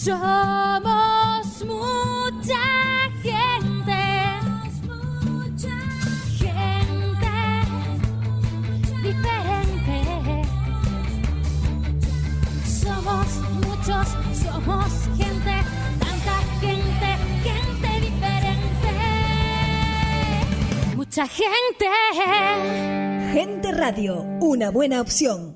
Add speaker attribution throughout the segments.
Speaker 1: Somos mucha gente, gente diferente. Somos muchos, somos gente, tanta gente, gente diferente. Mucha gente.
Speaker 2: Gente Radio, una buena opción.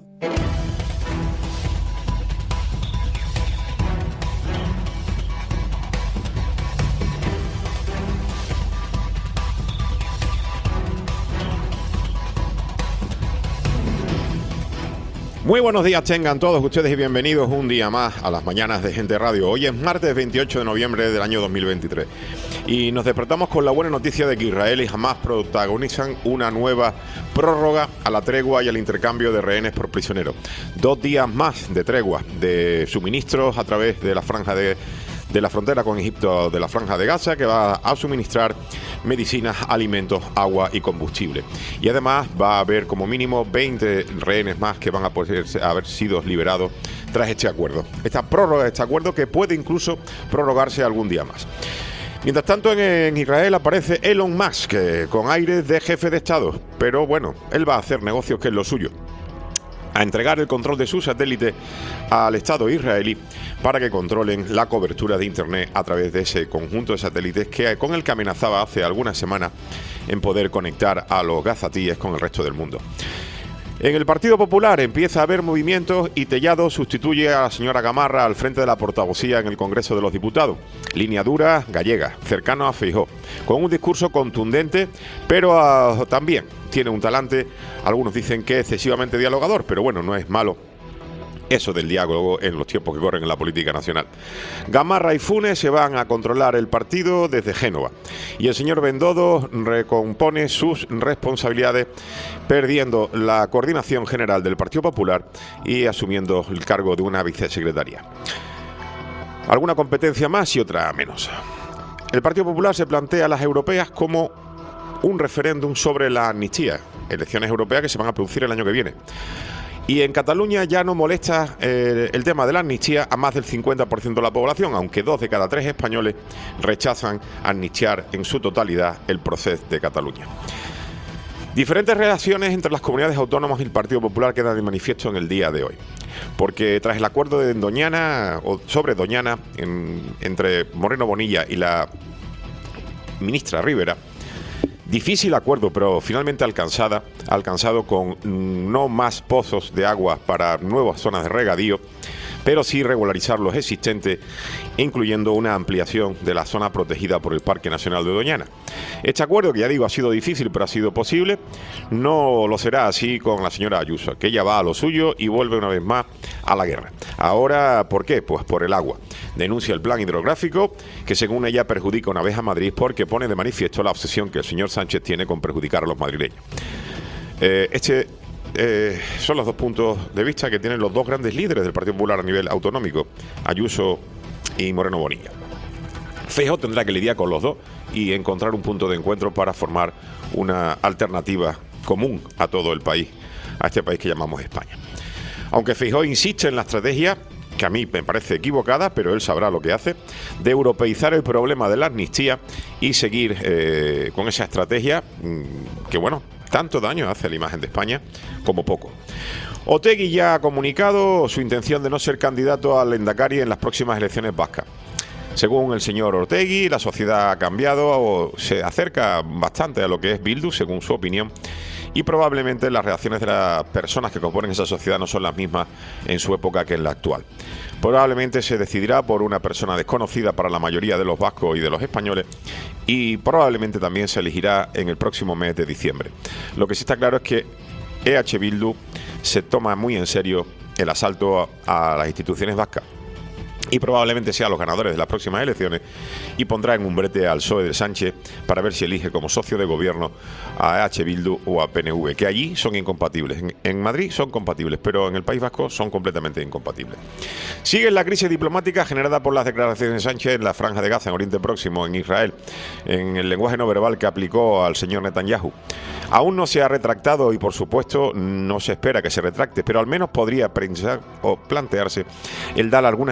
Speaker 3: Muy buenos días tengan todos ustedes y bienvenidos un día más a las mañanas de Gente Radio. Hoy es martes 28 de noviembre del año 2023 y nos despertamos con la buena noticia de que Israel y Hamás protagonizan una nueva prórroga a la tregua y al intercambio de rehenes por prisioneros. 2 días más de tregua de suministros a través de la franja de la frontera con Egipto, de la franja de Gaza, que va a suministrar medicinas, alimentos, agua y combustible. Y además va a haber como mínimo 20 rehenes más que van a poder haber sido liberados tras este acuerdo. Esta prórroga de este acuerdo que puede incluso prorrogarse algún día más. Mientras tanto, en Israel aparece Elon Musk, con aires de jefe de Estado. Pero bueno, él va a hacer negocios, que es lo suyo. A entregar el control de sus satélites al Estado israelí para que controlen la cobertura de Internet a través de ese conjunto de satélites con el que amenazaba hace algunas semanas en poder conectar a los gazatíes con el resto del mundo. En el Partido Popular empieza a haber movimientos y Tellado sustituye a la señora Gamarra al frente de la portavocía en el Congreso de los Diputados. Línea dura, gallega, cercano a Feijóo, con un discurso contundente, pero también tiene un talante, algunos dicen que excesivamente dialogador, pero bueno, no es malo eso del diálogo en los tiempos que corren en la política nacional. Gamarra y Funes se van a controlar el partido desde Génova y el señor Bendodo recompone sus responsabilidades perdiendo la coordinación general del Partido Popular y asumiendo el cargo de una vicesecretaria. Alguna competencia más y otra menos. El Partido Popular se plantea las europeas como un referéndum sobre la amnistía, elecciones europeas que se van a producir el año que viene. Y en Cataluña ya no molesta el tema de la amnistía a más del 50% de la población, aunque 2 de cada 3 españoles rechazan amnistiar en su totalidad el proceso de Cataluña. Diferentes relaciones entre las comunidades autónomas y el Partido Popular quedan de manifiesto en el día de hoy. Porque tras el acuerdo de Doñana, o sobre Doñana, entre Moreno Bonilla y la ministra Rivera, difícil acuerdo, pero finalmente alcanzado con no más pozos de agua para nuevas zonas de regadío, pero sí regularizar los existentes, incluyendo una ampliación de la zona protegida por el Parque Nacional de Doñana. Este acuerdo, que ya digo, ha sido difícil, pero ha sido posible, no lo será así con la señora Ayuso, que ella va a lo suyo y vuelve una vez más a la guerra. Ahora, ¿por qué? Pues por el agua. Denuncia el plan hidrográfico, que según ella perjudica una vez a Madrid porque pone de manifiesto la obsesión que el señor Sánchez tiene con perjudicar a los madrileños. Son los 2 puntos de vista que tienen los 2 grandes líderes del Partido Popular a nivel autonómico, Ayuso y Moreno Bonilla. Feijóo tendrá que lidiar con los 2 y encontrar un punto de encuentro para formar una alternativa común a todo el país, a este país que llamamos España. Aunque Feijóo insiste en la estrategia, que a mí me parece equivocada, pero él sabrá lo que hace, de europeizar el problema de la amnistía y seguir con esa estrategia que, bueno, tanto daño hace a la imagen de España como poco. Otegi ya ha comunicado su intención de no ser candidato al Lehendakari en las próximas elecciones vascas. Según el señor Otegi, la sociedad ha cambiado o se acerca bastante a lo que es Bildu, según su opinión, y probablemente las reacciones de las personas que componen esa sociedad no son las mismas en su época que en la actual. Probablemente se decidirá por una persona desconocida para la mayoría de los vascos y de los españoles y probablemente también se elegirá en el próximo mes de diciembre. Lo que sí está claro es que EH Bildu se toma muy en serio el asalto a las instituciones vascas y probablemente sea los ganadores de las próximas elecciones y pondrá en un brete al PSOE de Sánchez para ver si elige como socio de gobierno a EH Bildu o a PNV, que allí son incompatibles. En Madrid son compatibles, pero en el País Vasco son completamente incompatibles. Sigue la crisis diplomática generada por las declaraciones de Sánchez en la Franja de Gaza, en Oriente Próximo, en Israel, en el lenguaje no verbal que aplicó al señor Netanyahu. Aún no se ha retractado y, por supuesto, no se espera que se retracte, pero al menos podría pensar o plantearse el dar algunas explicaciones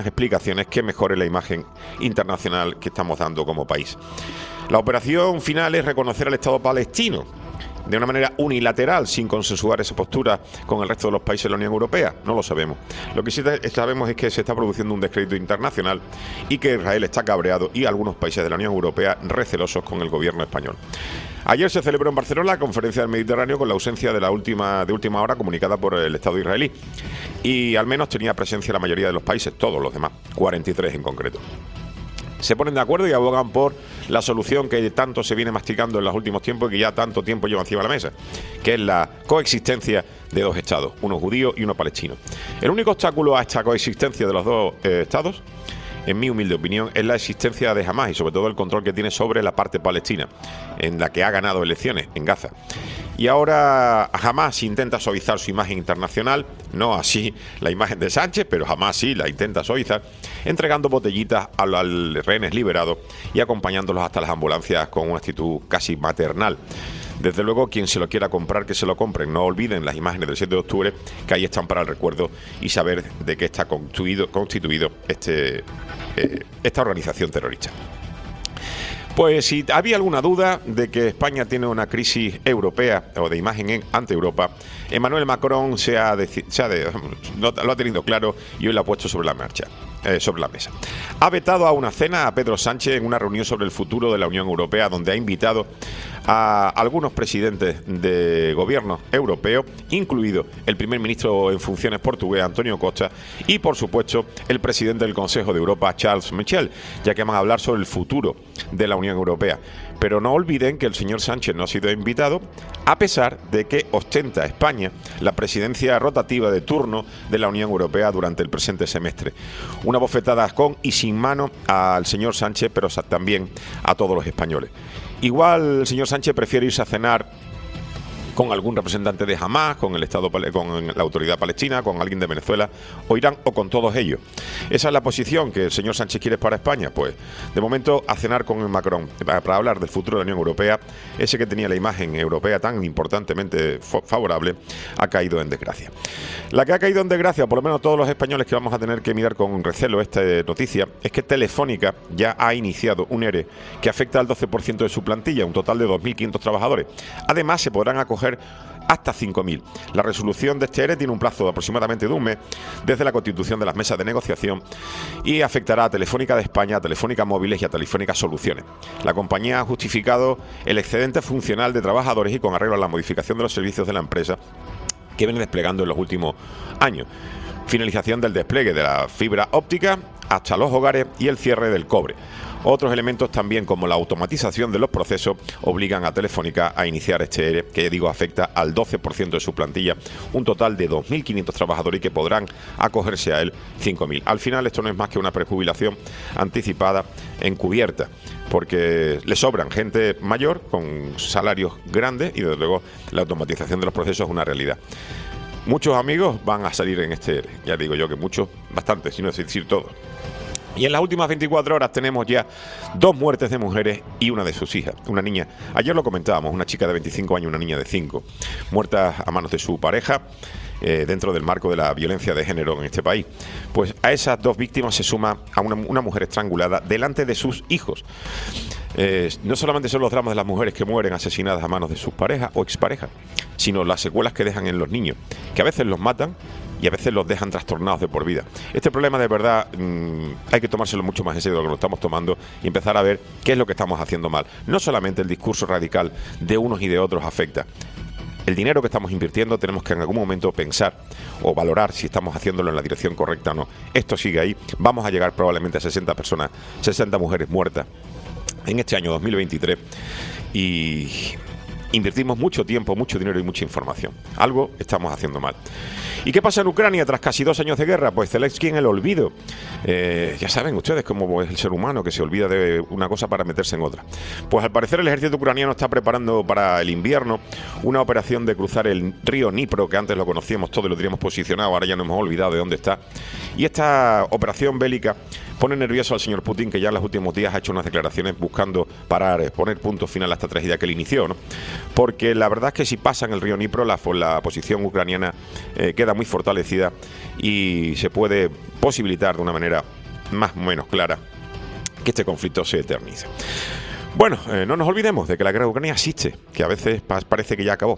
Speaker 3: operaciones que mejore la imagen internacional que estamos dando como país. La operación final es reconocer al Estado palestino de una manera unilateral, sin consensuar esa postura con el resto de los países de la Unión Europea. No lo sabemos. Lo que sí sabemos es que se está produciendo un descrédito internacional y que Israel está cabreado y algunos países de la Unión Europea recelosos con el gobierno español. Ayer se celebró en Barcelona la conferencia del Mediterráneo con la ausencia de última hora comunicada por el Estado israelí, y al menos tenía presencia la mayoría de los países, todos los demás, 43 en concreto. Se ponen de acuerdo y abogan por la solución que tanto se viene masticando en los últimos tiempos y que ya tanto tiempo lleva encima de la mesa, que es la coexistencia de dos estados, uno judío y uno palestino. El único obstáculo a esta coexistencia de los dos estados, en mi humilde opinión, es la existencia de Hamás y sobre todo el control que tiene sobre la parte palestina, en la que ha ganado elecciones, en Gaza. Y ahora Hamás intenta suavizar su imagen internacional, no así la imagen de Sánchez, pero Hamás sí la intenta suavizar, entregando botellitas a los rehenes liberados y acompañándolos hasta las ambulancias con una actitud casi maternal. Desde luego, quien se lo quiera comprar, que se lo compren. No olviden las imágenes del 7 de octubre, que ahí están para el recuerdo y saber de qué está constituido esta organización terrorista. Pues si había alguna duda de que España tiene una crisis europea o de imagen ante Europa, Emmanuel Macron lo ha tenido claro y hoy lo ha puesto sobre la mesa. Ha vetado a una cena a Pedro Sánchez en una reunión sobre el futuro de la Unión Europea, donde ha invitado a algunos presidentes de gobiernos europeos, incluido el primer ministro en funciones portugués, Antonio Costa, y por supuesto el presidente del Consejo de Europa, Charles Michel, ya que van a hablar sobre el futuro de la Unión Europea. Pero no olviden que el señor Sánchez no ha sido invitado, a pesar de que ostenta España la presidencia rotativa de turno de la Unión Europea durante el presente semestre. Una bofetada con y sin mano al señor Sánchez, pero también a todos los españoles. Igual el señor Sánchez prefiere irse a cenar con algún representante de Hamás, con la autoridad palestina, con alguien de Venezuela o Irán, o con todos ellos. Esa es la posición que el señor Sánchez quiere para España. Pues de momento a cenar con Macron para hablar del futuro de la Unión Europea, ese que tenía la imagen europea tan importantemente favorable, ha caído en desgracia. La que ha caído en desgracia, por lo menos todos los españoles que vamos a tener que mirar con recelo esta noticia, es que Telefónica ya ha iniciado un ERE que afecta al 12% de su plantilla, un total de 2.500 trabajadores. Además, se podrán acoger hasta 5.000. La resolución de este ERE tiene un plazo de aproximadamente de un mes desde la constitución de las mesas de negociación y afectará a Telefónica de España, a Telefónica Móviles y a Telefónica Soluciones. La compañía ha justificado el excedente funcional de trabajadores y con arreglo a la modificación de los servicios de la empresa que viene desplegando en los últimos años. Finalización del despliegue de la fibra óptica hasta los hogares y el cierre del cobre. Otros elementos también, como la automatización de los procesos, obligan a Telefónica a iniciar este ERE, que ya digo afecta al 12% de su plantilla, un total de 2.500 trabajadores y que podrán acogerse a él 5.000. Al final esto no es más que una prejubilación anticipada encubierta, porque le sobran gente mayor con salarios grandes y desde luego la automatización de los procesos es una realidad. Muchos amigos van a salir en este ERE, ya digo yo que muchos, bastantes, si no es decir todos. Y en las últimas 24 horas tenemos ya 2 muertes de mujeres y una de sus hijas, una niña. Ayer lo comentábamos, una chica de 25 años y una niña de 5, muertas a manos de su pareja dentro del marco de la violencia de género en este país. Pues a esas 2 víctimas se suma a una mujer estrangulada delante de sus hijos. No solamente son los dramas de las mujeres que mueren asesinadas a manos de sus parejas o exparejas, sino las secuelas que dejan en los niños, que a veces los matan y a veces los dejan trastornados de por vida. Este problema de verdad hay que tomárselo mucho más en serio de lo que lo estamos tomando y empezar a ver qué es lo que estamos haciendo mal. No solamente el discurso radical de unos y de otros afecta. El dinero que estamos invirtiendo tenemos que en algún momento pensar o valorar si estamos haciéndolo en la dirección correcta o no. Esto sigue ahí. Vamos a llegar probablemente a 60 personas, 60 mujeres muertas en este año 2023 y invertimos mucho tiempo, mucho dinero y mucha información. Algo estamos haciendo mal. ¿Y qué pasa en Ucrania tras casi 2 años de guerra? Pues Zelensky en el olvido. Ya saben ustedes cómo es el ser humano, que se olvida de una cosa para meterse en otra. Pues al parecer el ejército ucraniano está preparando para el invierno una operación de cruzar el río Dnipro, que antes lo conocíamos todos y lo teníamos posicionado, ahora ya nos hemos olvidado de dónde está. Y esta operación bélica pone nervioso al señor Putin, que ya en los últimos días ha hecho unas declaraciones buscando poner punto final a esta tragedia que él inició, ¿no? Porque la verdad es que si pasan el río Dnipro, la posición ucraniana queda muy fortalecida y se puede posibilitar de una manera más o menos clara que este conflicto se eternice. Bueno, no nos olvidemos de que la guerra de Ucrania existe, que a veces parece que ya acabó.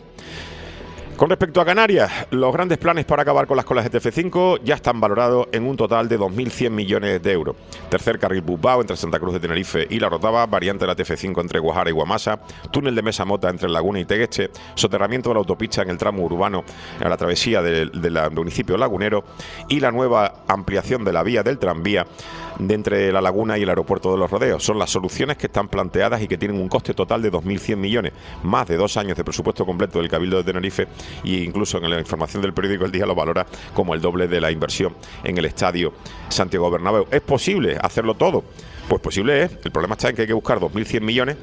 Speaker 3: Con respecto a Canarias, los grandes planes para acabar con las colas de TF5 ya están valorados en un total de 2.100 millones de euros. Tercer carril Busbao entre Santa Cruz de Tenerife y La Orotava, variante de la TF5 entre Guajara y Guamasa, túnel de Mesa Mota entre Laguna y Tegueste, soterramiento de la autopista en el tramo urbano a la travesía del municipio lagunero y la nueva ampliación de la vía del tranvía de entre La Laguna y el aeropuerto de Los Rodeos. Son las soluciones que están planteadas y que tienen un coste total de 2.100 millones, más de 2 años de presupuesto completo del Cabildo de Tenerife, e incluso en la información del periódico El Día lo valora como el doble de la inversión en el estadio Santiago Bernabéu. ¿Es posible hacerlo todo? Pues posible es. El problema está en que hay que buscar 2.100 millones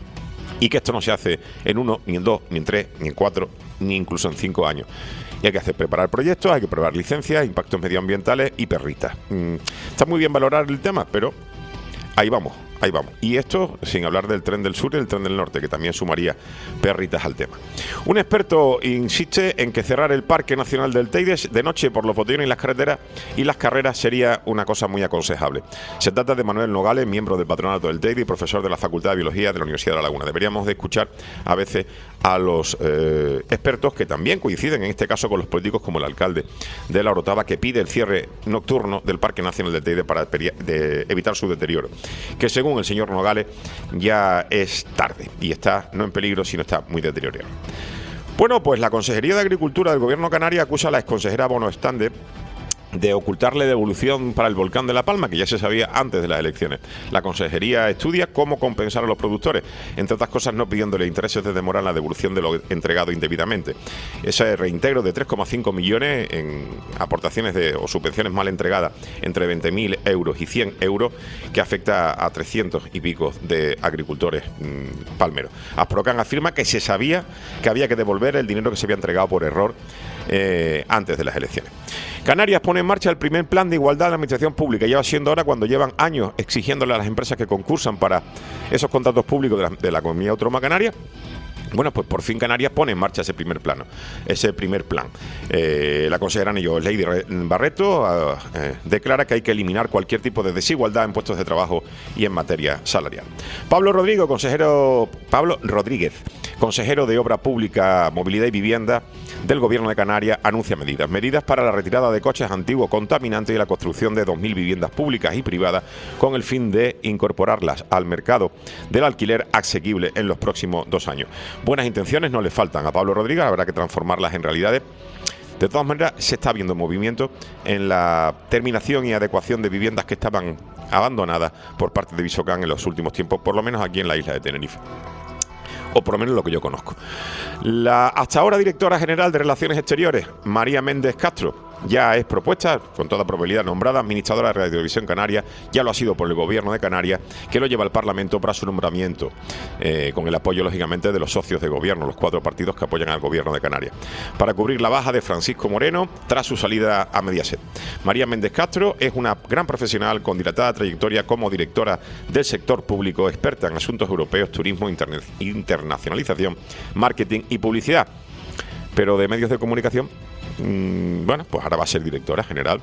Speaker 3: y que esto no se hace en 1, ni en 2, ni en 3, ni en 4, ni incluso en 5 años. Y hay que preparar proyectos, hay que preparar licencias, impactos medioambientales y perritas. Está muy bien valorar el tema, pero ahí vamos, ahí vamos. Y esto sin hablar del tren del sur y el tren del norte, que también sumaría perritas al tema. Un experto insiste en que cerrar el Parque Nacional del Teide de noche por los botellones y las carreteras y las carreras sería una cosa muy aconsejable. Se trata de Manuel Nogales, miembro del patronato del Teide y profesor de la Facultad de Biología de la Universidad de La Laguna. Deberíamos de escuchar a veces a los expertos que también coinciden en este caso con los políticos, como el alcalde de La Orotava, que pide el cierre nocturno del Parque Nacional del Teide para evitar su deterioro, que según el señor Nogales ya es tarde y está no en peligro, sino está muy deteriorado. Bueno, pues la Consejería de Agricultura del Gobierno canario acusa a la exconsejera Bono Estande de ocultarle devolución para el volcán de La Palma, que ya se sabía antes de las elecciones. La consejería estudia cómo compensar a los productores, entre otras cosas no pidiéndole intereses de demora en la devolución de lo entregado indebidamente. Ese reintegro de 3,5 millones en aportaciones o subvenciones mal entregadas entre 20.000 euros y 100 euros, que afecta a 300 y pico de agricultores palmeros. Asprocan afirma que se sabía que había que devolver el dinero que se había entregado por error antes de las elecciones. Canarias pone en marcha el primer plan de igualdad de la administración pública. Ya va siendo hora, cuando llevan años exigiéndole a las empresas que concursan para esos contratos públicos de la Comunidad Autónoma Canaria. Bueno, pues por fin Canarias pone en marcha ese primer plan. La consejera Lady Barreto declara que hay que eliminar cualquier tipo de desigualdad en puestos de trabajo y en materia salarial. Pablo Rodríguez, consejero de Obra Pública, Movilidad y Vivienda del Gobierno de Canarias, anuncia medidas para la retirada de coches antiguos contaminantes y la construcción de 2.000 viviendas públicas y privadas con el fin de incorporarlas al mercado del alquiler asequible en los próximos 2 años. Buenas intenciones no le faltan a Pablo Rodríguez, habrá que transformarlas en realidades. De todas maneras, se está viendo movimiento en la terminación y adecuación de viviendas que estaban abandonadas por parte de Visocán en los últimos tiempos, por lo menos aquí en la isla de Tenerife, o por lo menos lo que yo conozco. La hasta ahora directora general de Relaciones Exteriores, María Méndez Castro, ya es propuesta, con toda probabilidad nombrada, administradora de Radio Televisión Canaria. Ya lo ha sido por el Gobierno de Canarias, que lo lleva al Parlamento para su nombramiento, con el apoyo, lógicamente, de los socios de gobierno, los 4 partidos que apoyan al Gobierno de Canarias, para cubrir la baja de Francisco Moreno tras su salida a Mediaset. María Méndez Castro es una gran profesional con dilatada trayectoria como directora del sector público, experta en asuntos europeos, turismo, internacionalización, marketing y publicidad. Pero de medios de comunicación, bueno, pues ahora va a ser directora general.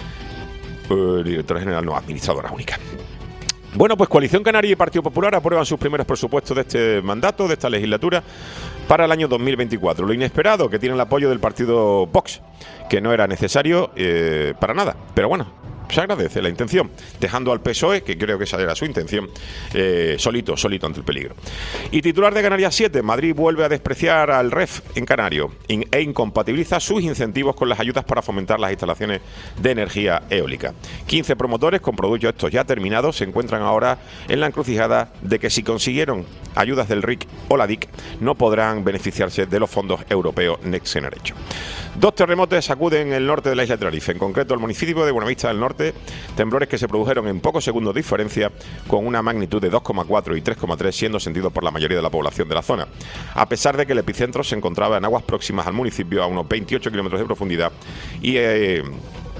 Speaker 3: Directora general, no, administradora única. Bueno, pues Coalición Canaria y Partido Popular aprueban sus primeros presupuestos de este mandato, de esta legislatura, para el año 2024. Lo inesperado, que tiene el apoyo del partido Vox, que no era necesario para nada. Pero bueno, se agradece la intención, dejando al PSOE, que creo que esa era su intención, solito ante el peligro. Y titular de Canarias 7, Madrid vuelve a despreciar al REF en Canario e incompatibiliza sus incentivos con las ayudas para fomentar las instalaciones de energía eólica. 15 promotores con productos estos ya terminados se encuentran ahora en la encrucijada de que si consiguieron ayudas del RIC o la DIC no podrán beneficiarse de los fondos europeos Next Generation. 2 terremotos sacuden el norte de la isla de Tenerife, en concreto el municipio de Buenavista del Norte, temblores que se produjeron en pocos segundos de diferencia, con una magnitud de 2,4 y 3,3 siendo sentidos por la mayoría de la población de la zona, a pesar de que el epicentro se encontraba en aguas próximas al municipio a unos 28 kilómetros de profundidad y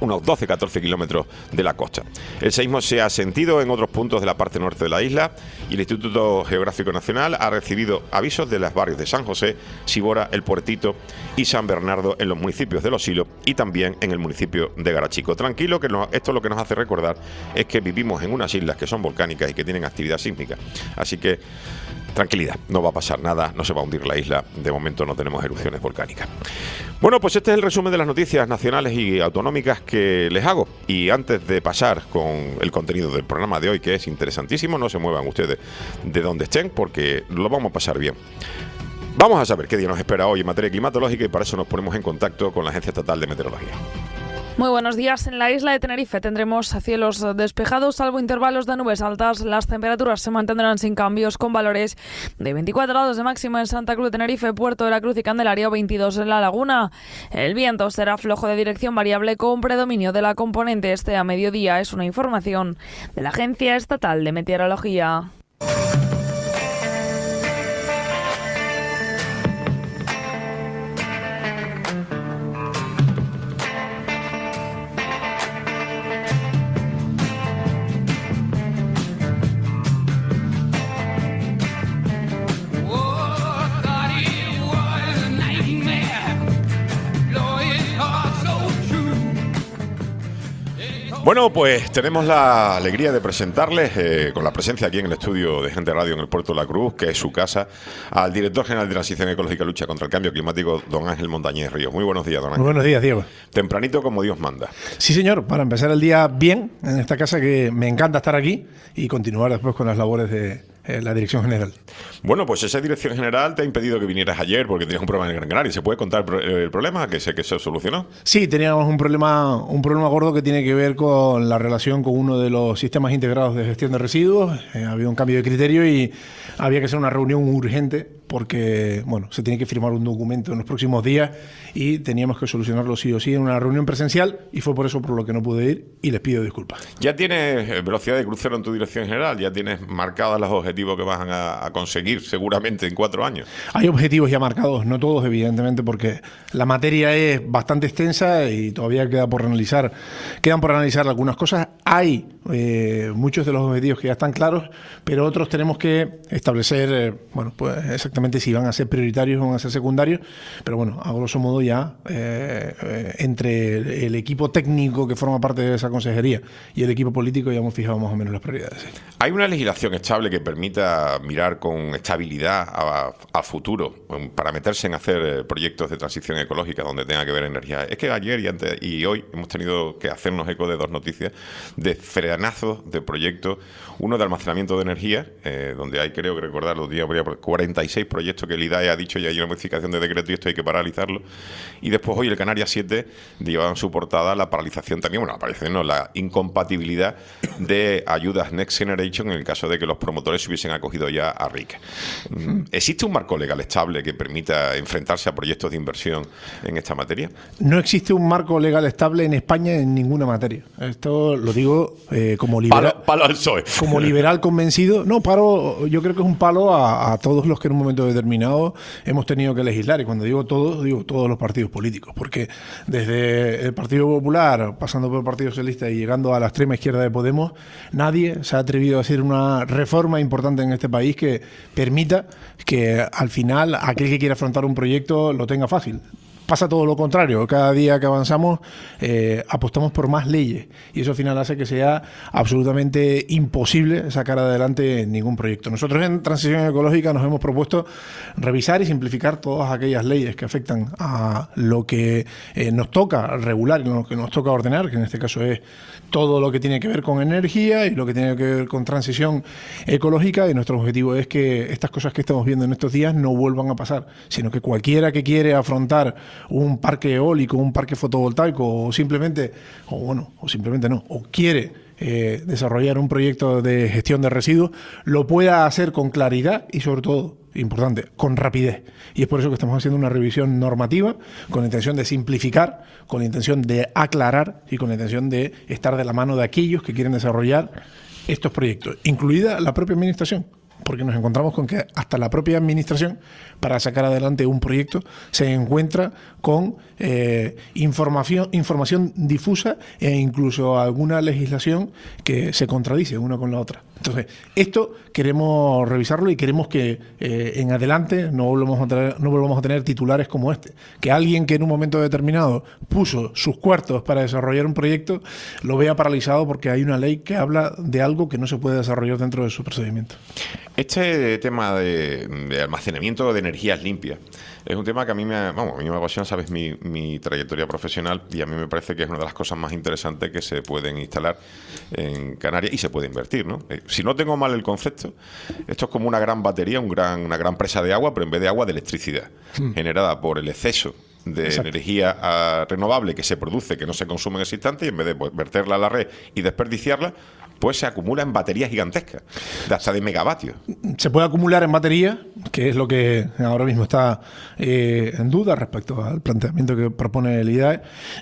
Speaker 3: unos 12-14 kilómetros de la costa. El seísmo se ha sentido en otros puntos de la parte norte de la isla y el Instituto Geográfico Nacional ha recibido avisos de los barrios de San José, Sibora, El Puertito y San Bernardo en los municipios de Los Silos y también en el municipio de Garachico. Tranquilo, que esto lo que nos hace recordar es que vivimos en unas islas que son volcánicas y que tienen actividad sísmica. Así que tranquilidad, no va a pasar nada, no se va a hundir la isla, de momento no tenemos erupciones volcánicas. Bueno, pues este es el resumen de las noticias nacionales y autonómicas que les hago. Y antes de pasar con el contenido del programa de hoy, que es interesantísimo, no se muevan ustedes de donde estén porque lo vamos a pasar bien. Vamos a saber qué día nos espera hoy en materia climatológica y para eso nos ponemos en contacto con la Agencia Estatal de Meteorología.
Speaker 4: Muy buenos días. En la isla de Tenerife tendremos cielos despejados, salvo intervalos de nubes altas. Las temperaturas se mantendrán sin cambios, con valores de 24 grados de máxima en Santa Cruz de Tenerife, Puerto de la Cruz y Candelaria, o 22 en La Laguna. El viento será flojo de dirección variable con predominio de la componente este a mediodía. Es una información de la Agencia Estatal de Meteorología.
Speaker 3: Bueno, pues tenemos la alegría de presentarles, con la presencia aquí en el estudio de Gente Radio en el Puerto de la Cruz, que es su casa, al director general de Transición Ecológica y Lucha contra el Cambio Climático, don Ángel Montañés Ríos. Muy buenos días, don Ángel.
Speaker 5: Muy buenos días, Diego.
Speaker 3: Tempranito como Dios manda.
Speaker 5: Sí, señor, para empezar el día bien en esta casa, que me encanta estar aquí, y continuar después con las labores de la Dirección General.
Speaker 3: Bueno, pues esa Dirección General te ha impedido que vinieras ayer porque tenías un problema en Gran Canaria. ¿Se puede contar el problema que se solucionó?
Speaker 5: Sí, teníamos un problema gordo que tiene que ver con la relación con uno de los sistemas integrados de gestión de residuos. Ha habido un cambio de criterio y había que hacer una reunión urgente porque, bueno, se tiene que firmar un documento en los próximos días y teníamos que solucionarlo sí o sí en una reunión presencial, y fue por eso por lo que no pude ir y les pido disculpas.
Speaker 3: ¿Ya tienes velocidad de crucero en tu Dirección General? ¿Ya tienes marcadas los objetivos que van a conseguir seguramente en 4 años?
Speaker 5: Hay objetivos ya marcados, no todos evidentemente, porque la materia es bastante extensa y todavía quedan por analizar algunas cosas. Hay muchos de los objetivos que ya están claros, pero otros tenemos que establecer, pues exactamente si van a ser prioritarios o van a ser secundarios, pero bueno, a grosso modo ya entre el equipo técnico que forma parte de esa consejería y el equipo político ya hemos fijado más o menos las prioridades. ¿Sí?
Speaker 3: ¿Hay una legislación estable que permita mirar con estabilidad a futuro para meterse en hacer proyectos de transición ecológica donde tenga que ver energía? Es que ayer y antes y hoy hemos tenido que hacernos eco de 2 noticias de frenazos de proyectos, uno de almacenamiento de energía, donde hay, creo que recordar, los días 46 proyectos que el IDAE ha dicho y hay una modificación de decreto y esto hay que paralizarlo. Y después hoy el Canarias 7 llevaba en su portada la paralización también, la incompatibilidad de ayudas Next Generation en el caso de que los promotores se hubiesen acogido ya a RIC. ¿Existe un marco legal estable que permita enfrentarse a proyectos de inversión en esta materia?
Speaker 5: No existe un marco legal estable en España en ninguna materia. Esto lo digo como liberal.
Speaker 3: Palo al PSOE.
Speaker 5: Como liberal convencido. No, yo creo que es un palo a todos los que en un momento determinado hemos tenido que legislar. Y cuando digo todos, digo todos los partidos políticos. Porque desde el Partido Popular, pasando por el Partido Socialista y llegando a la extrema izquierda de Podemos, nadie se ha atrevido a hacer una reforma importante en este país que permita que al final aquel que quiera afrontar un proyecto lo tenga fácil. Pasa todo lo contrario. Cada día que avanzamos apostamos por más leyes y eso al final hace que sea absolutamente imposible sacar adelante ningún proyecto. Nosotros en Transición Ecológica nos hemos propuesto revisar y simplificar todas aquellas leyes que afectan a lo que nos toca regular y lo que nos toca ordenar, que en este caso es todo lo que tiene que ver con energía y lo que tiene que ver con transición ecológica, y nuestro objetivo es que estas cosas que estamos viendo en estos días no vuelvan a pasar, sino que cualquiera que quiere afrontar un parque eólico, un parque fotovoltaico o simplemente quiere desarrollar un proyecto de gestión de residuos, lo pueda hacer con claridad y sobre todo, importante, con rapidez. Y es por eso que estamos haciendo una revisión normativa con la intención de simplificar, con la intención de aclarar y con la intención de estar de la mano de aquellos que quieren desarrollar estos proyectos, incluida la propia administración, porque nos encontramos con que hasta la propia administración, para sacar adelante un proyecto, se encuentra con información difusa e incluso alguna legislación que se contradice una con la otra. Entonces, esto queremos revisarlo y queremos que en adelante no volvamos a tener titulares como este. Que alguien que en un momento determinado puso sus cuartos para desarrollar un proyecto lo vea paralizado porque hay una ley que habla de algo que no se puede desarrollar dentro de su procedimiento.
Speaker 3: Este tema de almacenamiento de energías limpias es un tema que a mí me apasiona, sabes, mi trayectoria profesional, y a mí me parece que es una de las cosas más interesantes que se pueden instalar en Canarias y se puede invertir, ¿no? Si no tengo mal el concepto, esto es como una gran batería, una gran presa de agua, pero en vez de agua, de electricidad, generada por el exceso de energía renovable que se produce, que no se consume en ese instante, y en vez de verterla a la red y desperdiciarla, pues se acumula en baterías gigantescas, hasta de megavatios.
Speaker 5: Se puede acumular en batería, que es lo que ahora mismo está en duda respecto al planteamiento que propone el IDAE,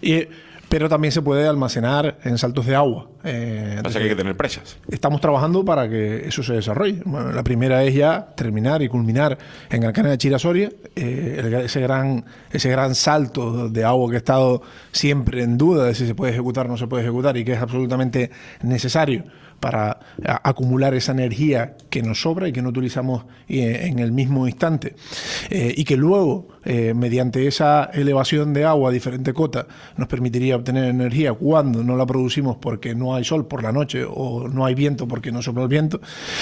Speaker 5: pero también se puede almacenar en saltos de agua.
Speaker 3: Pasa que hay que tener presas.
Speaker 5: Estamos trabajando para que eso se desarrolle. Bueno, la primera es ya terminar y culminar en Alcántara de Chira-Soria, ese gran salto de agua que ha estado siempre en duda de si se puede ejecutar o no se puede ejecutar, y que es absolutamente necesario para acumular esa energía que nos sobra y que no utilizamos en el mismo instante, y que luego, mediante esa elevación de agua a diferente cota, nos permitiría obtener energía cuando no la producimos porque no hay sol por la noche o no hay viento porque no sopla el viento.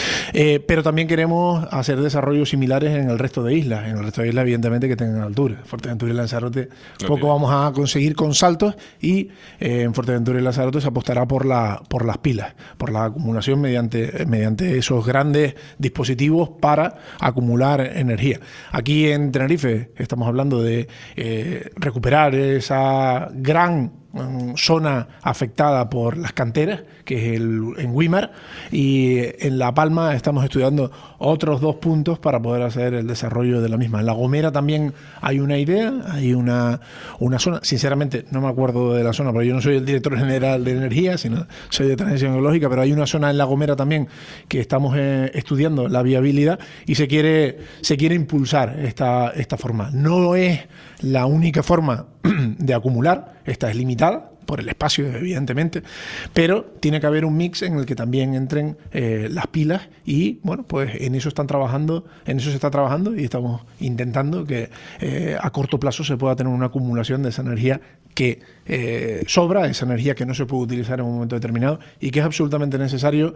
Speaker 5: Pero también queremos hacer desarrollos similares en el resto de islas. En el resto de islas, evidentemente, que tengan altura. Fuerteventura y Lanzarote poco vamos a conseguir con saltos, y en Fuerteventura y Lanzarote se apostará por las pilas, por la acumulación mediante esos grandes dispositivos para acumular energía. Aquí en Tenerife estamos hablando de recuperar esa gran zona afectada por las canteras, que es en Güímar, y en La Palma estamos estudiando otros 2 puntos para poder hacer el desarrollo de la misma. En La Gomera también hay una idea, hay una zona, sinceramente no me acuerdo de la zona, pero yo no soy el director general de energía, sino soy de transición ecológica, pero hay una zona en La Gomera también que estamos estudiando la viabilidad, y se quiere impulsar esta forma. No es la única forma de acumular, esta es limitada por el espacio, evidentemente, pero tiene que haber un mix en el que también entren las pilas, y bueno, pues en eso se está trabajando, y estamos intentando que a corto plazo se pueda tener una acumulación de esa energía que sobra, esa energía que no se puede utilizar en un momento determinado, y que es absolutamente necesario,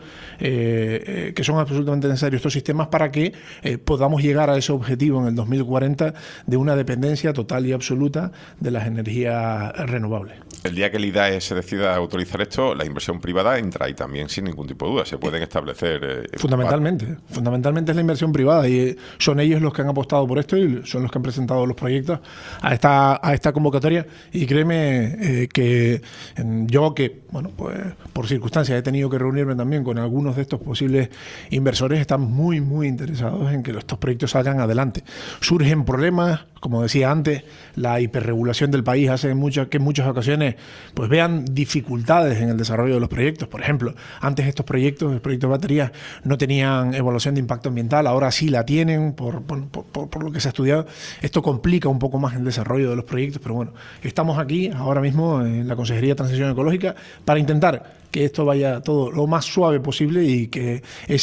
Speaker 5: que son absolutamente necesarios estos sistemas para que podamos llegar a ese objetivo en el 2040 de una dependencia total y absoluta de las energías renovables.
Speaker 3: El día que el IDAE se decida a autorizar esto, la inversión privada entra ahí también sin ningún tipo de duda. Se pueden establecer...
Speaker 5: Fundamentalmente es la inversión privada, y son ellos los que han apostado por esto y son los que han presentado los proyectos a esta convocatoria. Y créeme que yo, que bueno, pues por circunstancias he tenido que reunirme también con algunos de estos posibles inversores, están muy, muy interesados en que estos proyectos salgan adelante. Surgen problemas, como decía antes, la hiperregulación del país hace que en muchas ocasiones pues vean dificultades en el desarrollo de los proyectos. Por ejemplo, antes el proyecto de baterías no tenían evaluación de impacto ambiental, ahora sí la tienen por lo que se ha estudiado. Esto complica un poco más el desarrollo de los proyectos, pero bueno, estamos aquí ahora mismo en la Consejería de Transición Ecológica para intentar que esto vaya todo lo más suave posible, y que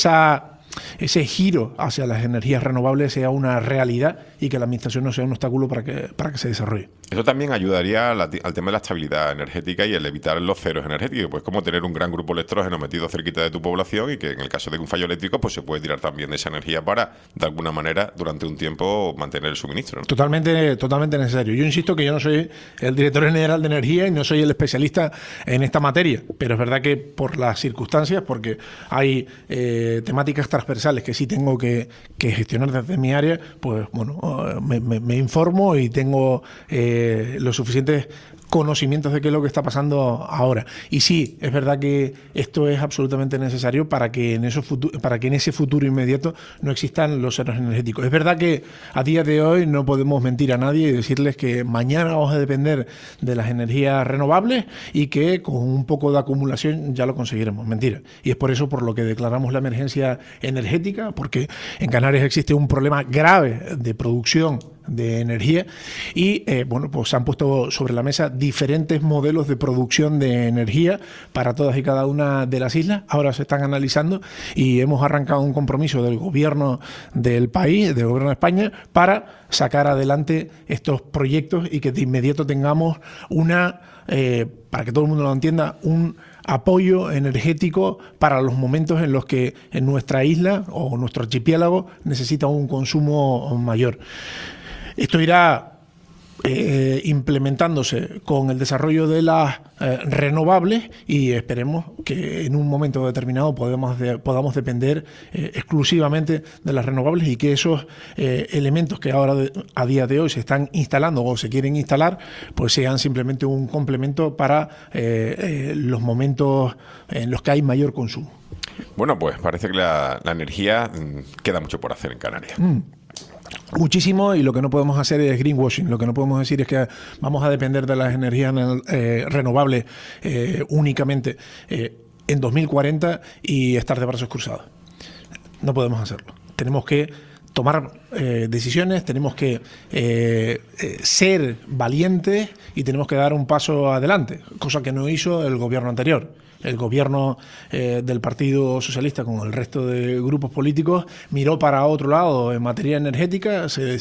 Speaker 5: ese giro hacia las energías renovables sea una realidad, y que la administración no sea un obstáculo para que se desarrolle.
Speaker 3: Eso también ayudaría al tema de la estabilidad energética y el evitar los ceros energéticos, pues como tener un gran grupo de electrógeno metido cerquita de tu población, y que en el caso de un fallo eléctrico pues se puede tirar también de esa energía para, de alguna manera, durante un tiempo mantener el suministro, ¿no?
Speaker 5: Totalmente necesario. Yo insisto que yo no soy el director general de energía y no soy el especialista en esta materia, pero es verdad que por las circunstancias, porque hay temáticas transversales que sí tengo que gestionar desde mi área, pues bueno, me informo y tengo los suficientes conocimientos de qué es lo que está pasando ahora. Y sí, es verdad que esto es absolutamente necesario para que en ese futuro inmediato no existan los ceros energéticos. Es verdad que a día de hoy no podemos mentir a nadie y decirles que mañana vamos a depender de las energías renovables y que con un poco de acumulación ya lo conseguiremos. Mentira. Y es por eso por lo que declaramos la emergencia energética, porque en Canarias existe un problema grave de producción de energía y bueno, pues se han puesto sobre la mesa diferentes modelos de producción de energía para todas y cada una de las islas. Ahora se están analizando y hemos arrancado un compromiso del gobierno del país, del gobierno de España, para sacar adelante estos proyectos y que de inmediato tengamos para que todo el mundo lo entienda, un apoyo energético para los momentos en los que en nuestra isla o nuestro archipiélago necesita un consumo mayor. Esto irá implementándose con el desarrollo de las renovables y esperemos que en un momento determinado podamos depender exclusivamente de las renovables y que esos elementos que ahora a día de hoy se están instalando o se quieren instalar pues sean simplemente un complemento para los momentos en los que hay mayor consumo.
Speaker 3: Bueno, pues parece que la energía queda mucho por hacer en Canarias.
Speaker 5: Muchísimo, y lo que no podemos hacer es greenwashing. Lo que no podemos decir es que vamos a depender de las energías renovables únicamente en 2040 y estar de brazos cruzados. No podemos hacerlo. Tenemos que tomar decisiones, tenemos que ser valientes y tenemos que dar un paso adelante, cosa que no hizo el gobierno anterior. El gobierno del Partido Socialista, con el resto de grupos políticos, miró para otro lado en materia energética, se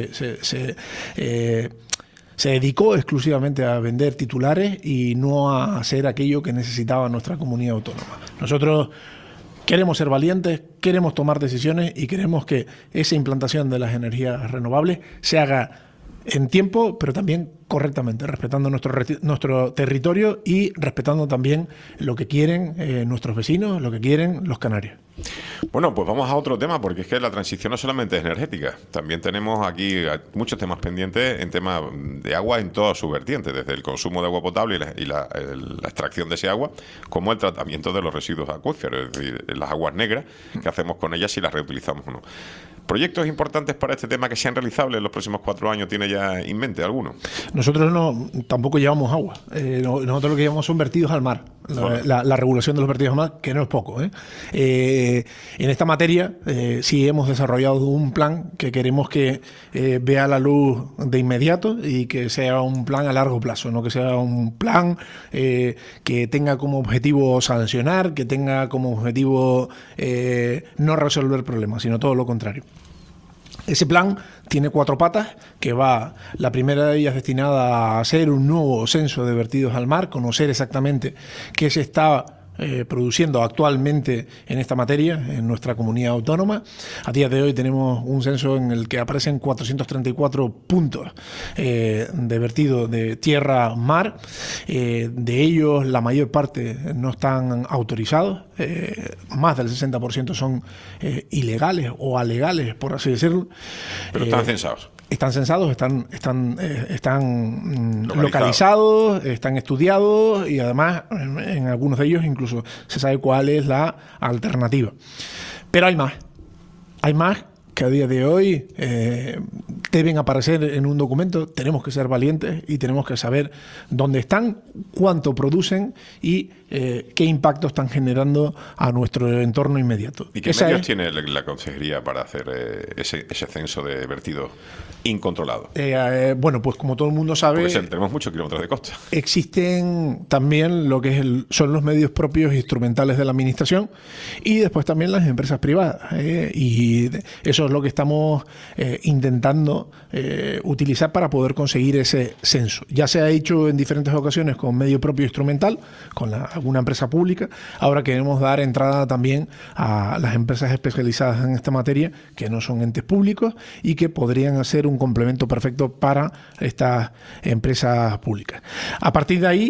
Speaker 5: dedicó exclusivamente a vender titulares y no a hacer aquello que necesitaba nuestra comunidad autónoma. Nosotros queremos ser valientes, queremos tomar decisiones y queremos que esa implantación de las energías renovables se haga en tiempo, pero también correctamente, respetando nuestro territorio y respetando también lo que quieren nuestros vecinos, lo que quieren los canarios.
Speaker 3: Bueno, pues vamos a otro tema, porque es que la transición no solamente es energética, también tenemos aquí muchos temas pendientes en temas de agua en todas sus vertientes, desde el consumo de agua potable y la extracción de ese agua, como el tratamiento de los residuos acuíferos, es decir, las aguas negras, qué hacemos con ellas si las reutilizamos o no. ¿Proyectos importantes para este tema que sean realizables en los próximos 4 años tiene ya en mente alguno?
Speaker 5: Nosotros tampoco llevamos agua. Nosotros lo que llevamos son vertidos al mar. La regulación de los vertidos al mar, que no es poco. En esta materia sí hemos desarrollado un plan que queremos que vea la luz de inmediato y que sea un plan a largo plazo, no que sea un plan que tenga como objetivo sancionar, que tenga como objetivo no resolver problemas, sino todo lo contrario. Ese plan tiene 4 patas, la primera de ellas destinada a hacer un nuevo censo de vertidos al mar, conocer exactamente qué se está produciendo actualmente en esta materia en nuestra comunidad autónoma. A día de hoy tenemos un censo en el que aparecen 434 puntos de vertido de tierra-mar. De ellos la mayor parte no están autorizados, más del 60% son ilegales o alegales, por así decirlo.
Speaker 3: Pero están censados.
Speaker 5: Están censados, están localizados, están estudiados y además en algunos de ellos incluso se sabe cuál es la alternativa. Pero hay más que a día de hoy deben aparecer en un documento. Tenemos que ser valientes y tenemos que saber dónde están, cuánto producen y qué impacto están generando a nuestro entorno inmediato.
Speaker 3: ¿Y qué medios tiene la Consejería para hacer ese censo de vertidos incontrolados?
Speaker 5: Bueno, pues como todo el mundo sabe,
Speaker 3: porque tenemos muchos kilómetros de costa.
Speaker 5: Existen también lo que son los medios propios instrumentales de la administración y después también las empresas privadas. Y eso es lo que estamos intentando utilizar para poder conseguir ese censo. Ya se ha hecho en diferentes ocasiones con medio propio instrumental, con alguna empresa pública. Ahora queremos dar entrada también a las empresas especializadas en esta materia, que no son entes públicos y que podrían hacer un complemento perfecto para estas empresas públicas. A partir de ahí,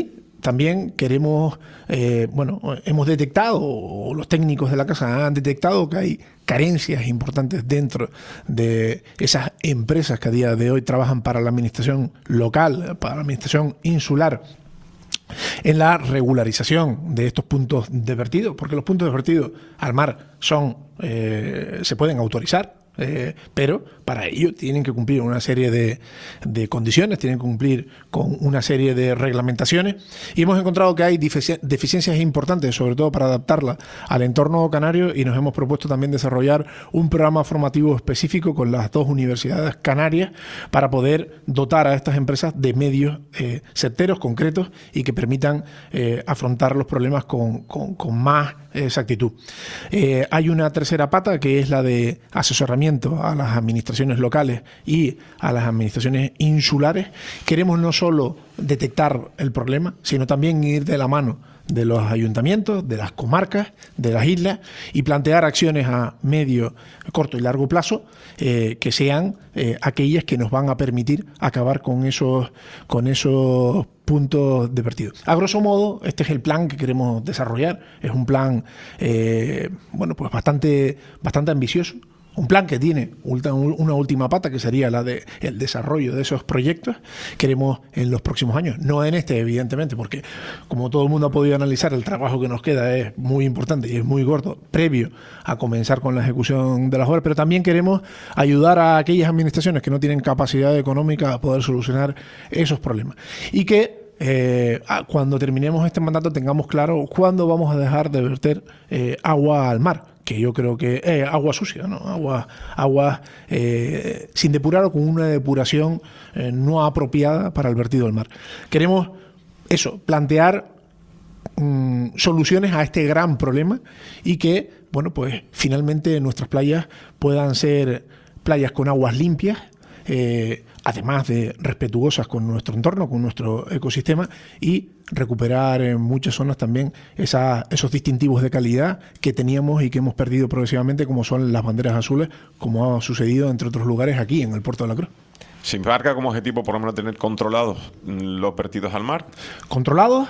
Speaker 5: también queremos, hemos detectado, o los técnicos de la casa han detectado que hay carencias importantes dentro de esas empresas que a día de hoy trabajan para la administración local, para la administración insular, en la regularización de estos puntos de vertido, porque los puntos de vertido al mar se pueden autorizar, pero para ello tienen que cumplir una serie de condiciones, tienen que cumplir con una serie de reglamentaciones, y hemos encontrado que hay deficiencias importantes, sobre todo para adaptarla al entorno canario, y nos hemos propuesto también desarrollar un programa formativo específico con las 2 universidades canarias para poder dotar a estas empresas de medios certeros, concretos, y que permitan afrontar los problemas con más exactitud. Hay una tercera pata, que es la de asesoramiento a las administraciones locales y a las administraciones insulares. Queremos no solo detectar el problema, sino también ir de la mano de los ayuntamientos, de las comarcas, de las islas, y plantear acciones a medio, corto y largo plazo que sean aquellas que nos van a permitir acabar con esos puntos de vertido. A grosso modo, este es el plan que queremos desarrollar. Es un plan pues bastante ambicioso. Un plan que tiene una última pata, que sería la de el desarrollo de esos proyectos. Queremos en los próximos años, no en este evidentemente, porque como todo el mundo ha podido analizar, el trabajo que nos queda es muy importante y es muy gordo previo a comenzar con la ejecución de las obras, pero también queremos ayudar a aquellas administraciones que no tienen capacidad económica a poder solucionar esos problemas. Y que cuando terminemos este mandato tengamos claro cuándo vamos a dejar de verter agua al mar, que yo creo que agua sucia, ¿no? Agua sin depurar o con una depuración no apropiada para el vertido al mar. Queremos plantear soluciones a este gran problema, y que pues finalmente nuestras playas puedan ser playas con aguas limpias, además de respetuosas con nuestro entorno, con nuestro ecosistema, y recuperar en muchas zonas también esos distintivos de calidad que teníamos y que hemos perdido progresivamente, como son las banderas azules, como ha sucedido entre otros lugares aquí en el Puerto de la Cruz.
Speaker 3: ¿Se marca como objetivo por lo menos tener controlados los vertidos al mar? Controlados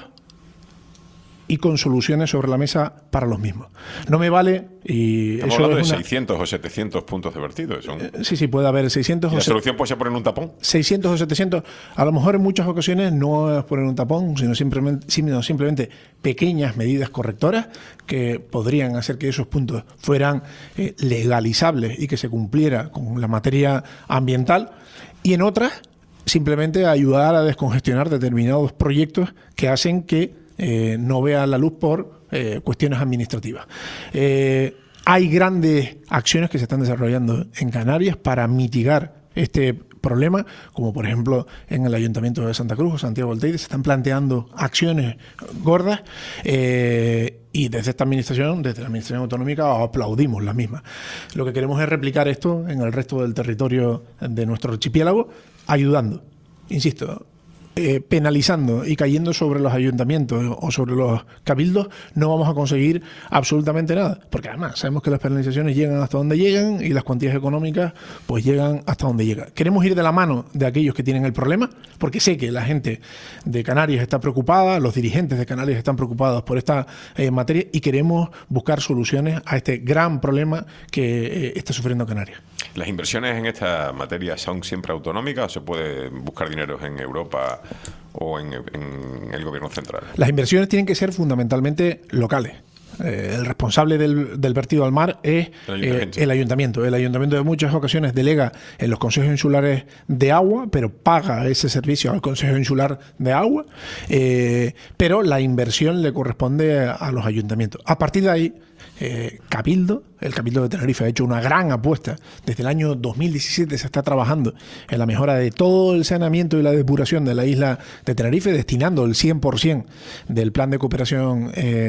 Speaker 5: y con soluciones sobre la mesa para los mismos. No me vale...
Speaker 3: Estamos hablando de 600 o 700 puntos de vertido.
Speaker 5: Sí, puede haber 600
Speaker 3: ¿Y la solución puede ser poner un tapón?
Speaker 5: 600 o 700. A lo mejor en muchas ocasiones no es poner un tapón, sino simplemente pequeñas medidas correctoras que podrían hacer que esos puntos fueran legalizables y que se cumpliera con la materia ambiental. Y en otras, simplemente ayudar a descongestionar determinados proyectos que hacen que no vea la luz por cuestiones administrativas. Hay grandes acciones que se están desarrollando en Canarias para mitigar este problema, como por ejemplo en el Ayuntamiento de Santa Cruz o Santiago del Teide se están planteando acciones gordas, y desde esta administración, desde la administración autonómica, aplaudimos las mismas. Lo que queremos es replicar esto en el resto del territorio de nuestro archipiélago, ayudando, insisto, penalizando y cayendo sobre los ayuntamientos o sobre los cabildos, no vamos a conseguir absolutamente nada, porque además sabemos que las penalizaciones llegan hasta donde llegan y las cuantías económicas pues llegan hasta donde llegan. Queremos ir de la mano de aquellos que tienen el problema, porque sé que la gente de Canarias está preocupada, los dirigentes de Canarias están preocupados por esta materia, y queremos buscar soluciones a este gran problema que está sufriendo Canarias.
Speaker 3: ¿Las inversiones en esta materia son siempre autonómicas o se puede buscar dinero en Europa o en el gobierno central?
Speaker 5: Las inversiones tienen que ser fundamentalmente locales. El responsable del vertido al mar es el ayuntamiento. El ayuntamiento en muchas ocasiones delega en los consejos insulares de agua, pero paga ese servicio al consejo insular de agua, pero la inversión le corresponde a los ayuntamientos. A partir de ahí, el Cabildo de Tenerife ha hecho una gran apuesta. Desde el año 2017 se está trabajando en la mejora de todo el saneamiento y la depuración de la isla de Tenerife, destinando el 100% del plan de cooperación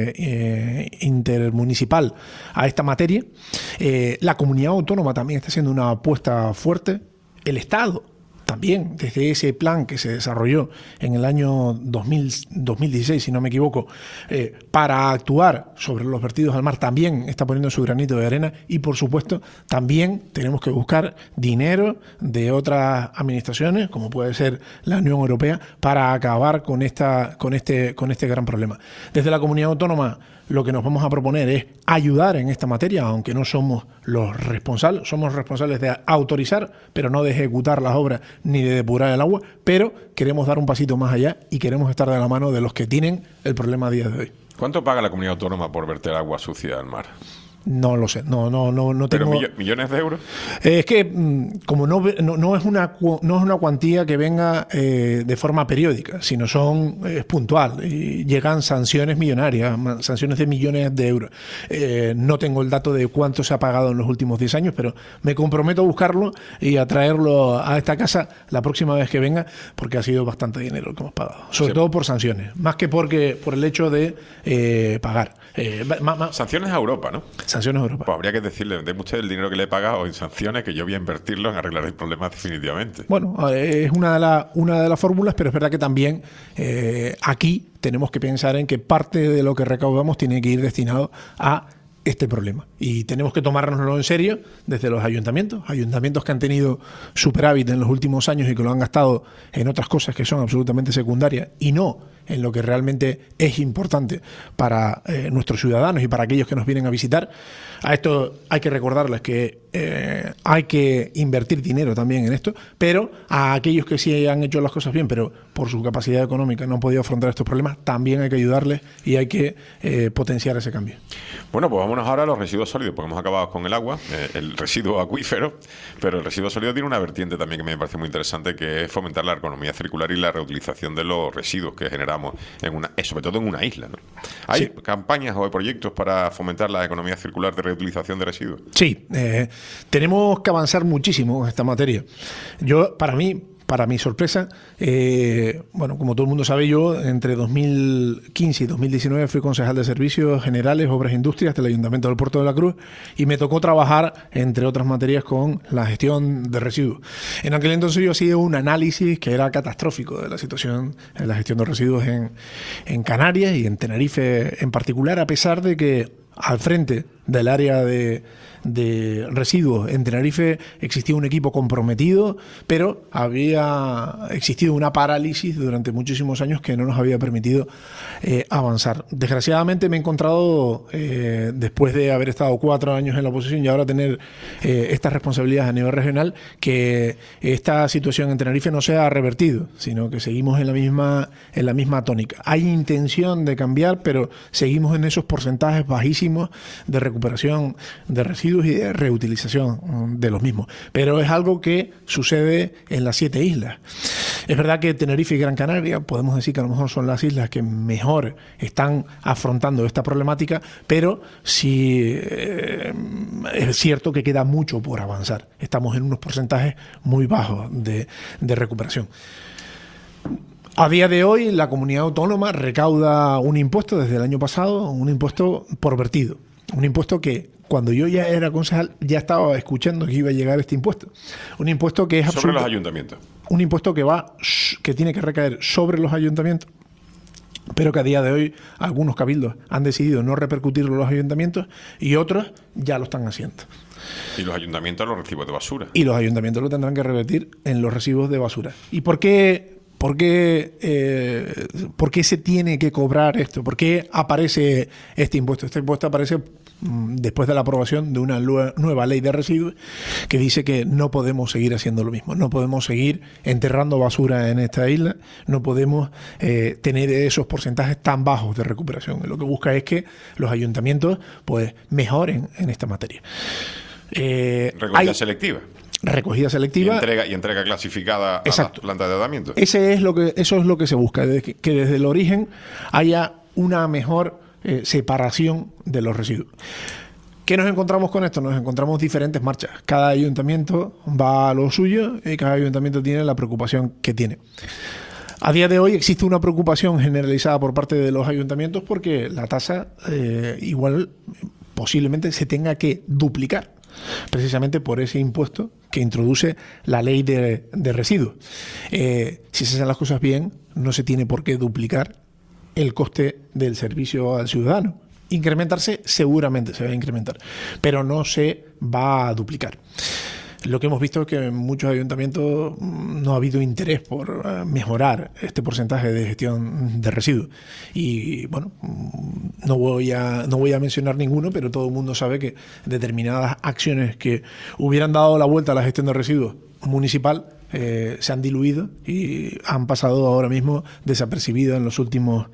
Speaker 5: intermunicipal a esta materia. La comunidad autónoma también está haciendo una apuesta fuerte. El Estado también desde ese plan que se desarrolló en el año 2016, si no me equivoco, para actuar sobre los vertidos al mar, también está poniendo su granito de arena. Y por supuesto también tenemos que buscar dinero de otras administraciones, como puede ser la Unión Europea, para acabar con este gran problema. Desde la comunidad autónoma lo que nos vamos a proponer es ayudar en esta materia, aunque no somos los responsables. Somos responsables de autorizar, pero no de ejecutar las obras ni de depurar el agua, pero queremos dar un pasito más allá y queremos estar de la mano de los que tienen el problema a día de hoy.
Speaker 3: ¿Cuánto paga la comunidad autónoma por verter agua sucia al mar?
Speaker 5: No lo sé, no tengo...
Speaker 3: ¿Pero millones de euros?
Speaker 5: Es que como no es una cuantía que venga de forma periódica, sino es puntual. Y llegan sanciones millonarias, sanciones de millones de euros. No tengo el dato de cuánto se ha pagado en los últimos 10 años, pero me comprometo a buscarlo y a traerlo a esta casa la próxima vez que venga, porque ha sido bastante dinero lo que hemos pagado. Sobre todo por sanciones, más que por el hecho de pagar.
Speaker 3: Sanciones a Europa, ¿no?
Speaker 5: Sanciones a Europa.
Speaker 3: Pues habría que decirle, deme usted el dinero que le he pagado en sanciones, que yo voy a invertirlo en arreglar el problema definitivamente.
Speaker 5: Bueno, es una de las fórmulas, pero es verdad que también aquí tenemos que pensar en que parte de lo que recaudamos tiene que ir destinado a este problema. Y tenemos que tomárnoslo en serio desde los ayuntamientos que han tenido superávit en los últimos años y que lo han gastado en otras cosas que son absolutamente secundarias y no en lo que realmente es importante para nuestros ciudadanos y para aquellos que nos vienen a visitar. A esto hay que recordarles que hay que invertir dinero también en esto, pero a aquellos que sí han hecho las cosas bien, pero por su capacidad económica no han podido afrontar estos problemas, también hay que ayudarles y hay que potenciar ese cambio.
Speaker 3: Bueno, pues vámonos ahora a los residuos sólidos, porque hemos acabado con el agua, el residuo acuífero, pero el residuo sólido tiene una vertiente también que me parece muy interesante, que es fomentar la economía circular y la reutilización de los residuos que generamos, sobre todo en una isla, ¿no? ¿Hay campañas o hay proyectos para fomentar la economía circular de reutilización de residuos?
Speaker 5: Sí, tenemos que avanzar muchísimo en esta materia. Para mi sorpresa, como todo el mundo sabe, yo entre 2015 y 2019 fui concejal de Servicios Generales, Obras e Industrias del Ayuntamiento del Puerto de la Cruz y me tocó trabajar, entre otras materias, con la gestión de residuos. En aquel entonces yo hacía un análisis que era catastrófico de la situación en la gestión de residuos en Canarias y en Tenerife en particular, a pesar de que al frente del área de residuos en Tenerife existía un equipo comprometido, pero había existido una parálisis durante muchísimos años que no nos había permitido avanzar. Desgraciadamente me he encontrado, después de haber estado 4 años en la oposición y ahora tener estas responsabilidades a nivel regional, que esta situación en Tenerife no se ha revertido, sino que seguimos en la misma tónica. Hay intención de cambiar, pero seguimos en esos porcentajes bajísimos de recuperación de residuos y de reutilización de los mismos. Pero es algo que sucede en las 7 islas. Es verdad que Tenerife y Gran Canaria podemos decir que a lo mejor son las islas que mejor están afrontando esta problemática, pero sí es cierto que queda mucho por avanzar. Estamos en unos porcentajes muy bajos de recuperación. A día de hoy, la comunidad autónoma recauda un impuesto desde el año pasado, un impuesto por vertido. Un impuesto que, cuando yo ya era concejal, ya estaba escuchando que iba a llegar este impuesto. Un impuesto que es absoluto.
Speaker 3: Sobre los ayuntamientos. Un
Speaker 5: impuesto que tiene que recaer sobre los ayuntamientos, pero que a día de hoy algunos cabildos han decidido no repercutirlo en los ayuntamientos y otros ya lo están haciendo.
Speaker 3: Y los ayuntamientos los recibos de basura.
Speaker 5: Y los ayuntamientos lo tendrán que revertir en los recibos de basura. ¿Y por qué se tiene que cobrar esto? ¿Por qué aparece este impuesto? Este impuesto aparece después de la aprobación de una nueva ley de residuos que dice que no podemos seguir haciendo lo mismo. No podemos seguir enterrando basura en esta isla. No podemos tener esos porcentajes tan bajos de recuperación. Lo que busca es que los ayuntamientos pues mejoren en esta materia.
Speaker 3: Recogida selectiva.
Speaker 5: Recogida selectiva
Speaker 3: y entrega clasificada. Exacto. A las plantas de tratamiento.
Speaker 5: Eso es lo que se busca, que desde el origen haya una mejor separación de los residuos. ¿Qué nos encontramos con esto? Nos encontramos diferentes marchas. Cada ayuntamiento va a lo suyo y cada ayuntamiento tiene la preocupación que tiene. A día de hoy existe una preocupación generalizada por parte de los ayuntamientos porque la tasa igual posiblemente se tenga que duplicar, precisamente por ese impuesto que introduce la ley de residuos. Si se hacen las cosas bien, no se tiene por qué duplicar el coste del servicio al ciudadano. Incrementarse, seguramente se va a incrementar, pero no se va a duplicar. Lo que hemos visto es que en muchos ayuntamientos no ha habido interés por mejorar este porcentaje de gestión de residuos. Y bueno, no voy a mencionar ninguno, pero todo el mundo sabe que determinadas acciones que hubieran dado la vuelta a la gestión de residuos municipal se han diluido y han pasado ahora mismo desapercibidas en los últimos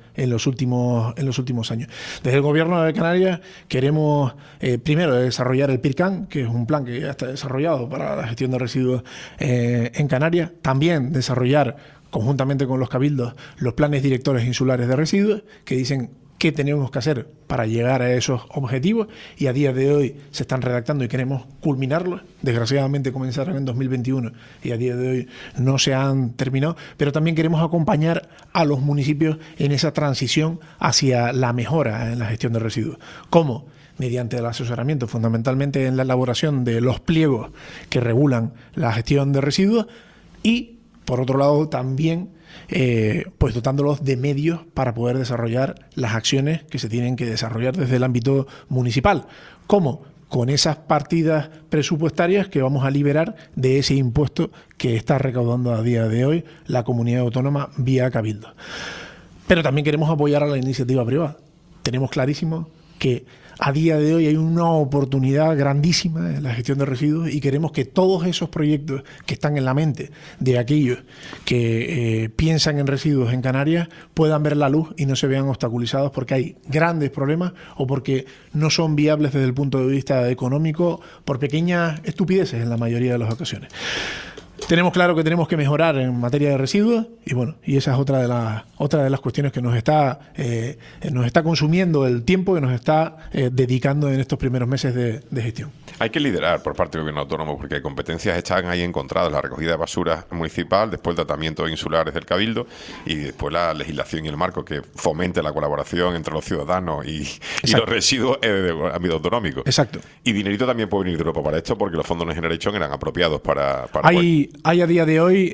Speaker 5: años. Desde el Gobierno de Canarias queremos primero desarrollar el PIRCAN, que es un plan que ya está desarrollado para la gestión de residuos en Canarias. También desarrollar conjuntamente con los cabildos los planes directores insulares de residuos, que dicen qué tenemos que hacer para llegar a esos objetivos, y a día de hoy se están redactando y queremos culminarlos. Desgraciadamente comenzaron en 2021 y a día de hoy no se han terminado, pero también queremos acompañar a los municipios en esa transición hacia la mejora en la gestión de residuos. ¿Cómo? Mediante el asesoramiento, fundamentalmente en la elaboración de los pliegos que regulan la gestión de residuos y, por otro lado, también pues dotándolos de medios para poder desarrollar las acciones que se tienen que desarrollar desde el ámbito municipal. ¿Cómo? Con esas partidas presupuestarias que vamos a liberar de ese impuesto que está recaudando a día de hoy la comunidad autónoma vía cabildo. Pero también queremos apoyar a la iniciativa privada. Tenemos clarísimo que a día de hoy hay una oportunidad grandísima en la gestión de residuos y queremos que todos esos proyectos que están en la mente de aquellos que piensan en residuos en Canarias puedan ver la luz y no se vean obstaculizados porque hay grandes problemas o porque no son viables desde el punto de vista económico por pequeñas estupideces en la mayoría de las ocasiones. Tenemos claro que tenemos que mejorar en materia de residuos y bueno, y esa es otra de las cuestiones que nos está consumiendo el tiempo que nos está dedicando en estos primeros meses de gestión.
Speaker 3: Hay que liderar por parte del Gobierno autónomo porque competencias están ahí encontradas, la recogida de basura municipal, después el tratamiento insulares del Cabildo y después la legislación y el marco que fomente la colaboración entre los ciudadanos y los residuos en el ámbito autonómico.
Speaker 5: Exacto.
Speaker 3: Y dinerito también puede venir de Europa para esto porque los fondos Next Generation eran apropiados para
Speaker 5: Hay a día de hoy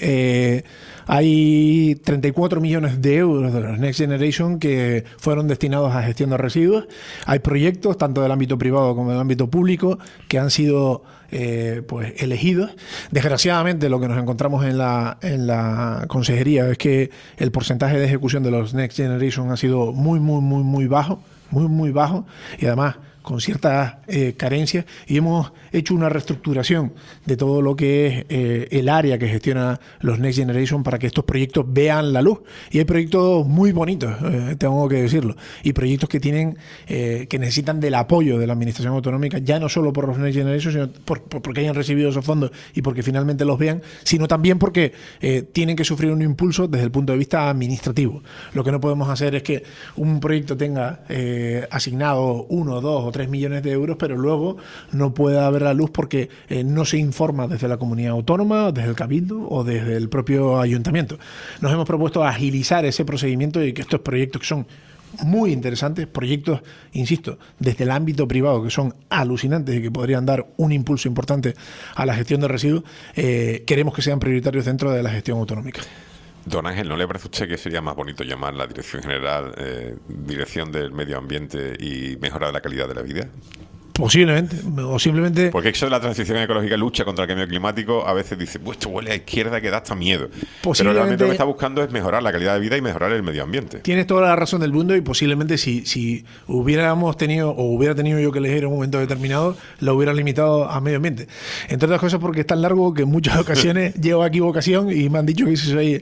Speaker 5: hay 34 millones de euros de los Next Generation que fueron destinados a gestión de residuos. Hay proyectos, tanto del ámbito privado como del ámbito público, que han sido pues elegidos. Desgraciadamente, lo que nos encontramos en la consejería es que el porcentaje de ejecución de los Next Generation ha sido muy bajo, muy bajo, y además con ciertas carencias, y hemos hecho una reestructuración de todo lo que es el área que gestiona los Next Generation para que estos proyectos vean la luz. Y hay proyectos muy bonitos, tengo que decirlo, y proyectos que tienen que necesitan del apoyo de la Administración Autonómica, ya no solo por los Next Generation, sino porque hayan recibido esos fondos y porque finalmente los vean, sino también porque tienen que sufrir un impulso desde el punto de vista administrativo. Lo que no podemos hacer es que un proyecto tenga asignado 1, 2 o 3 millones de euros, pero luego no pueda ver la luz porque no se informa desde la comunidad autónoma, desde el Cabildo o desde el propio ayuntamiento. Nos hemos propuesto agilizar ese procedimiento y que estos proyectos que son muy interesantes, proyectos, insisto, desde el ámbito privado que son alucinantes y que podrían dar un impulso importante a la gestión de residuos, queremos que sean prioritarios dentro de la gestión autonómica.
Speaker 3: Don Ángel, ¿no le parece a usted que sería más bonito llamar la Dirección General Dirección del Medio Ambiente y Mejora de la Calidad de la Vida?
Speaker 5: Posiblemente, o simplemente...
Speaker 3: Porque eso de la transición ecológica, lucha contra el cambio climático, a veces dice, pues esto huele a izquierda que da hasta miedo. Pero realmente lo que está buscando es mejorar la calidad de vida y mejorar el medio ambiente. Tienes
Speaker 5: toda la razón del mundo y posiblemente si hubiéramos tenido, o hubiera tenido yo que elegir en un momento determinado, lo hubiera limitado a medio ambiente. Entre otras cosas porque es tan largo que en muchas ocasiones llego a equivocación y me han dicho que si soy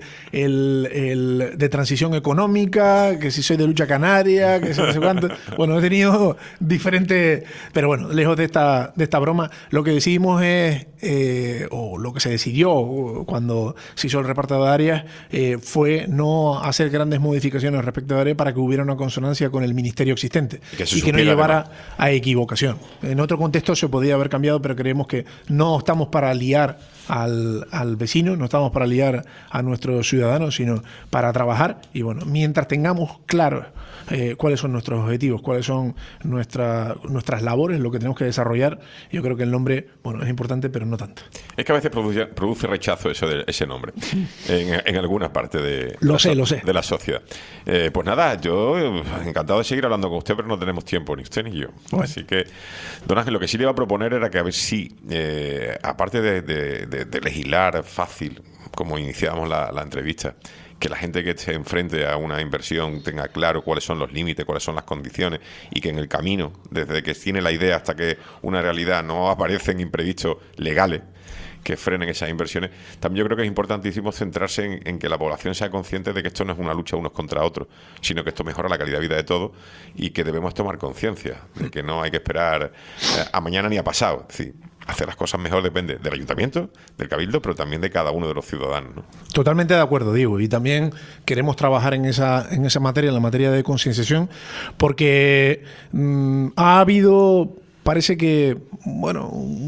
Speaker 5: el de transición económica, que si soy de lucha canaria, que si no sé cuánto. Bueno, he tenido diferentes... Pero bueno, lejos de esta broma, lo que decidimos es, o lo que se decidió cuando se hizo el reparto de áreas, fue no hacer grandes modificaciones respecto a área para que hubiera una consonancia con el ministerio existente y que no llevara a equivocación. En otro contexto se podía haber cambiado, pero creemos que no estamos para liar al vecino, no estamos para liar a nuestros ciudadanos, sino para trabajar. Y bueno, mientras tengamos claro cuáles son nuestros objetivos, cuáles son nuestras labores, es lo que tenemos que desarrollar. Yo creo que el nombre, bueno, es importante, pero no tanto.
Speaker 3: Es que a veces produce rechazo ese nombre en algunas partes de la sociedad. Pues nada, yo encantado de seguir hablando con usted, pero no tenemos tiempo, ni usted ni yo. Bueno. Así que, don Ángel, lo que sí le iba a proponer era que a ver si, aparte de legislar fácil, como iniciábamos la entrevista, que la gente que esté enfrente a una inversión tenga claro cuáles son los límites, cuáles son las condiciones, y que en el camino, desde que tiene la idea hasta que una realidad, no aparecen imprevistos legales que frenen esas inversiones. También yo creo que es importantísimo centrarse en que la población sea consciente de que esto no es una lucha unos contra otros, sino que esto mejora la calidad de vida de todos y que debemos tomar conciencia de que no hay que esperar a mañana ni a pasado. Es decir, hacer las cosas mejor depende del ayuntamiento, del cabildo, pero también de cada uno de los ciudadanos, ¿no?
Speaker 5: Totalmente de acuerdo, Diego. Y también queremos trabajar en esa materia, en la materia de concienciación, porque ha habido, parece que, bueno,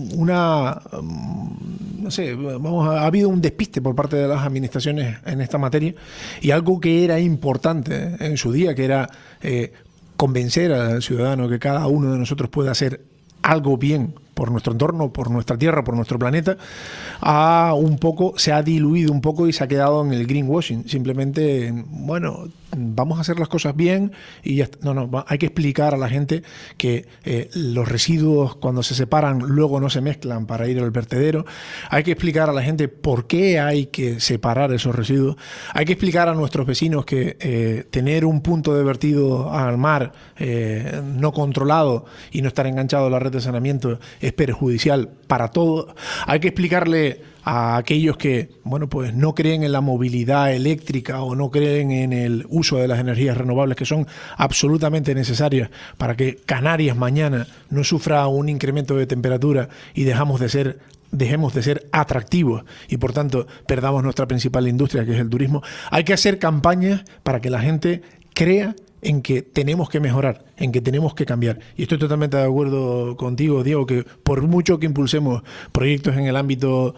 Speaker 5: ha habido un despiste por parte de las administraciones en esta materia, y algo que era importante en su día, que era convencer al ciudadano que cada uno de nosotros puede hacer algo bien por nuestro entorno, por nuestra tierra, por nuestro planeta, se ha diluido un poco y se ha quedado en el greenwashing. Simplemente, bueno, vamos a hacer las cosas bien y ya está. No, hay que explicar a la gente que los residuos, cuando se separan, luego no se mezclan para ir al vertedero. Hay que explicar a la gente por qué hay que separar esos residuos. Hay que explicar a nuestros vecinos que tener un punto de vertido al mar no controlado y no estar enganchado a la red de saneamiento es perjudicial para todo. Hay que explicarle a aquellos que, bueno, pues no creen en la movilidad eléctrica o no creen en el uso de las energías renovables, que son absolutamente necesarias para que Canarias mañana no sufra un incremento de temperatura y dejemos de ser atractivos y por tanto perdamos nuestra principal industria, que es el turismo. Hay que hacer campañas para que la gente crea en que tenemos que mejorar, en que tenemos que cambiar. Y estoy totalmente de acuerdo contigo, Diego, que por mucho que impulsemos proyectos en el ámbito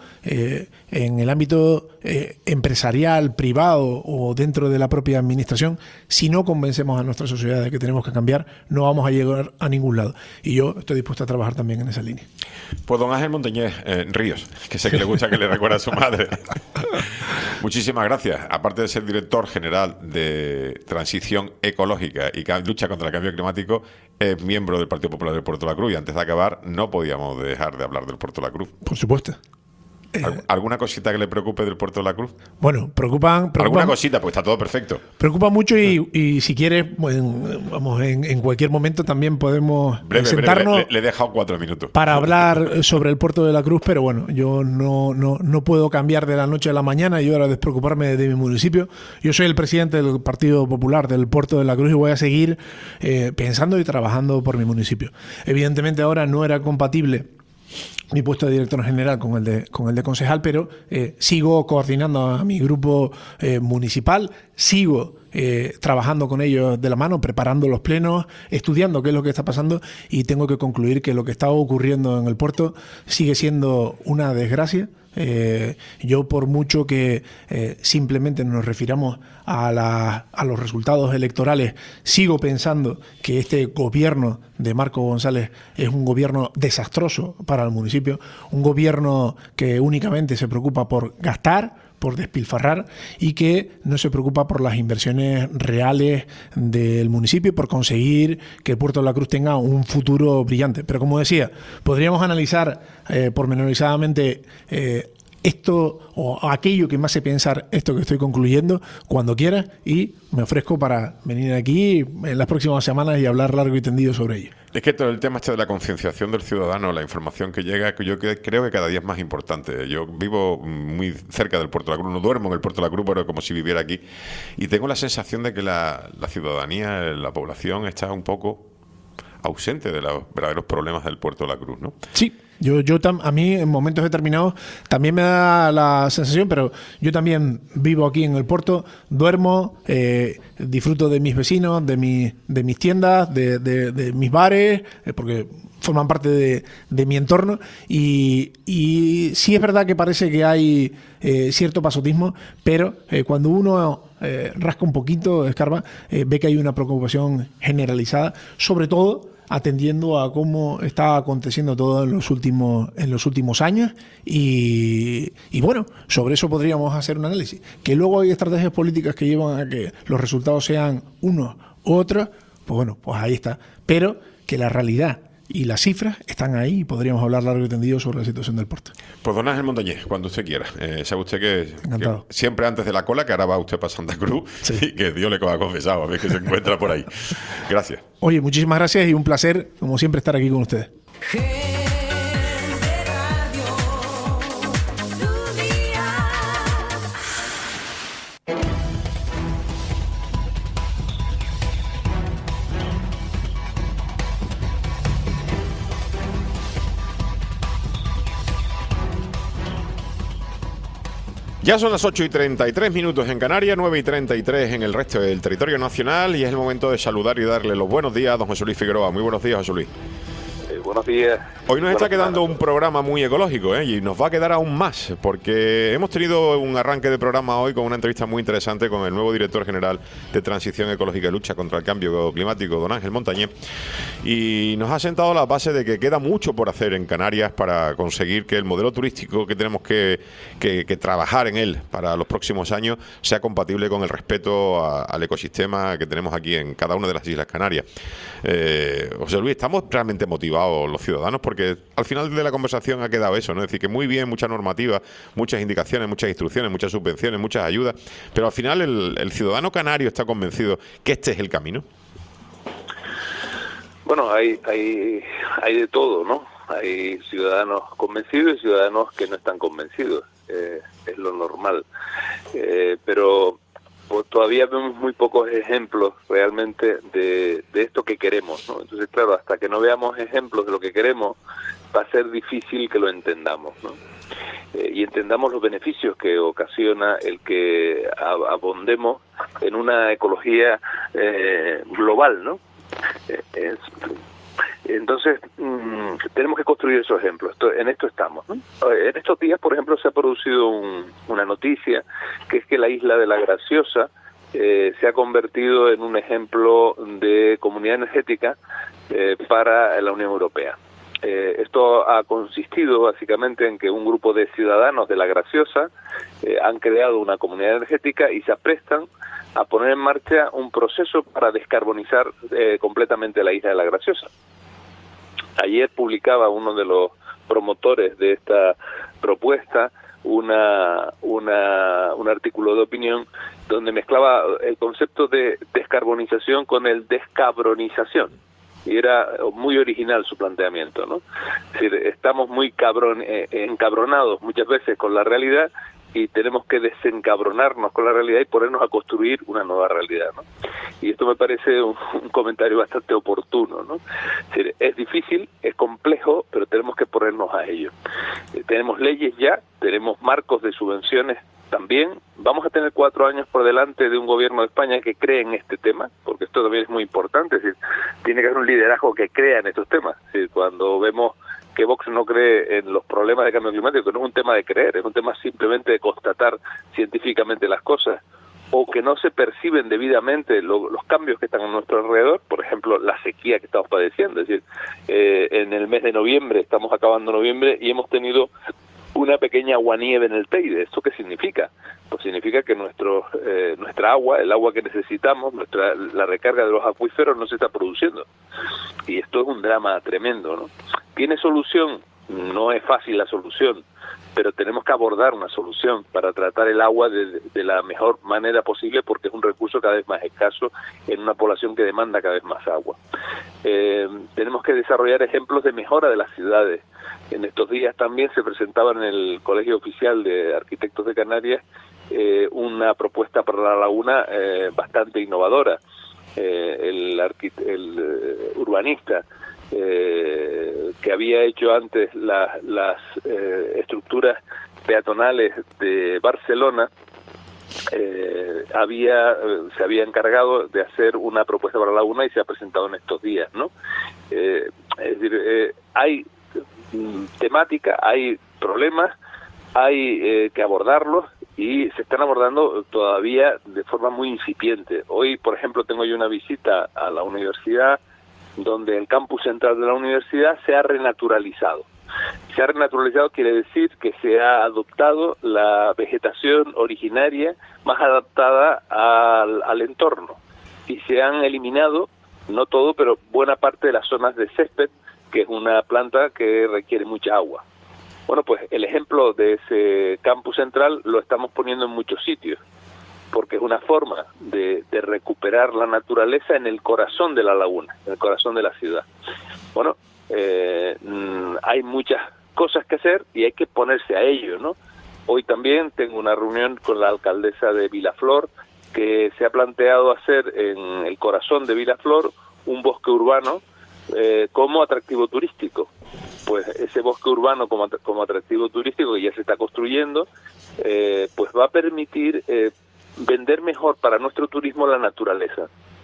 Speaker 5: empresarial, privado o dentro de la propia administración, si no convencemos a nuestra sociedad de que tenemos que cambiar, no vamos a llegar a ningún lado. Y yo estoy dispuesto a trabajar también en esa línea.
Speaker 3: Pues don Ángel Montañés Ríos, que sé que le gusta que le recuerde a su madre. Muchísimas gracias. Aparte de ser director general de Transición Ecológica y lucha contra el cambio climático, es miembro del Partido Popular del Puerto de la Cruz. Y antes de acabar, no podíamos dejar de hablar del Puerto de la Cruz.
Speaker 5: Por supuesto.
Speaker 3: ¿Alguna cosita que le preocupe del Puerto de la Cruz?
Speaker 5: Bueno, preocupan
Speaker 3: alguna cosita, pues está todo perfecto.
Speaker 5: Preocupa mucho y si quieres, en cualquier momento también podemos sentarnos.
Speaker 3: Le he dejado 4 minutos.
Speaker 5: Para hablar sobre el Puerto de la Cruz, pero bueno, yo no puedo cambiar de la noche a la mañana y ahora despreocuparme de mi municipio. Yo soy el presidente del Partido Popular del Puerto de la Cruz y voy a seguir pensando y trabajando por mi municipio. Evidentemente ahora no era compatible mi puesto de director general con el de concejal, pero sigo coordinando a mi grupo municipal, sigo trabajando con ellos de la mano, preparando los plenos, estudiando qué es lo que está pasando, y tengo que concluir que lo que está ocurriendo en el puerto sigue siendo una desgracia. Yo, por mucho que simplemente nos refiramos a los resultados electorales, sigo pensando que este gobierno de Marco González es un gobierno desastroso para el municipio, un gobierno que únicamente se preocupa por gastar, por despilfarrar, y que no se preocupa por las inversiones reales del municipio y por conseguir que el Puerto de la Cruz tenga un futuro brillante. Pero como decía, podríamos analizar pormenorizadamente esto o aquello que me hace pensar esto que estoy concluyendo cuando quieras, y me ofrezco para venir aquí en las próximas semanas y hablar largo y tendido sobre ello.
Speaker 3: Es que todo el tema de la concienciación del ciudadano, la información que llega, que yo creo que cada día es más importante. Yo vivo muy cerca del Puerto de la Cruz, no duermo en el Puerto de la Cruz, pero como si viviera aquí, y tengo la sensación de que la ciudadanía, la población está un poco ausente de los verdaderos problemas del Puerto de la Cruz, ¿no?
Speaker 5: Sí. A mí en momentos determinados también me da la sensación, pero yo también vivo aquí en el puerto, duermo, disfruto de mis vecinos, de mis tiendas, de mis bares, porque forman parte de mi entorno, y sí es verdad que parece que hay cierto pasotismo, pero cuando uno rasca un poquito, escarba, ve que hay una preocupación generalizada, sobre todo atendiendo a cómo está aconteciendo todo en los últimos años y bueno, sobre eso podríamos hacer un análisis. Que luego hay estrategias políticas que llevan a que los resultados sean unos u otros, pues bueno, pues ahí está. Pero que la realidad y las cifras están ahí y podríamos hablar largo y tendido sobre la situación del puerto.
Speaker 3: Pues don Ángel Montañés, cuando usted quiera. Sabe usted que siempre antes de la cola, que ahora va usted para Santa Cruz, sí. Y que Dios le ha confesado, a ver que se encuentra por ahí. Gracias.
Speaker 5: Oye, muchísimas gracias y un placer, como siempre, estar aquí con ustedes.
Speaker 3: Ya son las 8:33 en Canarias, 9:33 en el resto del territorio nacional y es el momento de saludar y darle los buenos días a don José Luis Figueroa. Muy buenos días, José Luis.
Speaker 6: Buenos días.
Speaker 3: Hoy nos está quedando un programa muy ecológico, y nos va a quedar aún más, porque hemos tenido un arranque de programa hoy con una entrevista muy interesante con el nuevo director general de Transición Ecológica y Lucha contra el Cambio Climático, don Ángel Montañés, y nos ha sentado la base de que queda mucho por hacer en Canarias para conseguir que el modelo turístico que tenemos que trabajar en él para los próximos años sea compatible con el respeto al ecosistema que tenemos aquí en cada una de las Islas Canarias. José Luis, estamos realmente motivados los ciudadanos, porque al final de la conversación ha quedado eso, ¿no? Es decir, que muy bien, mucha normativa, muchas indicaciones, muchas instrucciones, muchas subvenciones, muchas ayudas, pero al final el ciudadano canario está convencido que este es el camino.
Speaker 6: Bueno, hay de todo, ¿no? Hay ciudadanos convencidos y ciudadanos que no están convencidos, es lo normal, pero pues todavía vemos muy pocos ejemplos realmente de esto que queremos, ¿no? Entonces, claro, hasta que no veamos ejemplos de lo que queremos, va a ser difícil que lo entendamos, ¿no? Y entendamos los beneficios que ocasiona el que abondemos en una ecología global, ¿no? Entonces, tenemos que construir esos ejemplos. En esto estamos, ¿no? En estos días, por ejemplo, se ha producido una noticia, que es que la isla de La Graciosa se ha convertido en un ejemplo de comunidad energética para la Unión Europea. Esto ha consistido básicamente en que un grupo de ciudadanos de La Graciosa han creado una comunidad energética y se aprestan a poner en marcha un proceso para descarbonizar completamente la isla de La Graciosa. Ayer publicaba uno de los promotores de esta propuesta un artículo de opinión donde mezclaba el concepto de descarbonización con el descabronización. Y era muy original su planteamiento, ¿no? Es decir, estamos muy encabronados muchas veces con la realidad y tenemos que desencabronarnos con la realidad y ponernos a construir una nueva realidad, ¿no? Y esto me parece un comentario bastante oportuno, ¿no? Es decir, es difícil, es complejo, pero tenemos que ponernos a ello. Tenemos leyes ya, tenemos marcos de subvenciones también. Vamos a tener 4 años por delante de un gobierno de España que cree en este tema, porque esto también es muy importante, es decir, tiene que haber un liderazgo que crea en estos temas. Es decir, cuando vemos que Vox no cree en los problemas de cambio climático, no es un tema de creer, es un tema simplemente de constatar científicamente las cosas, o que no se perciben debidamente los cambios que están a nuestro alrededor, por ejemplo, la sequía que estamos padeciendo. Es decir, en el mes de noviembre, estamos acabando noviembre, y hemos tenido una pequeña aguanieve en el Teide. ¿Esto qué significa? Pues significa que nuestra agua, el agua que necesitamos, la recarga de los acuíferos no se está produciendo. Y esto es un drama tremendo, ¿no? ¿Tiene solución? No es fácil la solución, pero tenemos que abordar una solución para tratar el agua de la mejor manera posible, porque es un recurso cada vez más escaso en una población que demanda cada vez más agua. Tenemos que desarrollar ejemplos de mejora de las ciudades. En estos días también se presentaba en el Colegio Oficial de Arquitectos de Canarias una propuesta para la laguna bastante innovadora. El urbanista que había hecho antes las estructuras peatonales de Barcelona se había encargado de hacer una propuesta para la laguna y se ha presentado en estos días, ¿no? Es decir, hay temática, hay problemas, hay que abordarlos y se están abordando todavía de forma muy incipiente. Hoy, por ejemplo, tengo yo una visita a la Universidad donde el campus central de la universidad se ha renaturalizado. Se ha renaturalizado quiere decir que se ha adoptado la vegetación originaria más adaptada al entorno y se han eliminado, no todo, pero buena parte de las zonas de césped, que es una planta que requiere mucha agua. Bueno, pues el ejemplo de ese campus central lo estamos poniendo en muchos sitios, porque es una forma de recuperar la naturaleza en el corazón de la laguna, en el corazón de la ciudad. Bueno, hay muchas cosas que hacer y hay que ponerse a ello, ¿no? Hoy también tengo una reunión con la alcaldesa de Vilaflor, que se ha planteado hacer en el corazón de Vilaflor un bosque urbano como atractivo turístico. Pues ese bosque urbano como atractivo turístico que ya se está construyendo, pues va a permitir vender mejor para nuestro turismo la naturaleza.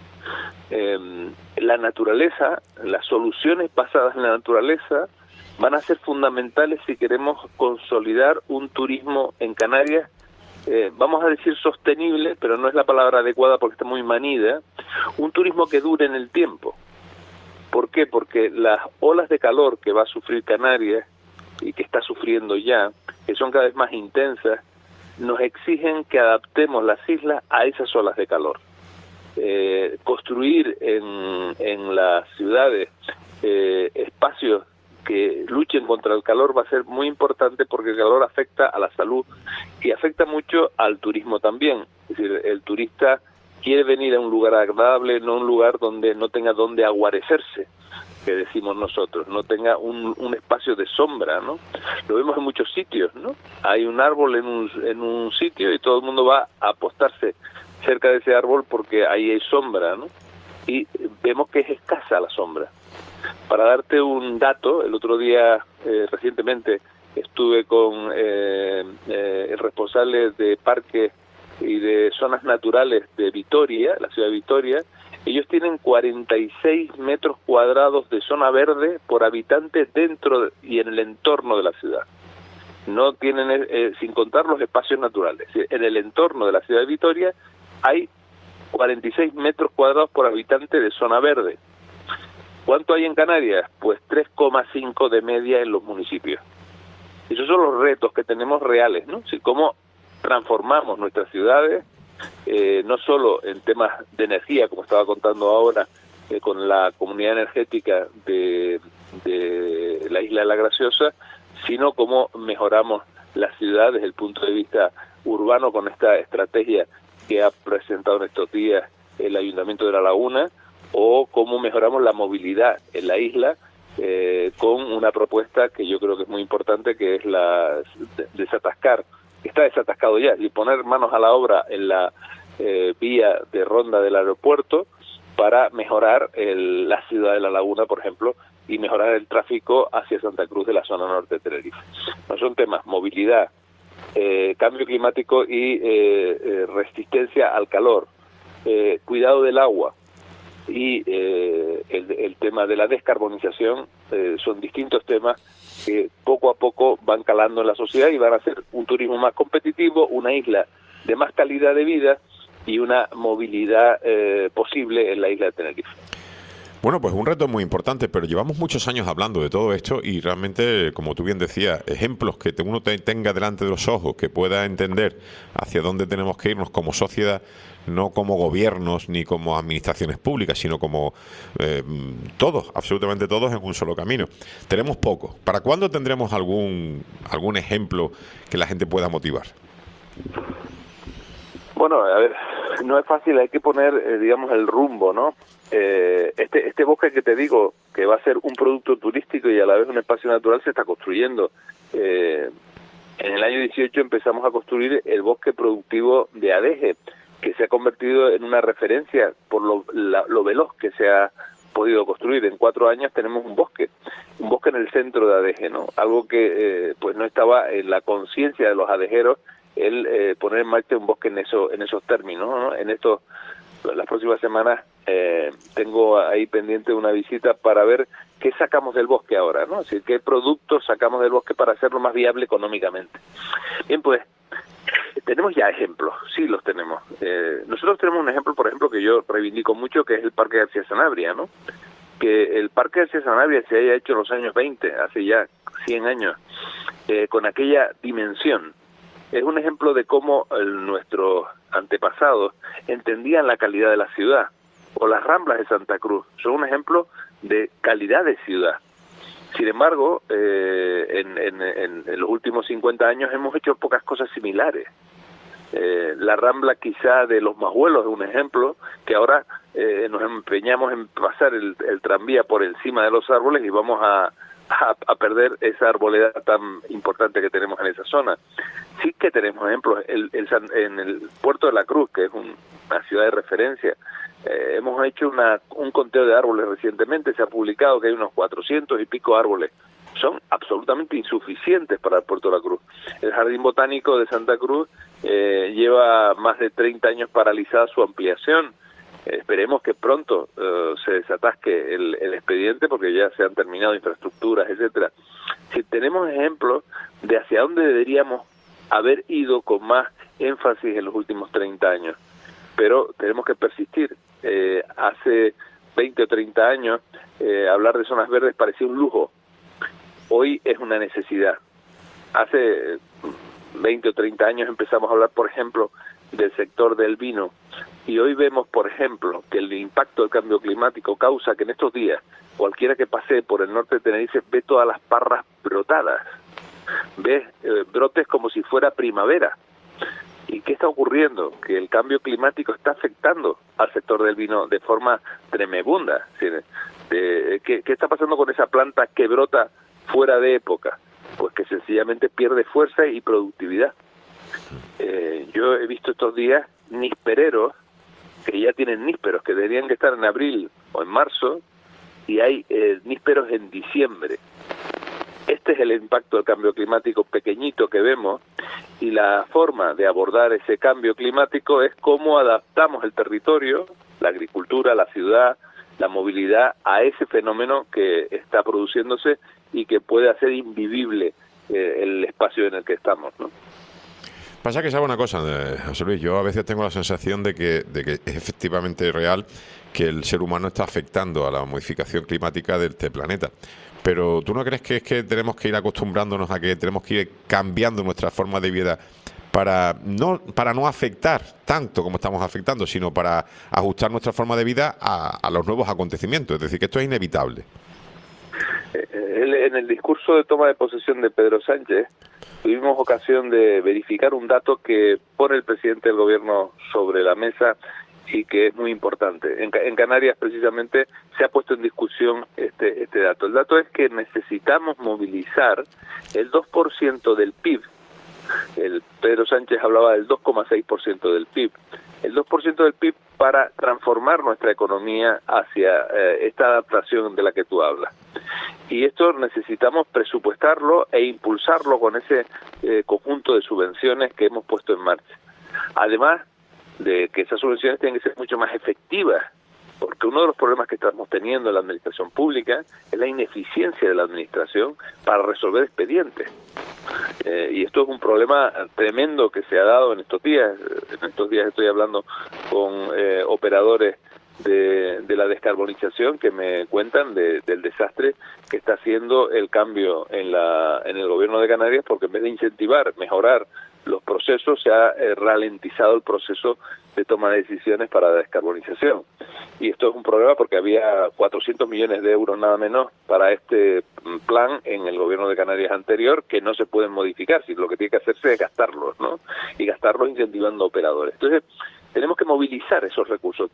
Speaker 6: La naturaleza, las soluciones basadas en la naturaleza van a ser fundamentales si queremos consolidar un turismo en Canarias, vamos a decir sostenible, pero no es la palabra adecuada porque está muy manida, un turismo que dure en el tiempo. ¿Por qué? Porque las olas de calor que va a sufrir Canarias y que está sufriendo ya, que son cada vez más intensas, nos exigen que adaptemos las islas a esas olas de calor. Construir en las ciudades espacios que luchen contra el calor va a ser muy importante porque el calor afecta a la salud y afecta mucho al turismo también. Es decir, el turista quiere venir a un lugar agradable, no un lugar donde no tenga donde aguarecerse, que decimos nosotros, no tenga un espacio de sombra, ¿no? Lo vemos en muchos sitios, ¿no? Hay un árbol en un sitio y todo el mundo va a apostarse cerca de ese árbol porque ahí hay sombra, ¿no? Y vemos que es escasa la sombra. Para darte un dato, el otro día, recientemente, estuve con el responsable de parques y de zonas naturales de Vitoria, la ciudad de Vitoria. Ellos tienen 46 metros cuadrados de zona verde por habitante dentro y en el entorno de la ciudad. No tienen, sin contar los espacios naturales. En el entorno de la ciudad de Vitoria hay 46 metros cuadrados por habitante de zona verde. ¿Cuánto hay en Canarias? Pues 3,5 de media en los municipios. Esos son los retos que tenemos reales, ¿no? Si cómo transformamos nuestras ciudades, no solo en temas de energía, como estaba contando ahora, con la comunidad energética de la isla de La Graciosa, sino cómo mejoramos la ciudad desde el punto de vista urbano con esta estrategia que ha presentado en estos días el Ayuntamiento de La Laguna, o cómo mejoramos la movilidad en la isla con una propuesta que yo creo que es muy importante, que es la desatascar, está desatascado ya, y poner manos a la obra en la vía de ronda del aeropuerto para mejorar la ciudad de La Laguna, por ejemplo, y mejorar el tráfico hacia Santa Cruz de la zona norte de Tenerife. No son temas, movilidad, cambio climático y resistencia al calor, cuidado del agua y el tema de la descarbonización, son distintos temas que poco a poco van calando en la sociedad y van a hacer un turismo más competitivo, una isla de más calidad de vida y una movilidad posible en la isla de Tenerife.
Speaker 3: Bueno, pues un reto muy importante, pero llevamos muchos años hablando de todo esto y realmente, como tú bien decías, ejemplos que uno tenga delante de los ojos, que pueda entender hacia dónde tenemos que irnos como sociedad, no como gobiernos ni como administraciones públicas, sino como todos, absolutamente todos en un solo camino. Tenemos poco. ¿Para cuándo tendremos algún ejemplo que la gente pueda motivar?
Speaker 6: Bueno, a ver, no es fácil, hay que poner, digamos, el rumbo, ¿no? Este bosque que te digo, que va a ser un producto turístico y a la vez un espacio natural, se está construyendo. En el año 18 empezamos a construir el bosque productivo de Adeje, que se ha convertido en una referencia por lo veloz que se ha podido construir. En 4 años tenemos un bosque en el centro de Adeje, ¿no? Algo que pues no estaba en la conciencia de los adejeros, el poner en marcha un bosque en esos términos, ¿no? Las próximas semanas tengo ahí pendiente una visita para ver qué sacamos del bosque ahora, ¿no? Es decir, qué productos sacamos del bosque para hacerlo más viable económicamente. Bien, pues tenemos ya ejemplos, sí los tenemos. Nosotros tenemos un ejemplo, por ejemplo, que yo reivindico mucho, que es el Parque García Sanabria, ¿no? que el Parque de Sanabria se haya hecho en los años 20, hace ya 100 años, con aquella dimensión, es un ejemplo de cómo nuestros antepasados entendían la calidad de la ciudad. O las Ramblas de Santa Cruz son un ejemplo de calidad de ciudad. Sin embargo, en los últimos 50 años hemos hecho pocas cosas similares. La Rambla quizá de los Majuelos es un ejemplo, que ahora nos empeñamos en pasar el tranvía por encima de los árboles y vamos a perder esa arboleda tan importante que tenemos en esa zona. Sí que tenemos ejemplos. En el Puerto de la Cruz, que es una ciudad de referencia, hemos hecho un conteo de árboles recientemente, se ha publicado que hay unos 400 y pico árboles. Son absolutamente insuficientes para el Puerto de la Cruz. El Jardín Botánico de Santa Cruz lleva más de 30 años paralizada su ampliación. Esperemos que pronto se desatasque el expediente, porque ya se han terminado infraestructuras, etcétera. Si tenemos ejemplos de hacia dónde deberíamos haber ido con más énfasis en los últimos 30 años, pero tenemos que persistir. Hace 20 o 30 años hablar de zonas verdes parecía un lujo. Hoy es una necesidad. Hace 20 o 30 años empezamos a hablar, por ejemplo, del sector del vino, y hoy vemos, por ejemplo, que el impacto del cambio climático causa que en estos días cualquiera que pase por el norte de Tenerife ve todas las parras brotadas, ve brotes como si fuera primavera. ¿Y qué está ocurriendo? Que el cambio climático está afectando al sector del vino de forma tremenda. ¿Qué está pasando con esa planta que brota fuera de época? Pues que sencillamente pierde fuerza y productividad. Yo he visto estos días níspereros que ya tienen nísperos, que deberían que estar en abril o en marzo, y hay nísperos en diciembre. Este es el impacto del cambio climático pequeñito que vemos, y la forma de abordar ese cambio climático es cómo adaptamos el territorio, la agricultura, la ciudad, la movilidad a ese fenómeno que está produciéndose y que puede hacer invivible el espacio en el que estamos, ¿no?
Speaker 3: Pasa que sabe una cosa, José Luis, yo a veces tengo la sensación de que es efectivamente real que el ser humano está afectando a la modificación climática de este planeta. Pero ¿tú no crees que es que tenemos que ir acostumbrándonos a que tenemos que ir cambiando nuestra forma de vida para no afectar tanto como estamos afectando, sino para ajustar nuestra forma de vida a los nuevos acontecimientos? Es decir, que esto es inevitable.
Speaker 6: En el discurso de toma de posesión de Pedro Sánchez tuvimos ocasión de verificar un dato que pone el presidente del gobierno sobre la mesa y que es muy importante. En Canarias, precisamente, se ha puesto en discusión este dato. El dato es que necesitamos movilizar el 2% del PIB. Pedro Sánchez hablaba del 2,6% del PIB. El 2% del PIB para transformar nuestra economía hacia esta adaptación de la que tú hablas. Y esto necesitamos presupuestarlo e impulsarlo con ese conjunto de subvenciones que hemos puesto en marcha. Además de que esas subvenciones tienen que ser mucho más efectivas, porque uno de los problemas que estamos teniendo en la administración pública es la ineficiencia de la administración para resolver expedientes. Y esto es un problema tremendo que se ha dado en estos días. En estos días estoy hablando con operadores de la descarbonización que me cuentan del desastre que está haciendo el cambio en el gobierno de Canarias, porque en vez de incentivar, mejorar los procesos, se ha ralentizado el proceso de toma de decisiones para la descarbonización. Y esto es un problema porque había 400 millones de euros nada menos para este plan en el gobierno de Canarias anterior, que no se pueden modificar, si lo que tiene que hacerse es gastarlos, ¿no? Y gastarlos incentivando operadores. Entonces, tenemos que movilizar esos recursos,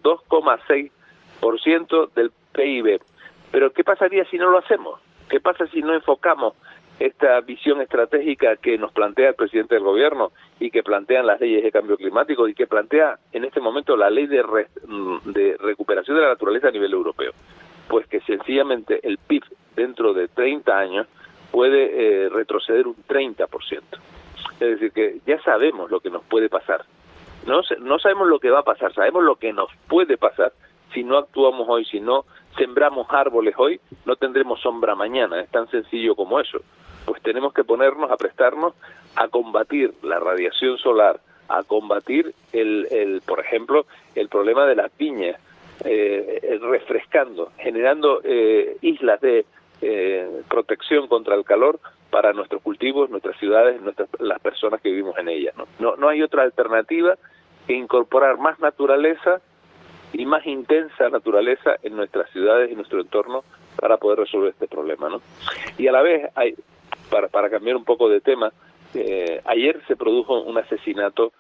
Speaker 6: 2,6% del PIB. Pero ¿qué pasaría si no lo hacemos? ¿Qué pasa si no enfocamos esta visión estratégica que nos plantea el presidente del gobierno y que plantean las leyes de cambio climático y que plantea en este momento la ley de recuperación de la naturaleza a nivel europeo? Pues que sencillamente el PIB dentro de 30 años puede retroceder un 30%. Es decir, que ya sabemos lo que nos puede pasar. No sabemos lo que va a pasar, sabemos lo que nos puede pasar. Si no actuamos hoy, si no sembramos árboles hoy, no tendremos sombra mañana. Es tan sencillo como eso. Pues tenemos que ponernos a prestarnos a combatir la radiación solar, a combatir por ejemplo, el problema de las piñas. refrescando, generando islas de protección contra el calor para nuestros cultivos, nuestras ciudades, las personas que vivimos en ellas, ¿no? No hay otra alternativa que incorporar más naturaleza y más intensa naturaleza en nuestras ciudades y nuestro entorno para poder resolver este problema, ¿no? Y a la vez, para cambiar un poco de tema, ayer se produjo un asesinato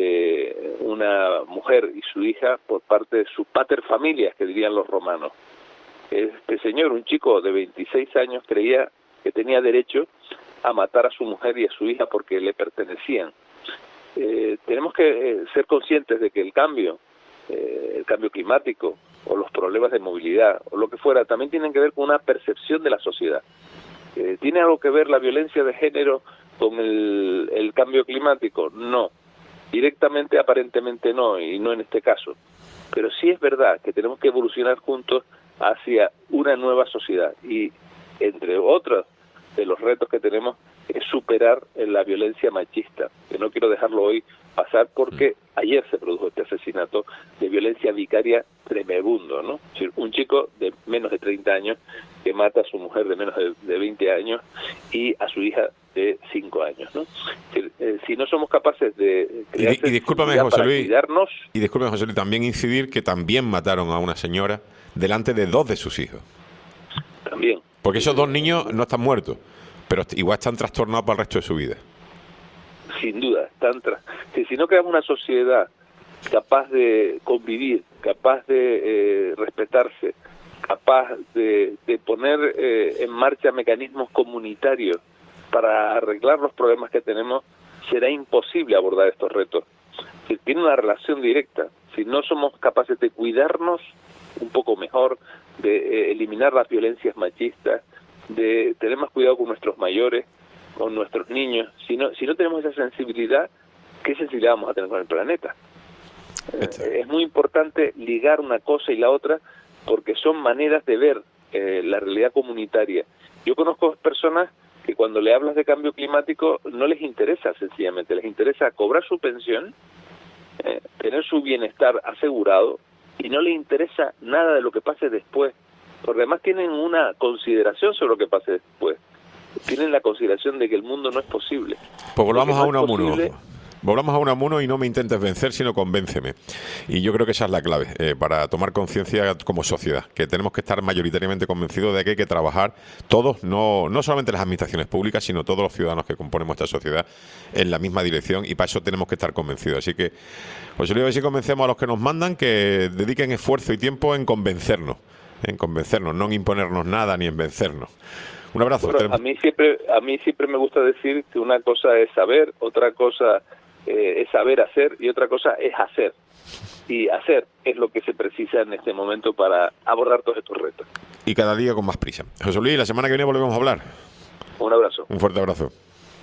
Speaker 6: de una mujer y su hija por parte de su pater familias, que dirían los romanos. Este señor, un chico de 26 años, creía que tenía derecho a matar a su mujer y a su hija porque le pertenecían. Tenemos que ser conscientes de que el cambio climático o los problemas de movilidad o lo que fuera también tienen que ver con una percepción de la sociedad. ¿Tiene algo que ver la violencia de género con el cambio climático? No. Directamente, aparentemente no, y no en este caso. Pero sí es verdad que tenemos que evolucionar juntos hacia una nueva sociedad. Y entre otros de los retos que tenemos es superar la violencia machista, que no quiero dejarlo hoy pasar porque ayer se produjo este asesinato de violencia vicaria tremebundo, ¿no? Es decir, un chico de menos de 30 años que mata a su mujer de menos de 20 años y a su hija de 5 años, ¿no? Es decir, si no somos capaces de crear
Speaker 3: y discúlpame, José Luis,
Speaker 6: cuidarnos,
Speaker 3: y discúlpame, José Luis, también incidir que también mataron a una señora delante de 2 de sus hijos.
Speaker 6: También.
Speaker 3: Porque esos 2 niños no están muertos, pero igual están trastornados para el resto de su vida.
Speaker 6: Sin duda, si no creamos una sociedad capaz de convivir, capaz de respetarse, capaz de poner en marcha mecanismos comunitarios para arreglar los problemas que tenemos, será imposible abordar estos retos. Tiene una relación directa. Si no somos capaces de cuidarnos un poco mejor, de eliminar las violencias machistas, de tener más cuidado con nuestros mayores, con nuestros niños, si no tenemos esa sensibilidad, ¿qué sensibilidad vamos a tener con el planeta? Es muy importante ligar una cosa y la otra porque son maneras de ver la realidad comunitaria. Yo conozco personas que cuando le hablas de cambio climático no les interesa sencillamente, les interesa cobrar su pensión, tener su bienestar asegurado y no les interesa nada de lo que pase después, porque además tienen una consideración sobre lo que pase después. Tienen la consideración de que el mundo no es posible.
Speaker 3: Pues volvamos a Unamuno.
Speaker 6: posible...
Speaker 3: Volvamos a Unamuno y no me intentes vencer, sino convénceme. Y yo creo que esa es la clave para tomar conciencia como sociedad, que tenemos que estar mayoritariamente convencidos de que hay que trabajar todos, no solamente las administraciones públicas, sino todos los ciudadanos que componemos esta sociedad en la misma dirección, y para eso tenemos que estar convencidos. Así que, pues yo le digo, a ver si convencemos a los que nos mandan que dediquen esfuerzo y tiempo en convencernos, no en imponernos nada ni en vencernos. Un abrazo.
Speaker 6: Bueno, a mí siempre me gusta decir que una cosa es saber, otra cosa es saber hacer y otra cosa es hacer. Y hacer es lo que se precisa en este momento para abordar todos estos retos.
Speaker 3: Y cada día con más prisa. José Luis, la semana que viene volvemos a hablar.
Speaker 6: Un abrazo.
Speaker 3: Un fuerte abrazo.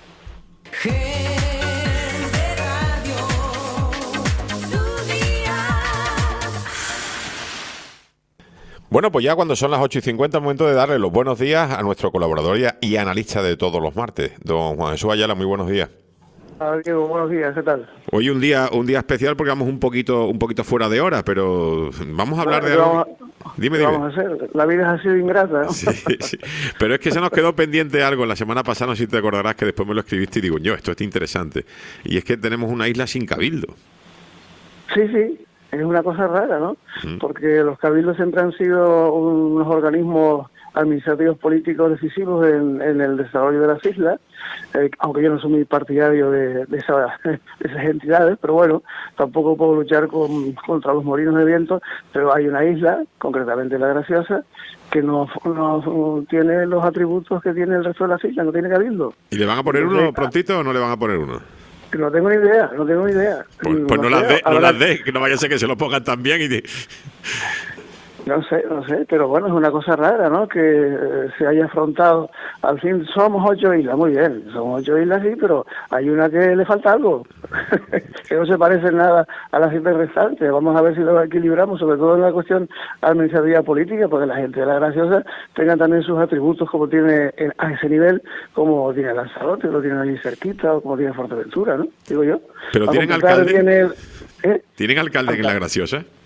Speaker 3: Bueno, pues ya cuando son las 8:50 es momento de darle los buenos días a nuestro colaborador y analista de todos los martes, don Juan Jesús Ayala. Muy buenos días.
Speaker 7: A ver, Diego, buenos días, ¿qué tal?
Speaker 3: Hoy un día especial porque vamos un poquito fuera de hora, pero vamos a hablar de algo. Dime.
Speaker 7: Vamos a hacer, la vida ha sido ingrata, ¿no?
Speaker 3: Sí. Pero es que se nos quedó pendiente algo en la semana pasada, no sé si te acordarás, que después me lo escribiste y digo, esto es interesante. Y es que tenemos una isla sin cabildo.
Speaker 7: Sí, es una cosa rara, ¿no? Porque los cabildos siempre han sido unos organismos administrativos políticos decisivos en el desarrollo de las islas, aunque yo no soy muy partidario de esas entidades, pero bueno, tampoco puedo luchar contra los molinos de viento, pero hay una isla, concretamente La Graciosa, que no tiene los atributos que tiene el resto de las islas, no tiene cabildo.
Speaker 3: ¿Y le van a poner uno prontito o no le van a poner uno?
Speaker 7: No tengo ni idea.
Speaker 3: Pues no las dé, que no vaya a ser que se lo pongan también y...
Speaker 7: No sé, pero bueno, es una cosa rara, ¿no? Que se haya afrontado. Al fin somos 8 islas, muy bien, somos 8 islas, sí, pero hay una que le falta algo, que no se parece en nada a las islas restantes. Vamos a ver si lo equilibramos, sobre todo en la cuestión administrativa política, porque la gente de La Graciosa tenga también sus atributos como tiene a ese nivel, como tiene Lanzarote, lo tiene allí cerquita, o como tiene Fuerteventura, ¿no? Digo yo.
Speaker 3: Pero tienen alcalde. ¿Tienen alcalde en La Graciosa?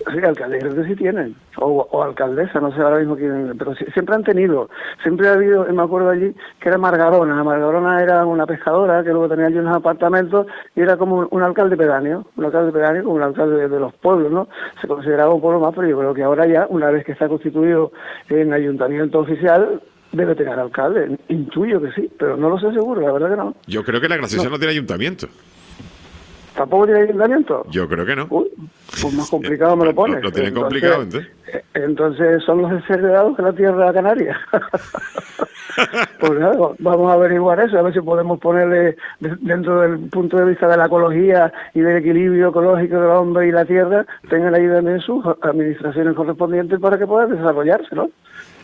Speaker 7: Sí, alcalde creo que sí tienen, o alcaldesa, no sé ahora mismo quién, pero siempre han tenido, siempre ha habido, me acuerdo allí, que era Margarona era una pescadora que luego tenía allí unos apartamentos y era como un alcalde pedáneo, como un alcalde de los pueblos, ¿no? Se consideraba un pueblo más, pero yo creo que ahora ya, una vez que está constituido en ayuntamiento oficial, debe tener alcalde, intuyo que sí, pero no lo sé seguro, la verdad que no.
Speaker 3: Yo creo que la Graciosa no tiene ayuntamiento.
Speaker 7: ¿Tampoco tiene ayuntamiento?
Speaker 3: Yo creo que no.
Speaker 7: Uy, pues más complicado me lo pones.
Speaker 3: Lo tienen complicado, entonces.
Speaker 7: Entonces son los desheredados de la tierra canaria. Pues nada, vamos a averiguar eso, a ver si podemos ponerle dentro del punto de vista de la ecología y del equilibrio ecológico del hombre y la tierra, tengan ahí también sus administraciones correspondientes para que puedan desarrollarse, ¿no?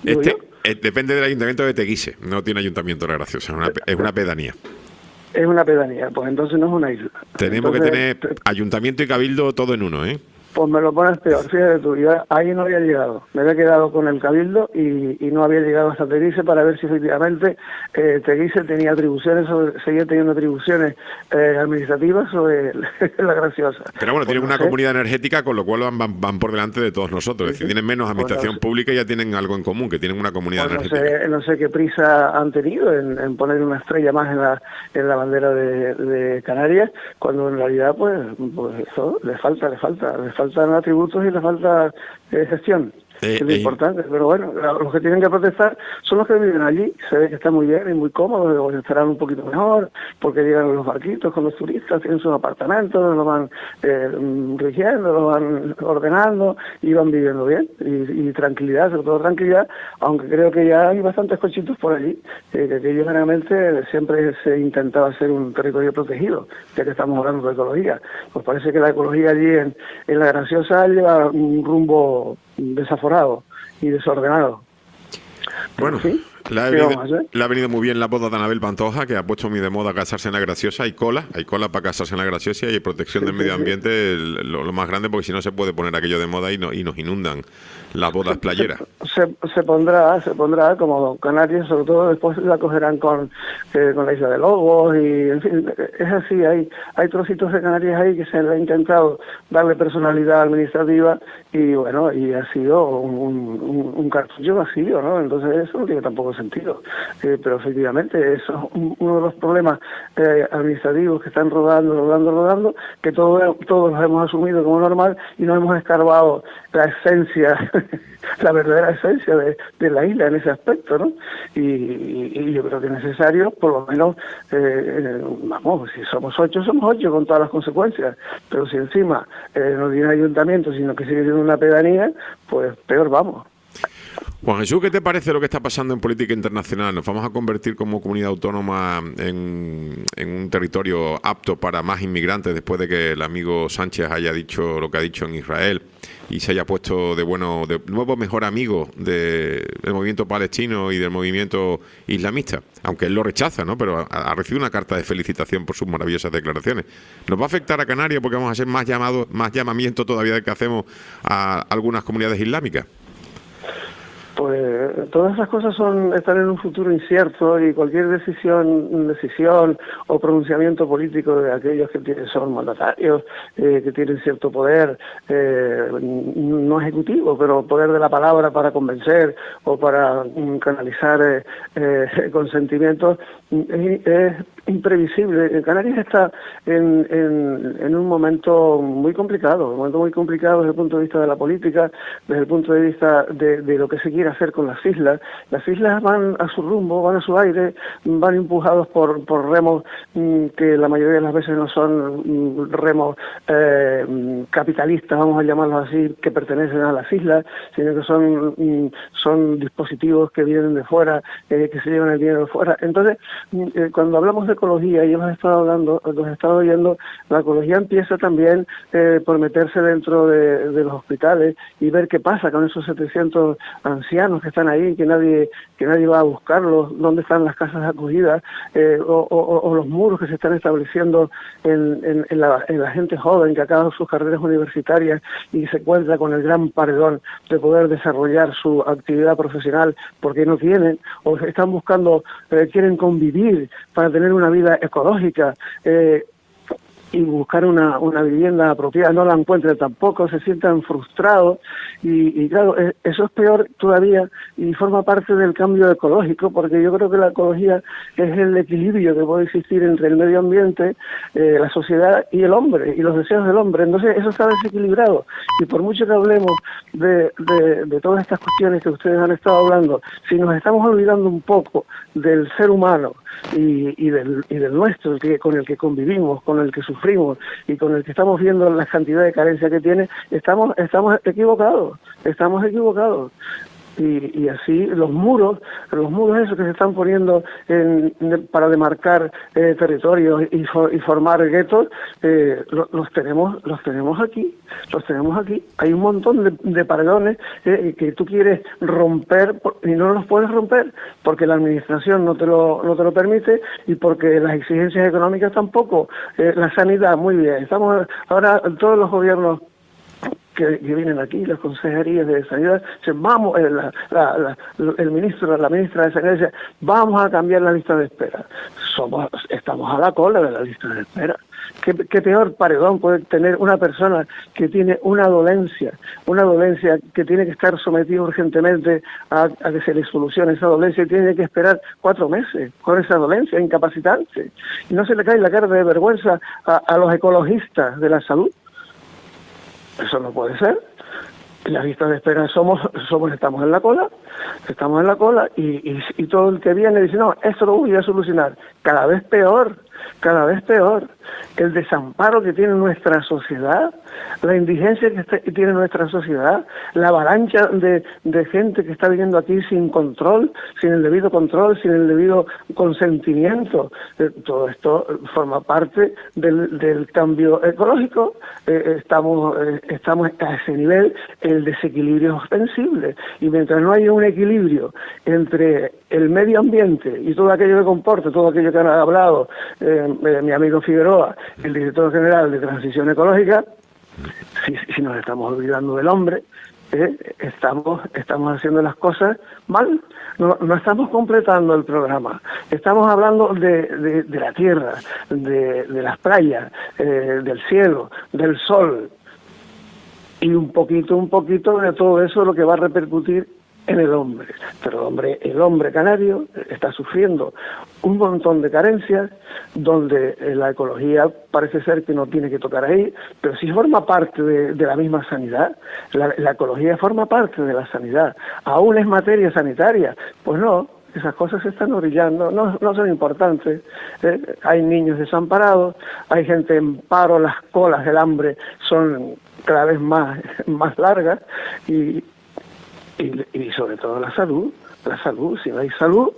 Speaker 3: Depende del ayuntamiento de Teguise, no tiene ayuntamiento La Graciosa, es una pedanía.
Speaker 7: Es una pedanía, pues entonces no es una isla.
Speaker 3: Tenemos
Speaker 7: entonces,
Speaker 3: que tener ayuntamiento y cabildo todo en uno, ¿eh?
Speaker 7: Pues me lo pones peor, fíjate tú, yo ahí no había llegado, me había quedado con el Cabildo y no había llegado hasta Teguise para ver si efectivamente Teguise tenía atribuciones, seguía teniendo atribuciones administrativas sobre La Graciosa.
Speaker 3: Pero bueno, tienen
Speaker 7: Pues
Speaker 3: una
Speaker 7: no sé.
Speaker 3: comunidad energética, con lo cual van por delante de todos nosotros. Es decir, tienen menos administración pública y ya tienen algo en común, que tienen una comunidad
Speaker 7: Pues
Speaker 3: energética.
Speaker 7: no sé qué prisa han tenido en poner una estrella más en la bandera de Canarias, cuando en realidad pues eso le faltan atributos y le falta gestión. Es lo importante, pero bueno, los que tienen que protestar son los que viven allí, se ve que están muy bien y muy cómodos, o estarán un poquito mejor, porque llegan los barquitos con los turistas, tienen sus apartamentos, los van rigiendo, los van ordenando y van viviendo bien, y tranquilidad, sobre todo tranquilidad, aunque creo que ya hay bastantes cochitos por allí, que aquello generalmente siempre se intentaba ser un territorio protegido, ya que estamos hablando de ecología. Pues parece que la ecología allí en La Graciosa lleva un rumbo desaforado y desordenado.
Speaker 3: Bueno,
Speaker 7: ¿Sí?
Speaker 3: le ha venido muy bien la boda de Anabel Pantoja, que ha puesto muy de moda casarse en La Graciosa. Hay cola para casarse en La Graciosa y hay protección del medio ambiente, lo más grande, porque si no se puede poner aquello de moda y nos inundan las bodas playeras.
Speaker 7: Se pondrá como Canarias, sobre todo después la cogerán con la Isla de Lobos y en fin, es así, hay trocitos de Canarias ahí que se le ha intentado darle personalidad administrativa y bueno, y ha sido un cartucho vacío, ¿no? Entonces eso no tiene tampoco sentido, pero efectivamente eso es uno de los problemas administrativos que están rodando, que todos los hemos asumido como normal y no hemos escarbado la esencia, la verdadera esencia de la isla en ese aspecto, ¿no? Y yo creo que es necesario, por lo menos, vamos, si somos 8 con todas las consecuencias, pero si encima no tiene ayuntamiento, sino que sigue siendo una pedanía, pues peor vamos.
Speaker 3: Juan Jesús, ¿qué te parece lo que está pasando en política internacional? ¿Nos vamos a convertir como comunidad autónoma en un territorio apto para más inmigrantes después de que el amigo Sánchez haya dicho lo que ha dicho en Israel y se haya puesto de nuevo mejor amigo del movimiento palestino y del movimiento islamista? Aunque él lo rechaza, ¿no? Pero ha recibido una carta de felicitación por sus maravillosas declaraciones. ¿Nos va a afectar a Canarias porque vamos a hacer más llamamiento todavía del que hacemos a algunas comunidades islámicas?
Speaker 7: Pues todas esas cosas están en un futuro incierto y cualquier decisión o pronunciamiento político de aquellos que son mandatarios, que tienen cierto poder, no ejecutivo, pero poder de la palabra para convencer o para canalizar consentimientos, es imprevisible. Canarias está en un momento muy complicado desde el punto de vista de la política, desde el punto de vista de lo que se quiere hacer con las islas. Las islas van a su rumbo, van a su aire, van empujados por remos que la mayoría de las veces no son remos capitalistas, vamos a llamarlos así, que pertenecen a las islas, sino que son dispositivos que vienen de fuera, que se llevan el dinero de fuera. Entonces, cuando hablamos de ecología, y los he estado oyendo, la ecología empieza también por meterse dentro de los hospitales y ver qué pasa con esos 700 ancianos que están ahí, que nadie va a buscarlos, dónde están las casas acogidas, o los muros que se están estableciendo en la gente joven que acaba sus carreras universitarias y se encuentra con el gran paredón de poder desarrollar su actividad profesional porque no tienen, o están buscando, quieren convivir para tener una vida ecológica. y buscar una vivienda apropiada, no la encuentren tampoco, se sientan frustrados y claro, eso es peor todavía y forma parte del cambio ecológico, porque yo creo que la ecología es el equilibrio que puede existir entre el medio ambiente, la sociedad y el hombre, y los deseos del hombre. Entonces eso está desequilibrado, y por mucho que hablemos de todas estas cuestiones que ustedes han estado hablando, si nos estamos olvidando un poco del ser humano y del nuestro, con el que convivimos, con el que sufrimos y con el que estamos viendo la cantidad de carencia que tiene, estamos equivocados. Y así los muros esos que se están poniendo para demarcar territorios y formar guetos, los tenemos aquí. Hay un montón de paredones que tú quieres romper y no los puedes romper porque la administración no te lo permite y porque las exigencias económicas tampoco. La sanidad, muy bien. Estamos ahora todos los gobiernos que vienen aquí, las consejerías de sanidad, dicen, vamos, el ministro, la ministra de sanidad dice, vamos a cambiar la lista de espera. Estamos a la cola de la lista de espera. ¿Qué peor paredón puede tener una persona que tiene una dolencia que tiene que estar sometida urgentemente a que se le solucione esa dolencia y tiene que esperar 4 meses con esa dolencia incapacitante? Y no se le cae la cara de vergüenza a los ecologistas de la salud. Eso no puede ser. Las listas de espera estamos en la cola y todo el que viene dice, no, esto lo voy a solucionar. Cada vez peor. El desamparo que tiene nuestra sociedad, la indigencia que tiene nuestra sociedad, la avalancha de gente que está viviendo aquí sin control, sin el debido control, sin el debido consentimiento. Todo esto forma parte del cambio ecológico. Estamos a ese nivel, el desequilibrio es ostensible. Y mientras no haya un equilibrio entre el medio ambiente y todo aquello que comporta, todo aquello que han hablado mi amigo Figueroa, el director general de Transición Ecológica, si nos estamos olvidando del hombre, estamos haciendo las cosas mal, no estamos completando el programa. Estamos hablando de la tierra, de las playas, del cielo, del sol, y un poquito de todo eso lo que va a repercutir en el hombre. Pero el hombre canario está sufriendo un montón de carencias donde la ecología parece ser que no tiene que tocar ahí, pero sí forma parte de la misma sanidad. La ecología forma parte de la sanidad. ¿Aún es materia sanitaria? Pues no. Esas cosas se están orillando, no son importantes. Hay niños desamparados, hay gente en paro, las colas del hambre son cada vez más largas y sobre todo la salud, si no hay salud,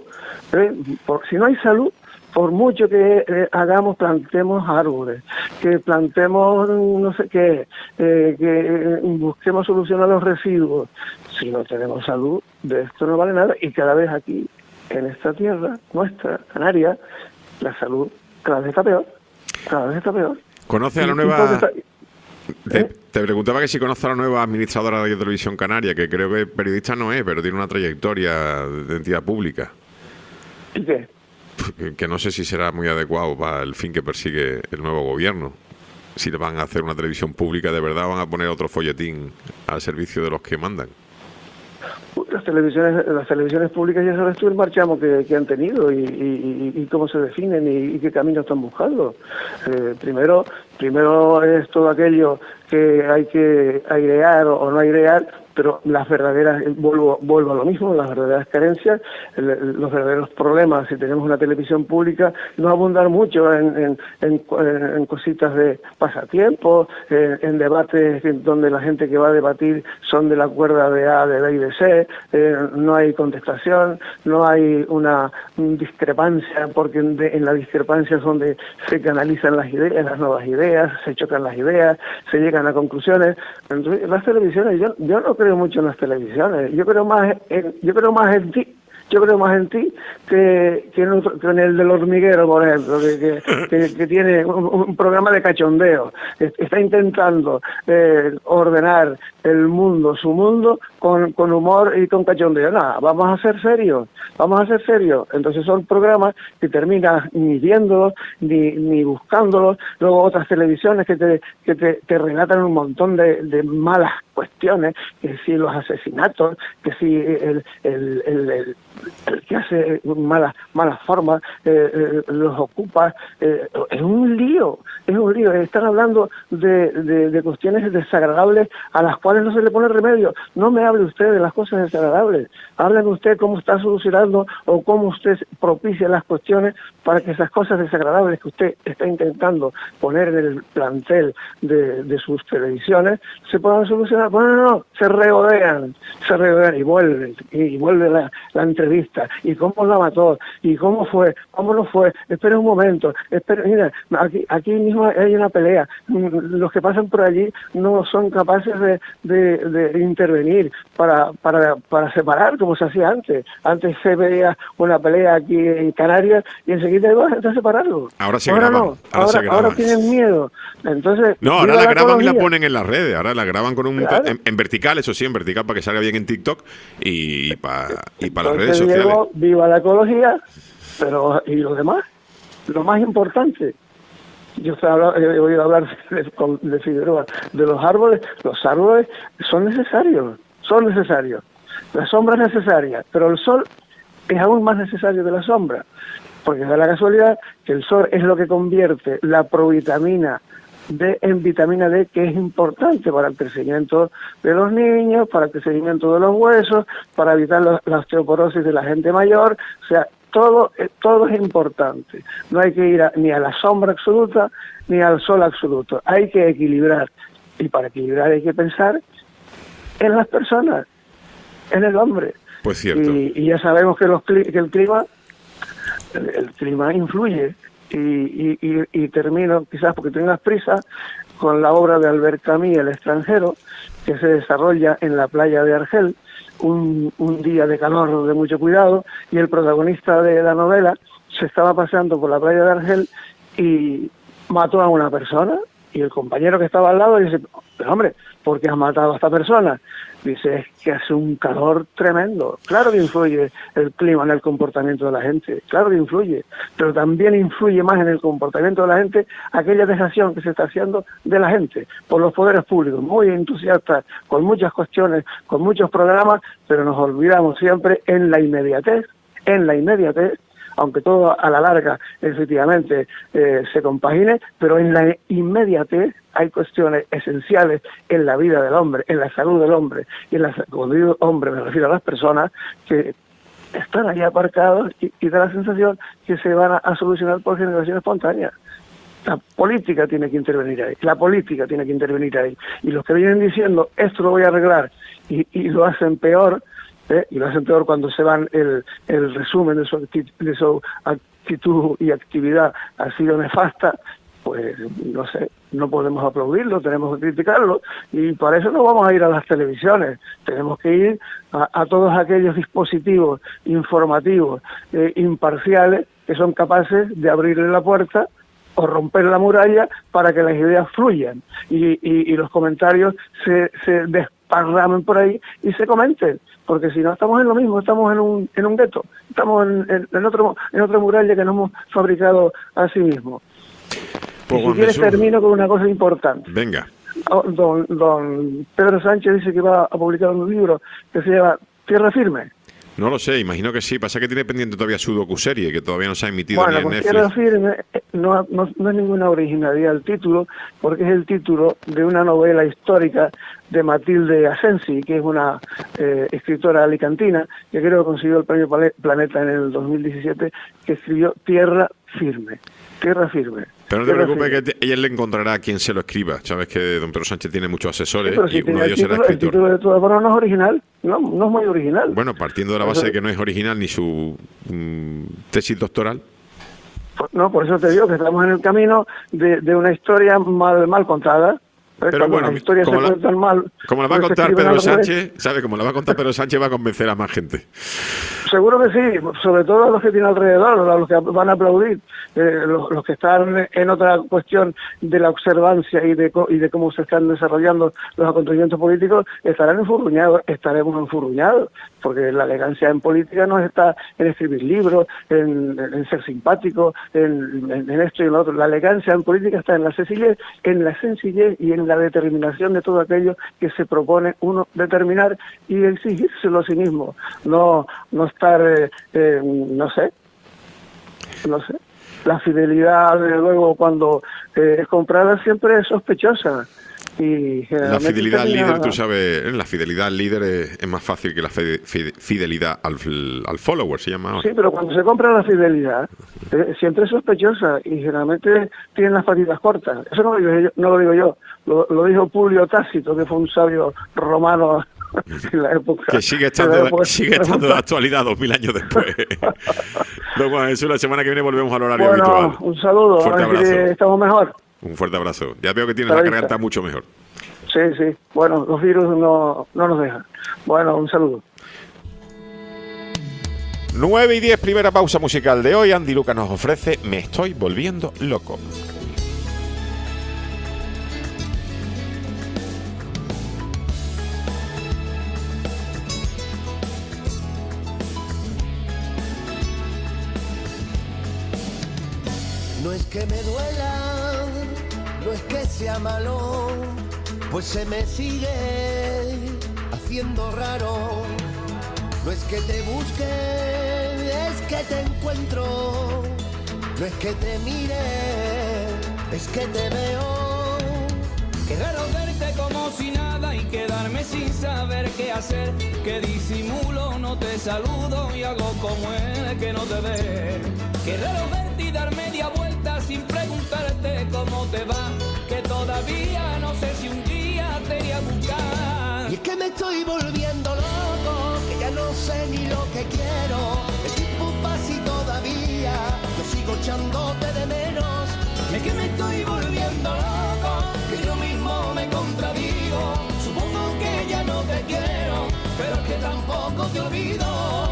Speaker 7: por mucho que plantemos árboles, que plantemos no sé qué, que busquemos solucionar los residuos, si no tenemos salud, de esto no vale nada. Y cada vez aquí, en esta tierra nuestra, Canaria, la salud cada vez está peor.
Speaker 3: ¿Conoce a la nueva...? Te preguntaba que si conoce a la nueva administradora de Radio Televisión Canaria, que creo que periodista no es, pero tiene una trayectoria de entidad pública.
Speaker 7: ¿Y qué?
Speaker 3: Que no sé si será muy adecuado para el fin que persigue el nuevo gobierno. Si le van a hacer una televisión pública, ¿de verdad van a poner otro folletín al servicio de los que mandan?
Speaker 7: Las televisiones públicas ya sabes tú el marchamo que han tenido y cómo se definen y qué camino están buscando. Primero es todo aquello que hay que airear o no airear, pero las verdaderas, vuelvo a lo mismo, las verdaderas carencias, los verdaderos problemas, si tenemos una televisión pública, no abundar mucho en cositas de pasatiempo, en debates donde la gente que va a debatir son de la cuerda de A, de B y de C, no hay contestación, no hay una discrepancia, porque en la discrepancia es donde se canalizan las ideas, las nuevas ideas, se chocan las ideas, se llegan a conclusiones. Entonces, las televisiones, yo no creo mucho en las televisiones, yo creo más en ti, Yo creo más en ti que en el del hormiguero, por ejemplo, que tiene un programa de cachondeo. Está intentando ordenar el mundo, su mundo, con humor y con cachondeo. Nada, vamos a ser serios. Entonces son programas que terminas ni viéndolos, ni buscándolos. Luego otras televisiones que te relatan un montón de malas cuestiones, que si los asesinatos, que si el que hace malas formas los ocupa, es un lío. Están hablando de cuestiones desagradables a las cuales no se le pone remedio. No me hable usted de las cosas desagradables, hábleme usted cómo está solucionando o cómo usted propicia las cuestiones para que esas cosas desagradables que usted está intentando poner en el plantel de sus televisiones se puedan solucionar. Bueno, no, se regodean y vuelve la entrevista, y cómo la mató, y cómo fue, cómo no fue, espera un momento, mira, aquí mismo hay una pelea, los que pasan por allí no son capaces de intervenir para separar como se hacía antes se veía una pelea aquí en Canarias y enseguida iban a separarlo.
Speaker 3: Ahora se graban.
Speaker 7: Ahora tienen miedo. Entonces,
Speaker 3: no, ahora la graban y la ponen en las redes. Ahora la graban con en vertical, eso sí, en vertical para que salga bien en TikTok y para las redes sociales.
Speaker 7: Diego, viva la ecología, pero ¿y lo demás? Lo más importante. Yo he oído hablar de Figueroa de los árboles. Los árboles son necesarios. La sombra es necesaria, pero el sol es aún más necesario que la sombra, porque da la casualidad que el sol es lo que convierte la provitamina D en vitamina D, que es importante para el crecimiento de los niños, para el crecimiento de los huesos, para evitar la osteoporosis de la gente mayor. O sea, todo es importante. No hay que ir ni a la sombra absoluta ni al sol absoluto. Hay que equilibrar. Y para equilibrar hay que pensar en las personas, en el hombre.
Speaker 3: Pues cierto.
Speaker 7: Y ya sabemos que el clima influye. Y termino, quizás porque tengas prisa, con la obra de Albert Camus, El extranjero, que se desarrolla en la playa de Argel, un día de calor de mucho cuidado, y el protagonista de la novela se estaba paseando por la playa de Argel y mató a una persona, y el compañero que estaba al lado dice: pero hombre, ¿por qué has matado a esta persona? Dice: es que hace un calor tremendo. Claro que influye el clima en el comportamiento de la gente, claro que influye, pero también influye más en el comportamiento de la gente aquella dejación que se está haciendo de la gente por los poderes públicos, muy entusiastas, con muchas cuestiones, con muchos programas, pero nos olvidamos siempre en la inmediatez, aunque todo a la larga efectivamente se compagine, pero en la inmediatez hay cuestiones esenciales en la vida del hombre, en la salud del hombre, y cuando digo hombre me refiero a las personas que están ahí aparcados y da la sensación que se van a solucionar por generación espontánea. La política tiene que intervenir ahí, y los que vienen diciendo esto lo voy a arreglar y lo hacen peor, y lo hacen peor cuando se van el resumen de su actitud y actividad ha sido nefasta, pues no sé, no podemos aplaudirlo, tenemos que criticarlo, y para eso no vamos a ir a las televisiones, tenemos que ir a todos aquellos dispositivos informativos imparciales que son capaces de abrirle la puerta o romper la muralla para que las ideas fluyan y los comentarios se desparramen por ahí y se comenten, porque si no estamos en lo mismo, estamos en un gueto, estamos en otra muralla que nos hemos fabricado a sí mismos.
Speaker 3: Pues
Speaker 7: y si quieres termino con una cosa importante.
Speaker 3: Venga.
Speaker 7: Don Pedro Sánchez dice que va a publicar un libro que se llama Tierra Firme.
Speaker 3: No lo sé, imagino que sí. Pasa que tiene pendiente todavía su docuserie, que todavía no se ha emitido ni en Netflix.
Speaker 7: Tierra Firme no es ninguna originalidad el título, porque es el título de una novela histórica de Matilde Asensi, que es una escritora alicantina, que creo que consiguió el premio Planeta en el 2017, que escribió Tierra Firme. Pero
Speaker 3: no te preocupes, que ella le encontrará a quien se lo escriba. Sabes que don Pedro Sánchez tiene muchos asesores,
Speaker 7: sí,
Speaker 3: y uno de ellos será escritor.
Speaker 7: El título de todas formas no es original, no es muy original.
Speaker 3: Bueno, partiendo de la base de que no es original ni su tesis doctoral.
Speaker 7: No, por eso te digo que estamos en el camino de una historia mal contada.
Speaker 3: Pero bueno, como la va a contar Pedro Sánchez, ¿sabe? Como la va a contar Pedro Sánchez, va a convencer a más gente.
Speaker 7: Seguro que sí, sobre todo los que tienen alrededor, los que van a aplaudir, los que están en otra cuestión de la observancia y de cómo se están desarrollando los acontecimientos políticos, estarán enfurruñados, estaremos enfurruñados, porque la elegancia en política no está en escribir libros, en ser simpático, en esto y en lo otro. La elegancia en política está en la sencillez y en la determinación de todo aquello que se propone uno determinar y exigírselo a sí mismo, no estar, no sé. La fidelidad, desde luego, cuando es comprada siempre es sospechosa. Y
Speaker 3: la fidelidad al líder, tú sabes, la fidelidad al líder es más fácil que la fidelidad al follower, se llama ahora.
Speaker 7: Sí, pero cuando se compra la fidelidad, siempre es sospechosa y generalmente tienen las patitas cortas. Eso no lo digo yo, lo dijo Publio Tácito, que fue un sabio romano en la época.
Speaker 3: Que sigue estando de actualidad 2000 años después. Don Juan Jesús, la semana que viene volvemos al horario habitual.
Speaker 7: Un saludo,
Speaker 3: fuerte abrazo.
Speaker 7: Estamos mejor.
Speaker 3: Un fuerte abrazo. Ya veo que tienes la garganta mucho mejor.
Speaker 7: Sí. Bueno, los virus no nos dejan. Bueno, un saludo.
Speaker 3: 9:10, primera pausa musical de hoy. Andy Lucas nos ofrece Me estoy volviendo loco.
Speaker 8: No es que me duela, no es que sea malo, pues se me sigue haciendo raro. No es que te busque, es que te encuentro. No es que te mire, es que te veo.
Speaker 9: Qué raro verte como si nada y quedarme sin saber qué hacer. Que disimulo, no te saludo y hago como el que no te ve. Qué raro verte y dar media vuelta sin preguntarte cómo te va. Que todavía no sé si un día te iré a buscar.
Speaker 8: Y es que me estoy volviendo loco, que ya no sé ni lo que quiero. El tiempo pasa y todavía yo sigo echándote de menos. Y es que me estoy volviendo loco, que yo mismo me contradigo. Supongo que ya no te quiero, pero es que tampoco te olvido.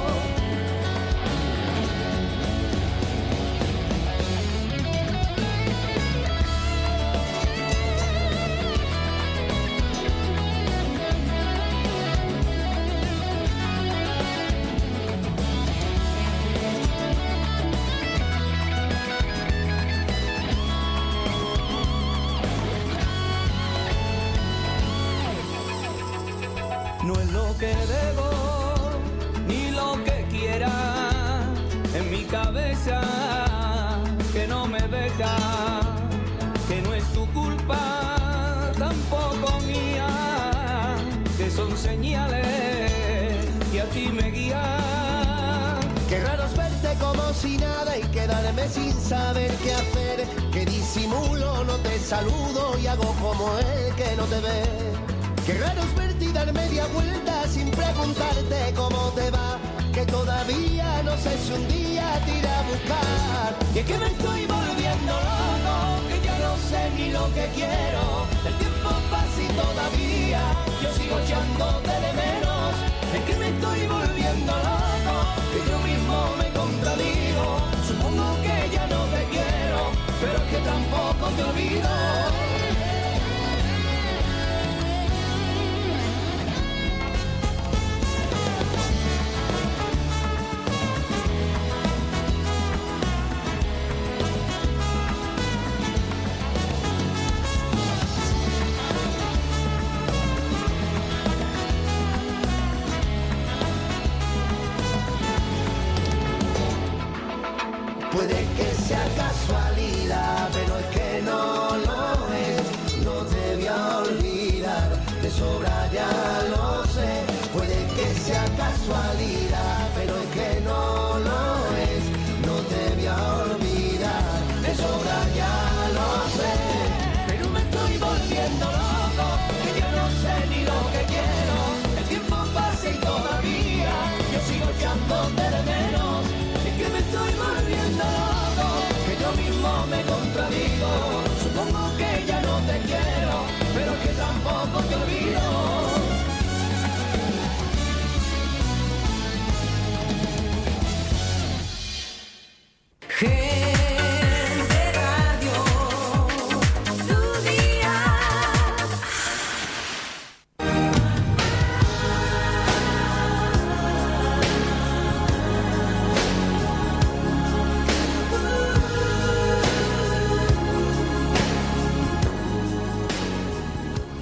Speaker 9: No es lo que debo, ni lo que quiera, en mi cabeza que no me deja, que no es tu culpa, tampoco mía, que son señales que a ti me guían.
Speaker 8: Qué raro es verte como si nada y quedarme sin saber qué hacer, que disimulo, no te saludo y hago como el que no te ve. Qué raro es verte y dar media vuelta sin preguntarte cómo te va, que todavía no sé si un día te iré a buscar. Y es que me estoy volviendo loco, que ya no sé ni lo que quiero. El tiempo pasa y todavía yo sigo echándote de menos. Es que me estoy volviendo loco, que yo mismo me contradigo. Supongo que ya no te quiero, pero es que tampoco te olvido. Puede que sea casualidad, pero es que no lo es. No te voy a olvidar, de sobra ya lo sé. Puede que sea casualidad, pero es que no lo es. No te voy a olvidar, de sobra ya lo sé. Pero me estoy volviendo loco, que ya no sé ni lo que quiero. El tiempo pasa y todavía yo sigo echándote de menos. Que me estoy volviendo loco, que yo mismo me contradigo. Supongo que ya no te quiero, pero que tampoco te olvido.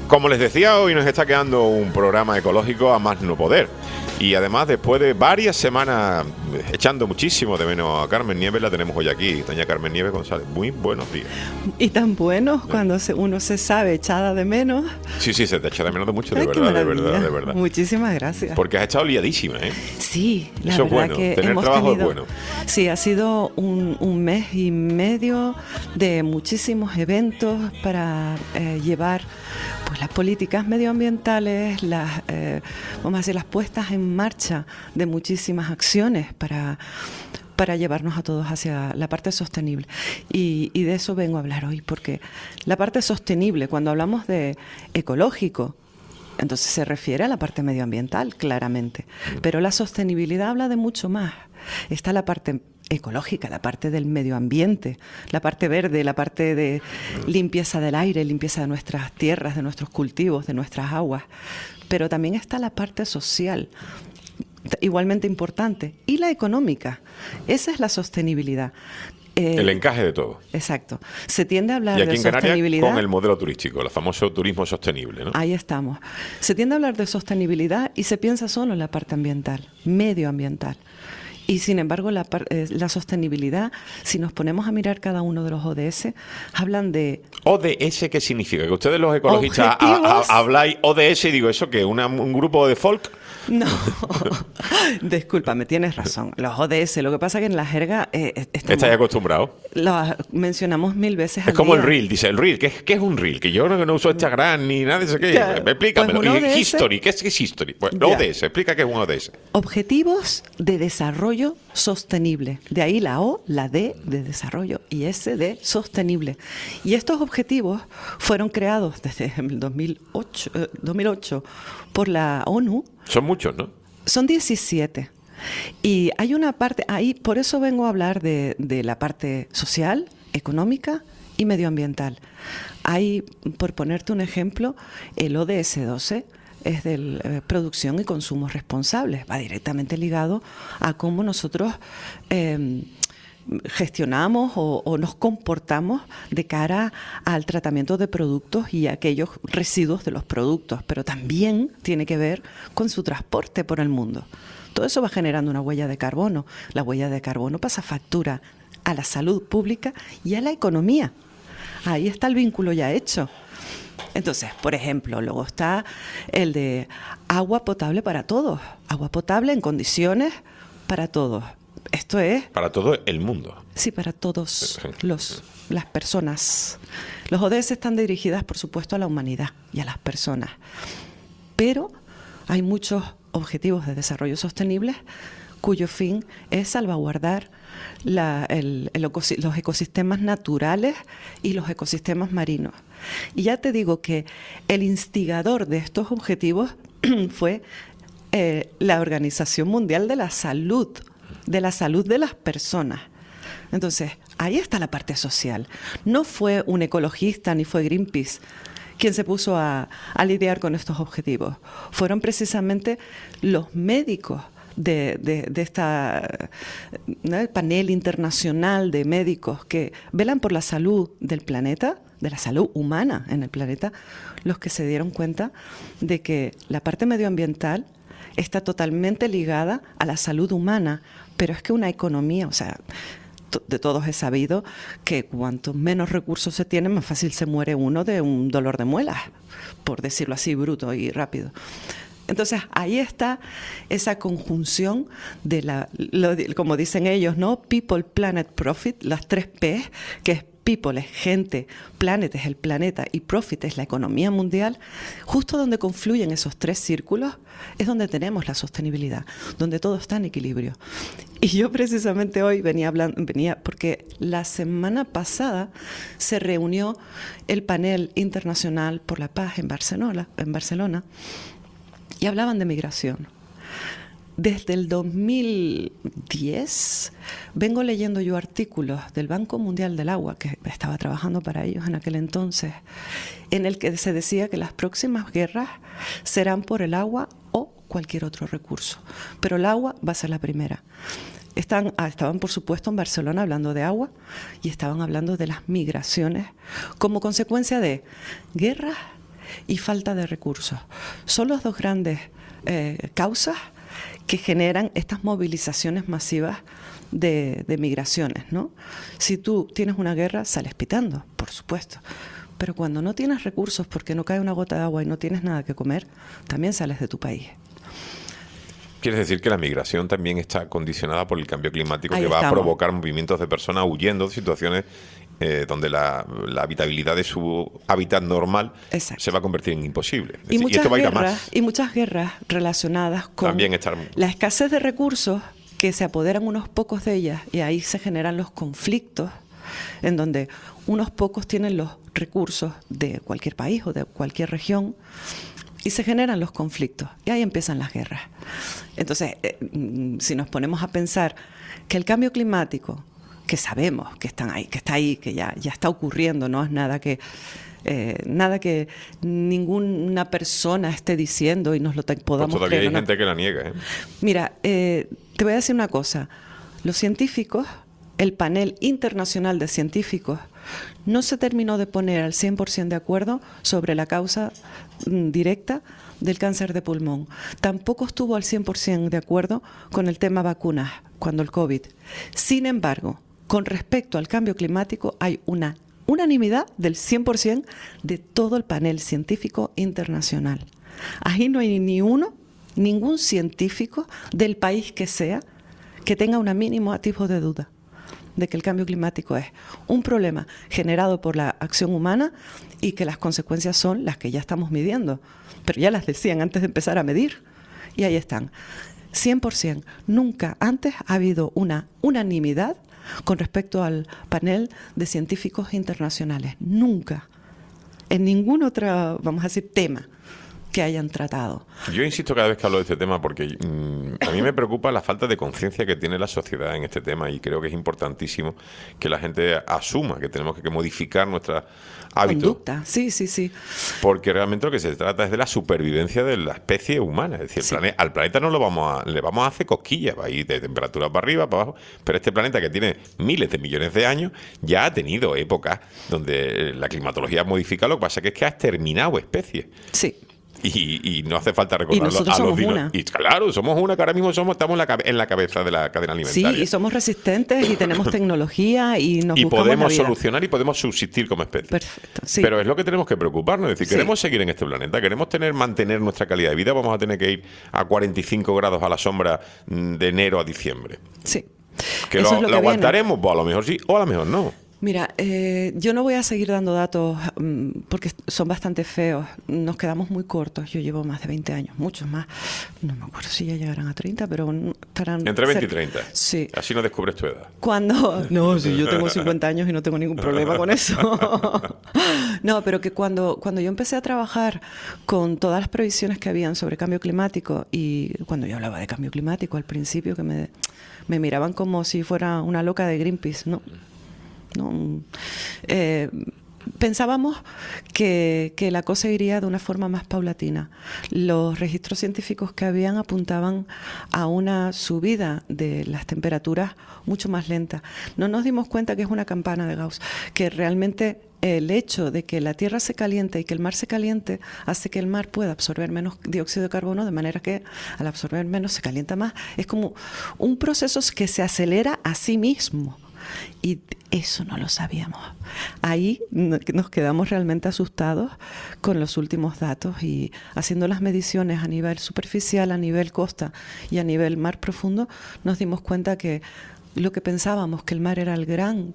Speaker 3: Como les decía, hoy nos está quedando un programa ecológico a más no poder. Y además, después de varias semanas echando muchísimo de menos a Carmen Nieves, la tenemos hoy aquí. Doña Carmen Nieves González, muy buenos días.
Speaker 10: Y tan buenos cuando uno se sabe echada de menos.
Speaker 3: Sí, se te echa de menos de mucho, de
Speaker 10: Ay,
Speaker 3: verdad,
Speaker 10: qué
Speaker 3: de verdad,
Speaker 10: maravilla.
Speaker 3: de verdad.
Speaker 10: Muchísimas gracias.
Speaker 3: Porque has estado liadísima, ¿eh?
Speaker 10: Sí, la
Speaker 3: Eso es
Speaker 10: verdad
Speaker 3: bueno,
Speaker 10: que
Speaker 3: tener
Speaker 10: hemos
Speaker 3: trabajo
Speaker 10: tenido,
Speaker 3: es bueno.
Speaker 10: Sí, ha sido un mes y medio de muchísimos eventos para llevar pues las políticas medioambientales, vamos a decir, las puestas en marcha de muchísimas acciones para llevarnos a todos hacia la parte sostenible. Y de eso vengo a hablar hoy, porque la parte sostenible, cuando hablamos de ecológico, entonces se refiere a la parte medioambiental, claramente. Pero la sostenibilidad habla de mucho más. Está la parte ecológica, la parte del medio ambiente, la parte verde, la parte de limpieza del aire, limpieza de nuestras tierras, de nuestros cultivos, de nuestras aguas. Pero también está la parte social, igualmente importante, y la económica. Esa es la sostenibilidad.
Speaker 3: El encaje de todo.
Speaker 10: Exacto. Se tiende a hablar
Speaker 3: Y aquí
Speaker 10: de
Speaker 3: en Canarias
Speaker 10: sostenibilidad.
Speaker 3: con el modelo turístico, el famoso turismo sostenible, ¿no?
Speaker 10: Ahí estamos. Se tiende a hablar de sostenibilidad y se piensa solo en la parte ambiental, medioambiental. Y sin embargo, la sostenibilidad, si nos ponemos a mirar cada uno de los ODS, hablan de...
Speaker 3: ¿ODS qué significa? Que ustedes los ecologistas
Speaker 10: Objetivos.
Speaker 3: habláis ODS y digo, ¿eso qué? ¿Un grupo de folk?
Speaker 10: No, discúlpame, tienes razón. Los ODS, lo que pasa es que en la jerga
Speaker 3: ¿Estáis acostumbrados?
Speaker 10: los mencionamos 1000 veces al
Speaker 3: Es como
Speaker 10: día.
Speaker 3: el reel, dice el reel. ¿Qué es un reel? Que yo no uso Instagram ni nada de eso.
Speaker 10: Claro,
Speaker 3: Explícamelo.
Speaker 10: pues un ODS,
Speaker 3: History, ¿qué es history? Pues,
Speaker 10: Ya.
Speaker 3: ODS, explica qué es un ODS.
Speaker 10: Objetivos de desarrollo sostenible. De ahí la O, la D de desarrollo y S de sostenible. Y estos objetivos fueron creados desde el 2008 por la ONU.
Speaker 3: Son muchos, ¿no?
Speaker 10: Son 17. Y hay una parte, ahí por eso vengo a hablar de la parte social, económica y medioambiental. Hay, por ponerte un ejemplo, el ODS 12 es de producción y consumo responsables. Va directamente ligado a cómo nosotros gestionamos o nos comportamos de cara al tratamiento de productos y aquellos residuos de los productos, pero también tiene que ver con su transporte por el mundo. Todo eso va generando una huella de carbono. La huella de carbono pasa factura a la salud pública y a la economía. Ahí está el vínculo ya hecho. Entonces, por ejemplo, luego está el de agua potable para todos. Agua potable en condiciones para todos. Esto es...
Speaker 3: Para todo el mundo.
Speaker 10: Sí, para todos las personas. Los ODS están dirigidas, por supuesto, a la humanidad y a las personas. Pero hay muchos objetivos de desarrollo sostenible cuyo fin es salvaguardar los ecosistemas naturales y los ecosistemas marinos. Y ya te digo que el instigador de estos objetivos fue la Organización Mundial de la Salud de las personas. Entonces, ahí está la parte social. No fue un ecologista ni fue Greenpeace quien se puso a lidiar con estos objetivos. Fueron precisamente los médicos de esta ¿no? panel internacional de médicos que velan por la salud del planeta, de la salud humana en el planeta, los que se dieron cuenta de que la parte medioambiental está totalmente ligada a la salud humana, pero es que una economía, o sea, de todos he sabido que cuanto menos recursos se tienen, más fácil se muere uno de un dolor de muelas, por decirlo así, bruto y rápido. Entonces, ahí está esa conjunción de como dicen ellos, ¿no? People, Planet, Profit, las 3 P, que es people es gente, planet es el planeta y profit es la economía mundial. Justo donde confluyen esos 3 círculos es donde tenemos la sostenibilidad, donde todo está en equilibrio. Y yo precisamente hoy venía porque la semana pasada se reunió el panel internacional por la paz en Barcelona, y hablaban de migración. Desde el 2010 vengo leyendo yo artículos del Banco Mundial del Agua, que estaba trabajando para ellos en aquel entonces, en el que se decía que las próximas guerras serán por el agua o cualquier otro recurso. Pero el agua va a ser la primera. Estaban, por supuesto, en Barcelona hablando de agua y estaban hablando de las migraciones como consecuencia de guerras y falta de recursos. Son las dos grandes causas que generan estas movilizaciones masivas de migraciones, ¿no? Si tú tienes una guerra, sales pitando, por supuesto. Pero cuando no tienes recursos porque no cae una gota de agua y no tienes nada que comer, también sales de tu país.
Speaker 3: ¿Quieres decir que la migración también está condicionada por el cambio climático
Speaker 10: Ahí
Speaker 3: que va a
Speaker 10: estamos.
Speaker 3: provocar movimientos de personas huyendo de situaciones donde la habitabilidad de su hábitat normal
Speaker 10: Exacto.
Speaker 3: se va a convertir en imposible? Es
Speaker 10: Y
Speaker 3: decir,
Speaker 10: muchas,
Speaker 3: esto va a ir a
Speaker 10: guerras,
Speaker 3: más.
Speaker 10: y muchas guerras relacionadas con
Speaker 3: También estar-
Speaker 10: la escasez de recursos que se apoderan unos pocos de ellas, y ahí se generan los conflictos en donde unos pocos tienen los recursos de cualquier país o de cualquier región y se generan los conflictos y ahí empiezan las guerras. Entonces, si nos ponemos a pensar que el cambio climático, que sabemos que está ahí, que ya está ocurriendo, no es nada que ninguna persona esté diciendo y nos lo podamos
Speaker 3: Pues todavía
Speaker 10: creer.
Speaker 3: hay
Speaker 10: ¿no?
Speaker 3: gente que la niega, ¿eh?
Speaker 10: Mira, te voy a decir una cosa. Los científicos, el panel internacional de científicos, no se terminó de poner al 100% de acuerdo sobre la causa directa del cáncer de pulmón. Tampoco estuvo al 100% de acuerdo con el tema vacunas, cuando el COVID. Sin embargo, con respecto al cambio climático, hay una unanimidad del 100% de todo el panel científico internacional. Ahí no hay ningún científico del país que sea que tenga un mínimo atisbo de duda de que el cambio climático es un problema generado por la acción humana y que las consecuencias son las que ya estamos midiendo. Pero ya las decían antes de empezar a medir. Y ahí están. 100%. Nunca antes ha habido una unanimidad con respecto al panel de científicos internacionales. Nunca. En ningún otro, vamos a decir, tema que hayan tratado.
Speaker 3: Yo insisto cada vez que hablo de este tema porque a mí me preocupa la falta de conciencia que tiene la sociedad en este tema y creo que es importantísimo que la gente asuma que tenemos que modificar nuestra hábitos.
Speaker 10: Conducta, sí, sí, sí.
Speaker 3: Porque realmente lo que se trata es de la supervivencia de la especie humana. Es decir,
Speaker 10: Sí.
Speaker 3: al planeta no le vamos a hacer cosquillas, va a ir de temperatura para arriba, para abajo, pero este planeta que tiene miles de millones de años ya ha tenido épocas donde la climatología modifica, lo que pasa es que ha exterminado especies.
Speaker 10: Sí.
Speaker 3: Y no hace falta recordarlo
Speaker 10: nosotros
Speaker 3: a los
Speaker 10: somos
Speaker 3: dinos.
Speaker 10: una.
Speaker 3: Y claro, somos una que ahora mismo estamos en la cabeza de la cadena
Speaker 10: Sí,
Speaker 3: alimentaria.
Speaker 10: y somos resistentes y tenemos tecnología y nos
Speaker 3: Y
Speaker 10: buscamos
Speaker 3: podemos
Speaker 10: la vida.
Speaker 3: solucionar y podemos subsistir como especie.
Speaker 10: Perfecto, sí.
Speaker 3: Pero es lo que tenemos que preocuparnos. Es decir,
Speaker 10: Sí.
Speaker 3: queremos seguir en este planeta, queremos mantener nuestra calidad de vida, vamos a tener que ir a 45 grados a la sombra de enero a diciembre.
Speaker 10: Sí.
Speaker 3: ¿Que
Speaker 10: Eso es
Speaker 3: lo
Speaker 10: que viene.
Speaker 3: aguantaremos? Pues a lo mejor sí, o a lo mejor no.
Speaker 10: Mira, yo no voy a seguir dando datos porque son bastante feos. Nos quedamos muy cortos. Yo llevo más de 20 años, muchos más. No me acuerdo si ya llegarán a 30, pero estarán...
Speaker 3: Entre 20 y
Speaker 10: cerca.
Speaker 3: 30.
Speaker 10: Sí.
Speaker 3: Así no descubres tu edad.
Speaker 10: No, si yo tengo 50 años y no tengo ningún problema con eso. No, pero que cuando yo empecé a trabajar con todas las previsiones que habían sobre cambio climático, y cuando yo hablaba de cambio climático al principio, que me miraban como si fuera una loca de Greenpeace, ¿no? Pensábamos que la cosa iría de una forma más paulatina. Los registros científicos que habían apuntaban a una subida de las temperaturas mucho más lenta. No nos dimos cuenta que es una campana de Gauss, que realmente el hecho de que la Tierra se caliente y que el mar se caliente hace que el mar pueda absorber menos dióxido de carbono, de manera que al absorber menos se calienta más. Es como un proceso que se acelera a sí mismo. Y eso no lo sabíamos. Ahí nos quedamos realmente asustados con los últimos datos y haciendo las mediciones a nivel superficial, a nivel costa y a nivel mar profundo, nos dimos cuenta que lo que pensábamos que el mar era el gran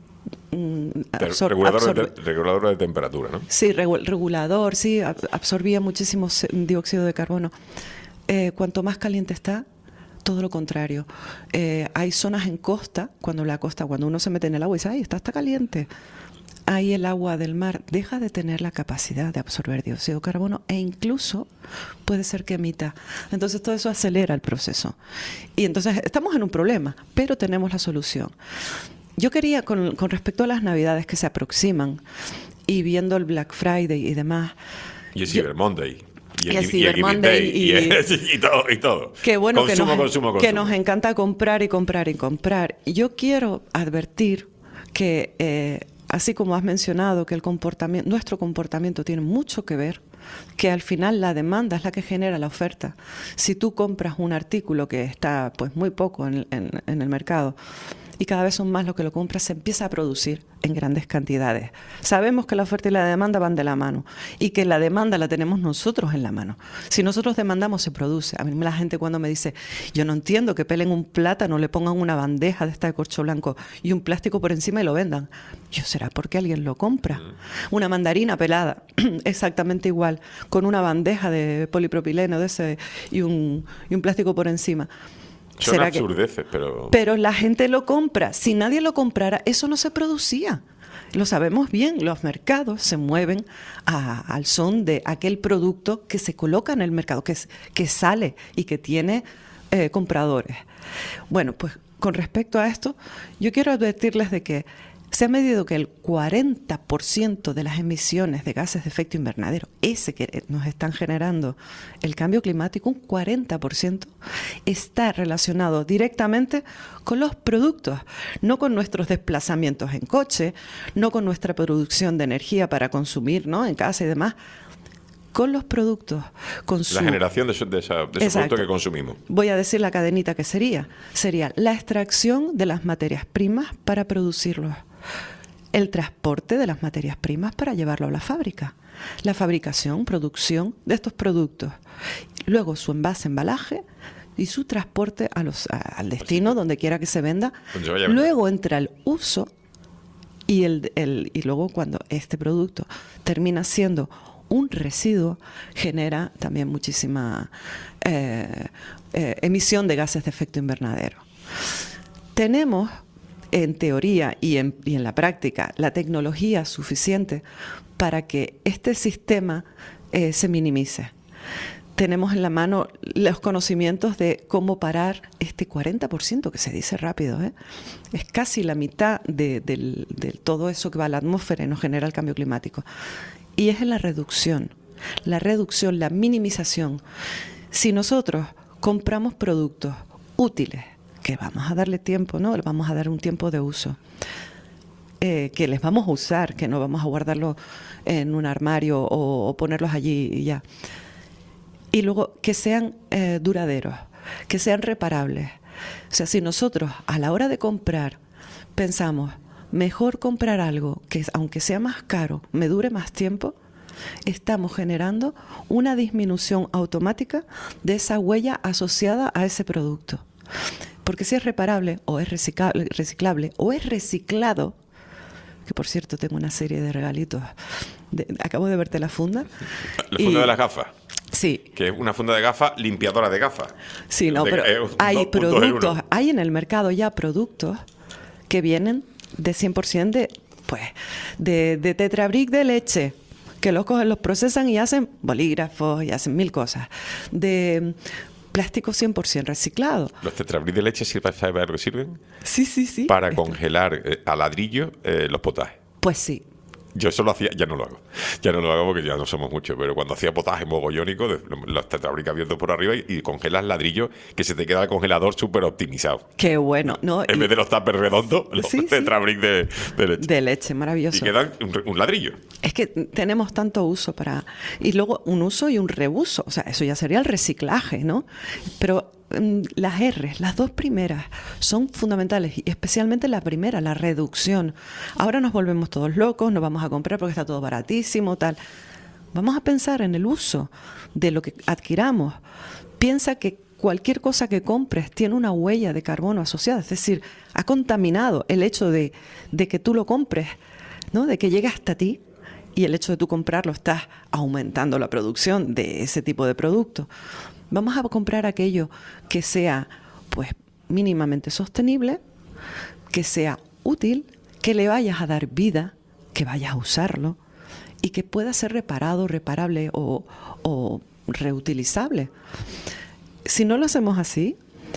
Speaker 3: regulador de temperatura, ¿no?
Speaker 10: Sí, regulador, sí, absorbía muchísimo dióxido de carbono. Cuanto más caliente está, todo lo contrario. Hay zonas en costa, cuando uno se mete en el agua y dice, ¡ay, está caliente! Ahí el agua del mar deja de tener la capacidad de absorber dióxido de carbono e incluso puede ser que emita. Entonces todo eso acelera el proceso. Y entonces estamos en un problema, pero tenemos la solución. Yo quería, con respecto a las Navidades que se aproximan y viendo el Black Friday y demás...
Speaker 3: Y el Cyber Monday.
Speaker 10: Y el Cyber Monday
Speaker 3: y todo.
Speaker 10: Qué bueno
Speaker 3: consumo.
Speaker 10: Que nos encanta comprar y comprar y comprar. Y yo quiero advertir que, así como has mencionado, que nuestro comportamiento tiene mucho que ver que al final la demanda es la que genera la oferta. Si tú compras un artículo que está pues muy poco en el mercado y cada vez son más los que lo compran, se empieza a producir en grandes cantidades. Sabemos que la oferta y la demanda van de la mano y que la demanda la tenemos nosotros en la mano. Si nosotros demandamos, se produce. A mí la gente cuando me dice, yo no entiendo que pelen un plátano, le pongan una bandeja de esta de corcho blanco y un plástico por encima y lo vendan. Yo, ¿será porque alguien lo compra? Una mandarina pelada, exactamente igual, con una bandeja de polipropileno de ese y un plástico por encima.
Speaker 3: Son absurdeces, pero...
Speaker 10: Pero la gente lo compra. Si nadie lo comprara, eso no se producía. Lo sabemos bien, los mercados se mueven al son de aquel producto que se coloca en el mercado, que sale y que tiene compradores. Bueno, pues con respecto a esto, yo quiero advertirles de que se ha medido que el 40% de las emisiones de gases de efecto invernadero, ese que nos están generando el cambio climático, un 40%, está relacionado directamente con los productos, no con nuestros desplazamientos en coche, no con nuestra producción de energía para consumir, ¿no?, en casa y demás, con los productos.
Speaker 3: La generación de ese producto que consumimos.
Speaker 10: Voy a decir la cadenita que sería la extracción de las materias primas para producirlos, el transporte de las materias primas para llevarlo a la fábrica, la fabricación, producción de estos productos, luego su envase, embalaje y su transporte al destino, donde quiera que se venda. Luego entra el uso y luego cuando este producto termina siendo un residuo, genera también muchísima emisión de gases de efecto invernadero. Tenemos, en teoría y en la práctica, la tecnología suficiente para que este sistema se minimice. Tenemos en la mano los conocimientos de cómo parar este 40%, que se dice rápido, es casi la mitad de todo eso que va a la atmósfera y nos genera el cambio climático. Y es en la reducción, la minimización. Si nosotros compramos productos útiles, que vamos a darle tiempo, ¿no? Le vamos a dar un tiempo de uso, que les vamos a usar, que no vamos a guardarlos en un armario o ponerlos allí y ya. Y luego que sean duraderos, que sean reparables. O sea, si nosotros a la hora de comprar pensamos, mejor comprar algo que, aunque sea más caro, me dure más tiempo, estamos generando una disminución automática de esa huella asociada a ese producto. Porque si es reparable o es reciclable o es reciclado, que por cierto tengo una serie de regalitos, acabo de verte la funda.
Speaker 3: La funda de las gafas.
Speaker 10: Sí.
Speaker 3: Que es una funda de gafas limpiadora de gafas.
Speaker 10: Sí, no, pero hay productos, hay en el mercado ya productos que vienen de 100% de tetrabric de leche, que los cogen, los procesan y hacen bolígrafos y hacen mil cosas. De plástico 100% reciclado.
Speaker 3: ¿Los tetrabric de leche sirven para algo que sirven?
Speaker 10: Sí.
Speaker 3: Para congelar a ladrillo los potajes.
Speaker 10: Pues sí.
Speaker 3: Yo eso lo hacía, ya no lo hago. Ya no lo hago porque ya no somos muchos, pero cuando hacía potaje mogollónico, los tetrabric abiertos por arriba y congelas ladrillo, que se te queda el congelador súper optimizado.
Speaker 10: Qué bueno, ¿no?
Speaker 3: En vez de los tuppers redondos, los tetrabric de leche.
Speaker 10: De leche, maravilloso.
Speaker 3: Y quedan un ladrillo.
Speaker 10: Es que tenemos tanto uso para... Y luego un uso y un reuso. O sea, eso ya sería el reciclaje, ¿no? Pero las R's, las dos primeras, son fundamentales, y especialmente la primera, la reducción. Ahora nos volvemos todos locos, nos vamos a comprar porque está todo baratísimo, tal. Vamos a pensar en el uso de lo que adquiramos. Piensa que cualquier cosa que compres tiene una huella de carbono asociada, es decir, ha contaminado el hecho de que tú lo compres, ¿no? De que llegue hasta ti, y el hecho de tú comprarlo estás aumentando la producción de ese tipo de producto. Vamos a comprar aquello que sea pues mínimamente sostenible, que sea útil, que le vayas a dar vida, que vayas a usarlo y que pueda ser reparado, reparable o reutilizable. Si no lo hacemos así,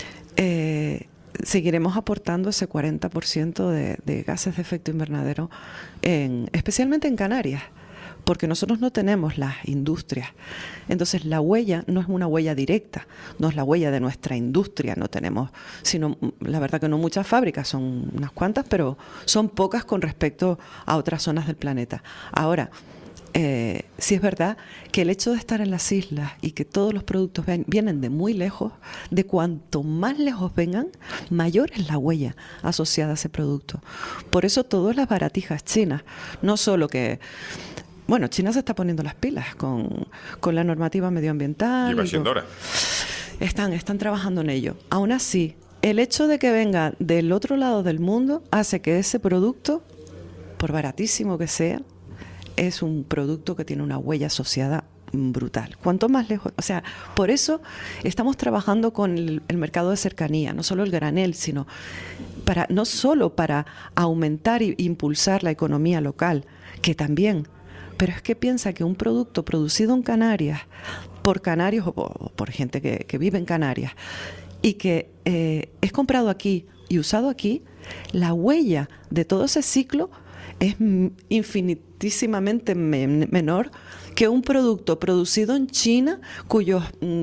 Speaker 10: seguiremos aportando ese 40% de gases de efecto invernadero, especialmente en Canarias, porque nosotros no tenemos las industrias. Entonces la huella no es una huella directa, no es la huella de nuestra industria, no tenemos, sino la verdad que no muchas fábricas, son unas cuantas, pero son pocas con respecto a otras zonas del planeta. Ahora, sí es verdad que el hecho de estar en las islas y que todos los productos vienen de muy lejos, de cuanto más lejos vengan, mayor es la huella asociada a ese producto. Por eso todas las baratijas chinas, no solo que... Bueno, China se está poniendo las pilas con la normativa medioambiental.
Speaker 3: Lleva siendo hora.
Speaker 10: Están trabajando en ello. Aún así, el hecho de que venga del otro lado del mundo hace que ese producto, por baratísimo que sea, es un producto que tiene una huella asociada brutal. Cuanto más lejos, o sea, por eso estamos trabajando con el mercado de cercanía, no solo el granel, sino no solo para aumentar e impulsar la economía local, que también, pero es que piensa que un producto producido en Canarias, por canarios o por gente que vive en Canarias, y que es comprado aquí y usado aquí, la huella de todo ese ciclo es infinitísimamente menor que un producto producido en China cuyos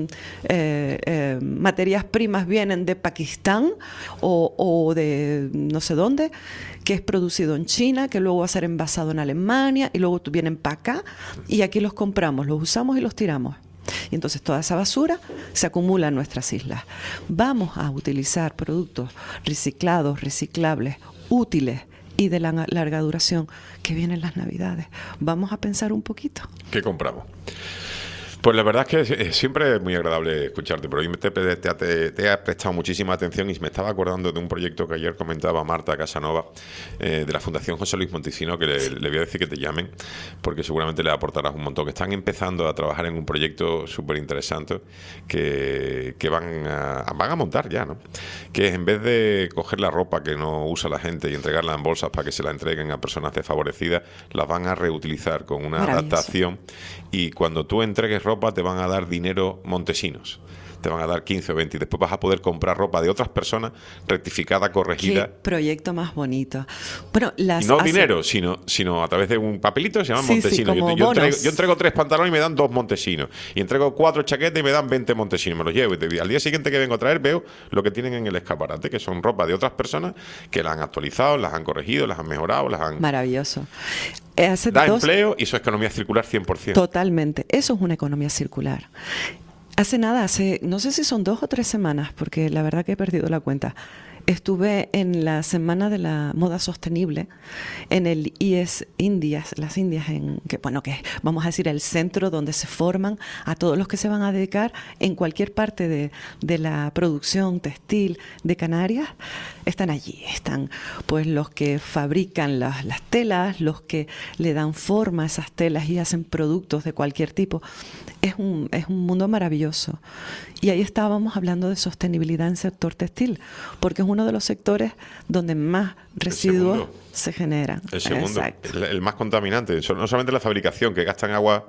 Speaker 10: materias primas vienen de Pakistán o de no sé dónde, que es producido en China, que luego va a ser envasado en Alemania y luego vienen para acá y aquí los compramos, los usamos y los tiramos. Y entonces toda esa basura se acumula en nuestras islas. Vamos a utilizar productos reciclados, reciclables, útiles y de larga duración, que vienen las Navidades. Vamos a pensar un poquito.
Speaker 3: ¿Qué compramos? Pues la verdad es que siempre es muy agradable escucharte, pero hoy te ha prestado muchísima atención y me estaba acordando de un proyecto que ayer comentaba Marta Casanova de la Fundación José Luis Montesino, que le voy a decir que te llamen, porque seguramente le aportarás un montón. Que están empezando a trabajar en un proyecto súper interesante que van a montar ya, ¿no? Que es, en vez de coger la ropa que no usa la gente y entregarla en bolsas para que se la entreguen a personas desfavorecidas, las van a reutilizar con una adaptación, y cuando tú entregues ropa te van a dar dinero montesinos, te van a dar 15 o 20 y después vas a poder comprar ropa de otras personas rectificada, corregida.
Speaker 10: Qué proyecto más bonito. Bueno,
Speaker 3: y no dinero, sino a través de un papelito que se llama Montesinos. Yo entrego 3 pantalones y me dan 2 Montesinos, y entrego 4 chaquetas y me dan 20 Montesinos, me los llevo y al día siguiente que vengo a traer veo lo que tienen en el escaparate, que son ropa de otras personas que las han actualizado, las han corregido, las han mejorado, las han...
Speaker 10: Maravilloso.
Speaker 3: Da empleo y eso es economía circular 100%.
Speaker 10: Totalmente. Eso es una economía circular. Hace no sé si son 2 o 3 semanas, porque la verdad que he perdido la cuenta. Estuve en la Semana de la Moda Sostenible en el IES Indias, las Indias, que vamos a decir el centro donde se forman a todos los que se van a dedicar en cualquier parte de la producción textil de Canarias. Están allí, están pues los que fabrican las telas, los que le dan forma a esas telas y hacen productos de cualquier tipo. Es un mundo maravilloso. Y ahí estábamos hablando de sostenibilidad en el sector textil, porque es uno de los sectores donde más residuos se generan.
Speaker 3: El segundo, el más contaminante. No solamente la fabricación, que gastan agua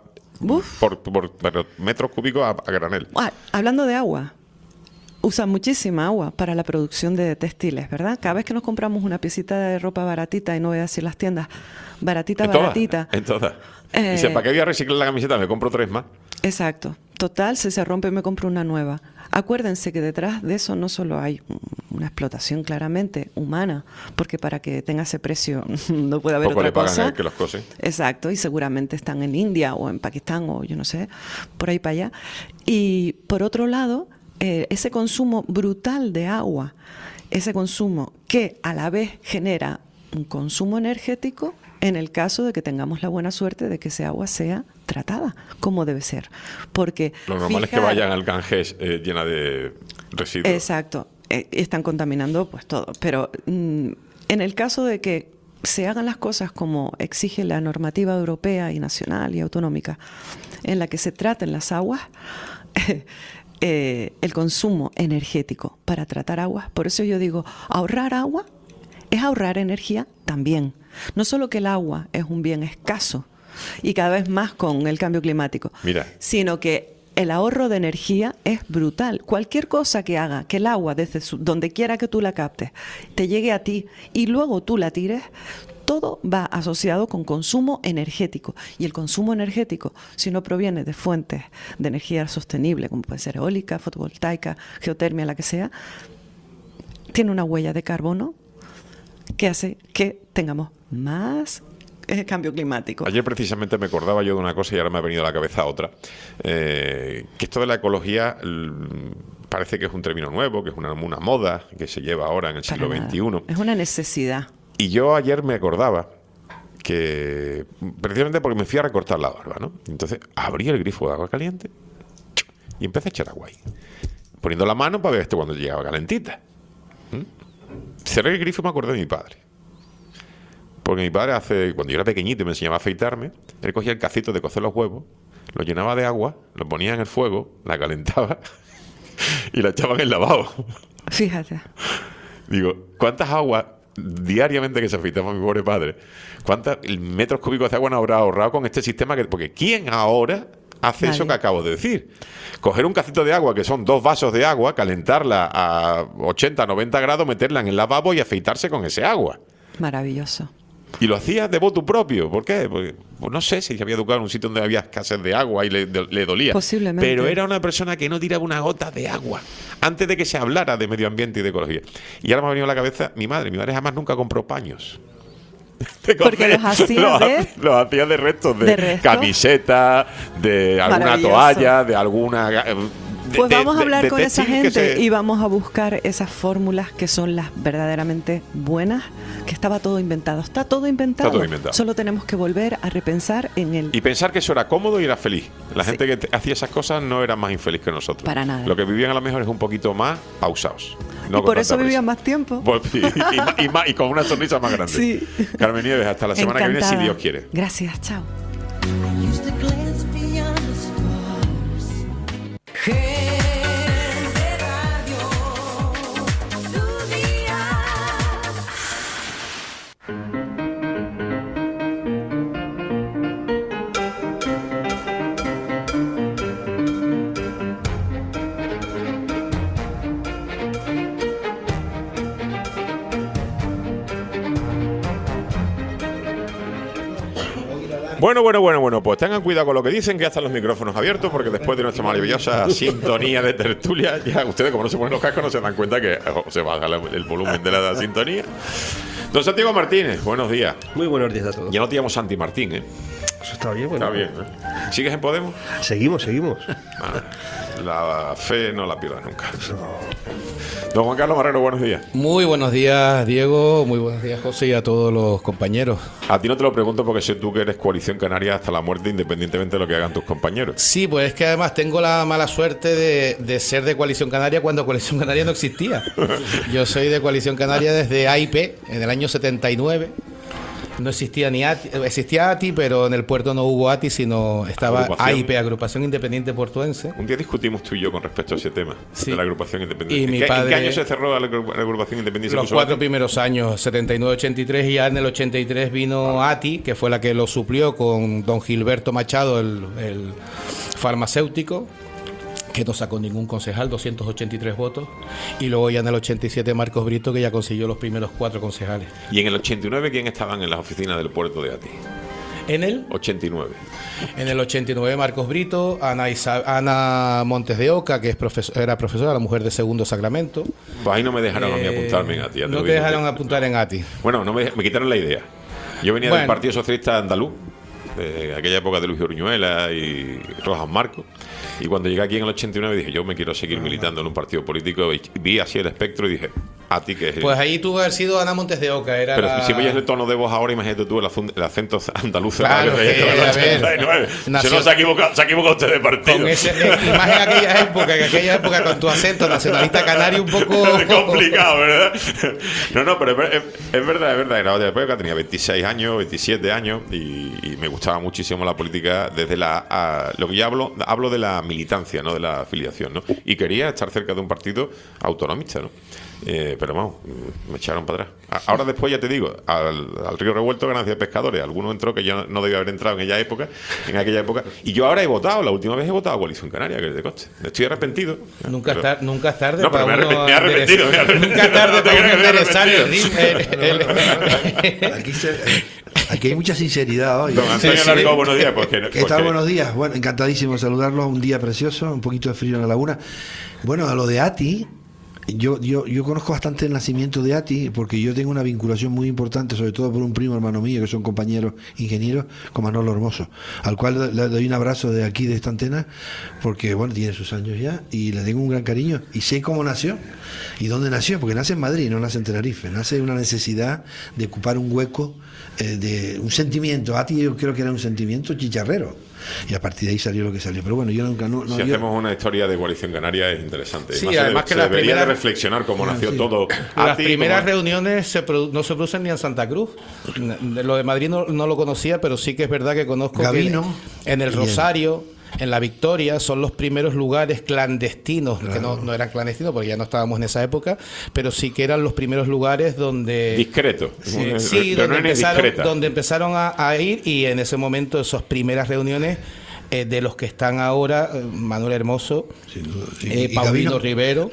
Speaker 3: por metros cúbicos a granel.
Speaker 10: Hablando de agua, usan muchísima agua para la producción de textiles, ¿verdad? Cada vez que nos compramos una piecita de ropa baratita, y no voy a decir las tiendas, baratita.
Speaker 3: En todas. Dice, ¿para qué voy a reciclar la camiseta? Me compro 3 más.
Speaker 10: Exacto. Total, si se rompe me compro una nueva. Acuérdense que detrás de eso no solo hay una explotación claramente humana, porque para que tenga ese precio no puede haber otra cosa.
Speaker 3: Pagan el que los cose.
Speaker 10: Exacto, y seguramente están en India o en Pakistán o yo no sé, por ahí para allá. Y por otro lado, ese consumo brutal de agua, ese consumo que a la vez genera un consumo energético, en el caso de que tengamos la buena suerte de que ese agua sea tratada como debe ser. Porque
Speaker 3: lo normal es que vayan al Ganges llena de residuos.
Speaker 10: Exacto, están contaminando pues todo. Pero en el caso de que se hagan las cosas como exige la normativa europea y nacional y autonómica, en la que se traten las aguas, el consumo energético para tratar aguas, por eso yo digo, ahorrar agua es ahorrar energía también. No solo que el agua es un bien escaso y cada vez más con el cambio climático, sino que el ahorro de energía es brutal. Cualquier cosa que haga que el agua, desde donde quiera que tú la captes, te llegue a ti y luego tú la tires, todo va asociado con consumo energético. Y el consumo energético, si no proviene de fuentes de energía sostenible, como puede ser eólica, fotovoltaica, geotermia, la que sea, tiene una huella de carbono que hace que tengamos más cambio climático.
Speaker 3: Ayer precisamente me acordaba yo de una cosa y ahora me ha venido a la cabeza otra. Que esto de la ecología parece que es un término nuevo, que es una moda que se lleva ahora en el siglo XXI.
Speaker 10: Es una necesidad.
Speaker 3: Y yo ayer me acordaba que, precisamente porque me fui a recortar la barba, ¿no? Entonces abrí el grifo de agua caliente y empecé a echar agua ahí, poniendo la mano para ver esto cuando llegaba calentita. Cerré el grifo y me acordé de mi padre. Porque mi padre cuando yo era pequeñito y me enseñaba a afeitarme, él cogía el cacito de cocer los huevos, lo llenaba de agua, lo ponía en el fuego, la calentaba y la echaba en el lavabo.
Speaker 10: Fíjate.
Speaker 3: Digo, ¿cuántas aguas diariamente que se afeitaba mi pobre padre? ¿Cuántos metros cúbicos de agua no habrá ahorrado con este sistema? Porque ¿quién ahora hace eso que acabo de decir? Coger un cacito de agua, que son 2 vasos de agua, calentarla a 80, 90 grados, meterla en el lavabo y afeitarse con ese agua.
Speaker 10: Maravilloso.
Speaker 3: Y lo hacía de voto propio. ¿Por qué? Porque pues no sé si se había educado en un sitio donde había escasez de agua y le dolía.
Speaker 10: Posiblemente.
Speaker 3: Pero era una persona que no tiraba una gota de agua antes de que se hablara de medio ambiente y de ecología. Y ahora me ha venido a la cabeza mi madre. Mi madre jamás nunca compró paños.
Speaker 10: Porque los hacía
Speaker 3: los hacía de restos de camiseta, de alguna toalla, de alguna...
Speaker 10: Pues vamos a hablar con esa
Speaker 3: textil
Speaker 10: gente y vamos a buscar esas fórmulas que son las verdaderamente buenas, que estaba todo inventado. Está todo inventado.
Speaker 3: Está todo inventado.
Speaker 10: Solo tenemos que volver a repensar en el...
Speaker 3: Y pensar que eso era cómodo y era feliz. La gente que hacía esas cosas no era más infeliz que nosotros.
Speaker 10: Para nada.
Speaker 3: Lo que vivían a lo mejor es un poquito más pausados.
Speaker 10: No, y por eso vivían más tiempo.
Speaker 3: Y con una sonrisa más grande.
Speaker 10: Sí.
Speaker 3: Carmen Nieves, hasta la semana que viene, si Dios quiere.
Speaker 10: Gracias, chao.
Speaker 3: Bueno, pues tengan cuidado con lo que dicen, que ya están los micrófonos abiertos, porque después de nuestra maravillosa sintonía de tertulia, ya ustedes, como no se ponen los cascos, no se dan cuenta que se baja el volumen de la sintonía. Don Santiago Martínez, buenos días.
Speaker 11: Muy buenos días a todos.
Speaker 3: Ya no te llamo Santi Martín, ¿eh?
Speaker 11: Eso está bien, bueno.
Speaker 3: Está bien, ¿eh? ¿Sigues en Podemos?
Speaker 11: Seguimos.
Speaker 3: La fe no la pierdas nunca. Don Juan Carlos Marrero, buenos días.
Speaker 12: Muy buenos días, Diego. Muy buenos días, José, y a todos los compañeros.
Speaker 3: A ti no te lo pregunto porque sé tú que eres Coalición Canaria hasta la muerte, independientemente de lo que hagan tus compañeros.
Speaker 12: Sí, pues es que además tengo la mala suerte de ser de Coalición Canaria cuando Coalición Canaria no existía. Yo soy de Coalición Canaria desde AIP, en el año 79. No existía ni ATI, existía ATI, pero en el puerto no hubo ATI, sino estaba AIP, Agrupación Independiente Portuense.
Speaker 3: Un día discutimos tú y yo con respecto a ese tema,
Speaker 12: sí,
Speaker 3: de la Agrupación Independiente.
Speaker 12: Y
Speaker 3: ¿En qué año se cerró la Agrupación Independiente?
Speaker 12: Los 4 primeros años, 79-83, y ya en el 83 vino ATI, que fue la que lo suplió con don Gilberto Machado, el farmacéutico, que no sacó ningún concejal, 283 votos, y luego ya en el 87 Marcos Brito, que ya consiguió los primeros 4 concejales.
Speaker 3: ¿Y en el 89 quién estaban en las oficinas del puerto de ATI?
Speaker 12: ¿En el?
Speaker 3: 89.
Speaker 12: En el 89 Marcos Brito, Ana Montes de Oca, que era profesora, la mujer de Segundo Sacramento.
Speaker 3: Pues ahí no me dejaron a mí apuntarme en ATI.
Speaker 12: No te dejaron apuntar en ATI.
Speaker 3: Bueno, me quitaron la idea. Yo venía del Partido Socialista Andaluz, de aquella época de Luis Orñuela y Rojas Marcos. Y cuando llegué aquí en el 89 dije, yo me quiero seguir militando en un partido político, y vi así el espectro y dije, a ti que es...
Speaker 12: Pues ahí tuvo que haber sido Ana Montes de Oca. Era
Speaker 3: pero si oyes el tono de voz ahora, imagínate tú el acento andaluz.
Speaker 12: Claro,
Speaker 3: se ha equivocado usted de partido.
Speaker 12: Con ese, más en aquella época con tu acento nacionalista canario un poco...
Speaker 3: complicado, ¿verdad? No, pero es verdad. Era otra época, tenía 26 años, 27 años y me gustaba muchísimo la política desde lo que yo hablo de la militancia, no de la afiliación, ¿no? Y quería estar cerca de un partido autonomista, ¿no? Pero vamos, me echaron para atrás. Ahora después, ya te digo, al río revuelto ganancia de pescadores. Alguno entró que yo no debía haber entrado en aquella época. Y yo ahora he votado, la última vez he votado a Coalición Canaria, que es de coste. Estoy arrepentido.
Speaker 12: Nunca es tarde.
Speaker 3: No, pero me he arrepentido.
Speaker 12: Nunca es tarde para un
Speaker 13: Aquí hay mucha sinceridad hoy.
Speaker 3: Don Antonio Largo, buenos días.
Speaker 13: ¿Qué tal? Buenos días. Bueno, encantadísimo de saludarlos. Un día precioso, un poquito de frío en la laguna. Bueno, a lo de ATI, Yo conozco bastante el nacimiento de ATI porque yo tengo una vinculación muy importante, sobre todo por un primo hermano mío que son compañeros ingenieros, con Manolo Hermoso, al cual le doy un abrazo de aquí, de esta antena, porque bueno, tiene sus años ya y le tengo un gran cariño y sé cómo nació y dónde nació, porque nace en Madrid, no nace en Tenerife, nace una necesidad de ocupar un hueco, de un sentimiento. ATI yo creo que era un sentimiento chicharrero. Y a partir de ahí salió lo que salió. Pero bueno, yo nunca...
Speaker 3: si hacemos una historia de Coalición Canaria es interesante.
Speaker 12: Sí, además que
Speaker 3: se debería de reflexionar cómo nació todo.
Speaker 12: Las primeras reuniones no se producen ni en Santa Cruz. Lo de Madrid no lo conocía, pero sí que es verdad que conozco
Speaker 13: Gabino,
Speaker 12: que en el Rosario, en la Victoria, son los primeros lugares clandestinos, que no eran clandestinos porque ya no estábamos en esa época, pero sí que eran los primeros lugares donde...
Speaker 3: Discreto.
Speaker 12: Sí, donde empezaron a ir, y en ese momento esas primeras reuniones de los que están ahora, Manuel Hermoso, Paulino Rivero.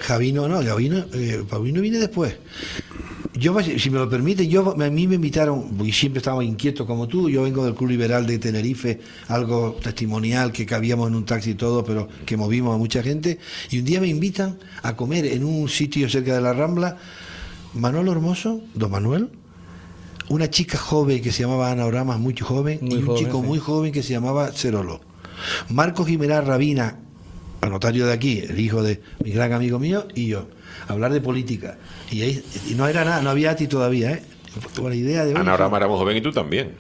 Speaker 13: Paulino viene después. Yo, si me lo permite, a mí me invitaron, porque siempre estaba inquieto como tú. Yo vengo del Club Liberal de Tenerife, algo testimonial, que cabíamos en un taxi y todo, pero que movimos a mucha gente. Y un día me invitan a comer en un sitio cerca de la Rambla, Manolo Hermoso, don Manuel, una chica joven que se llamaba Ana Oramas, muy joven, y un chico muy joven que se llamaba Cerolo. Marcos Jiménez Rabina, el notario de aquí, el hijo de mi gran amigo mío, y yo, hablar de política. Y no era nada, no había ATI todavía, con la idea de...
Speaker 3: Ana Orama era muy joven y tú también.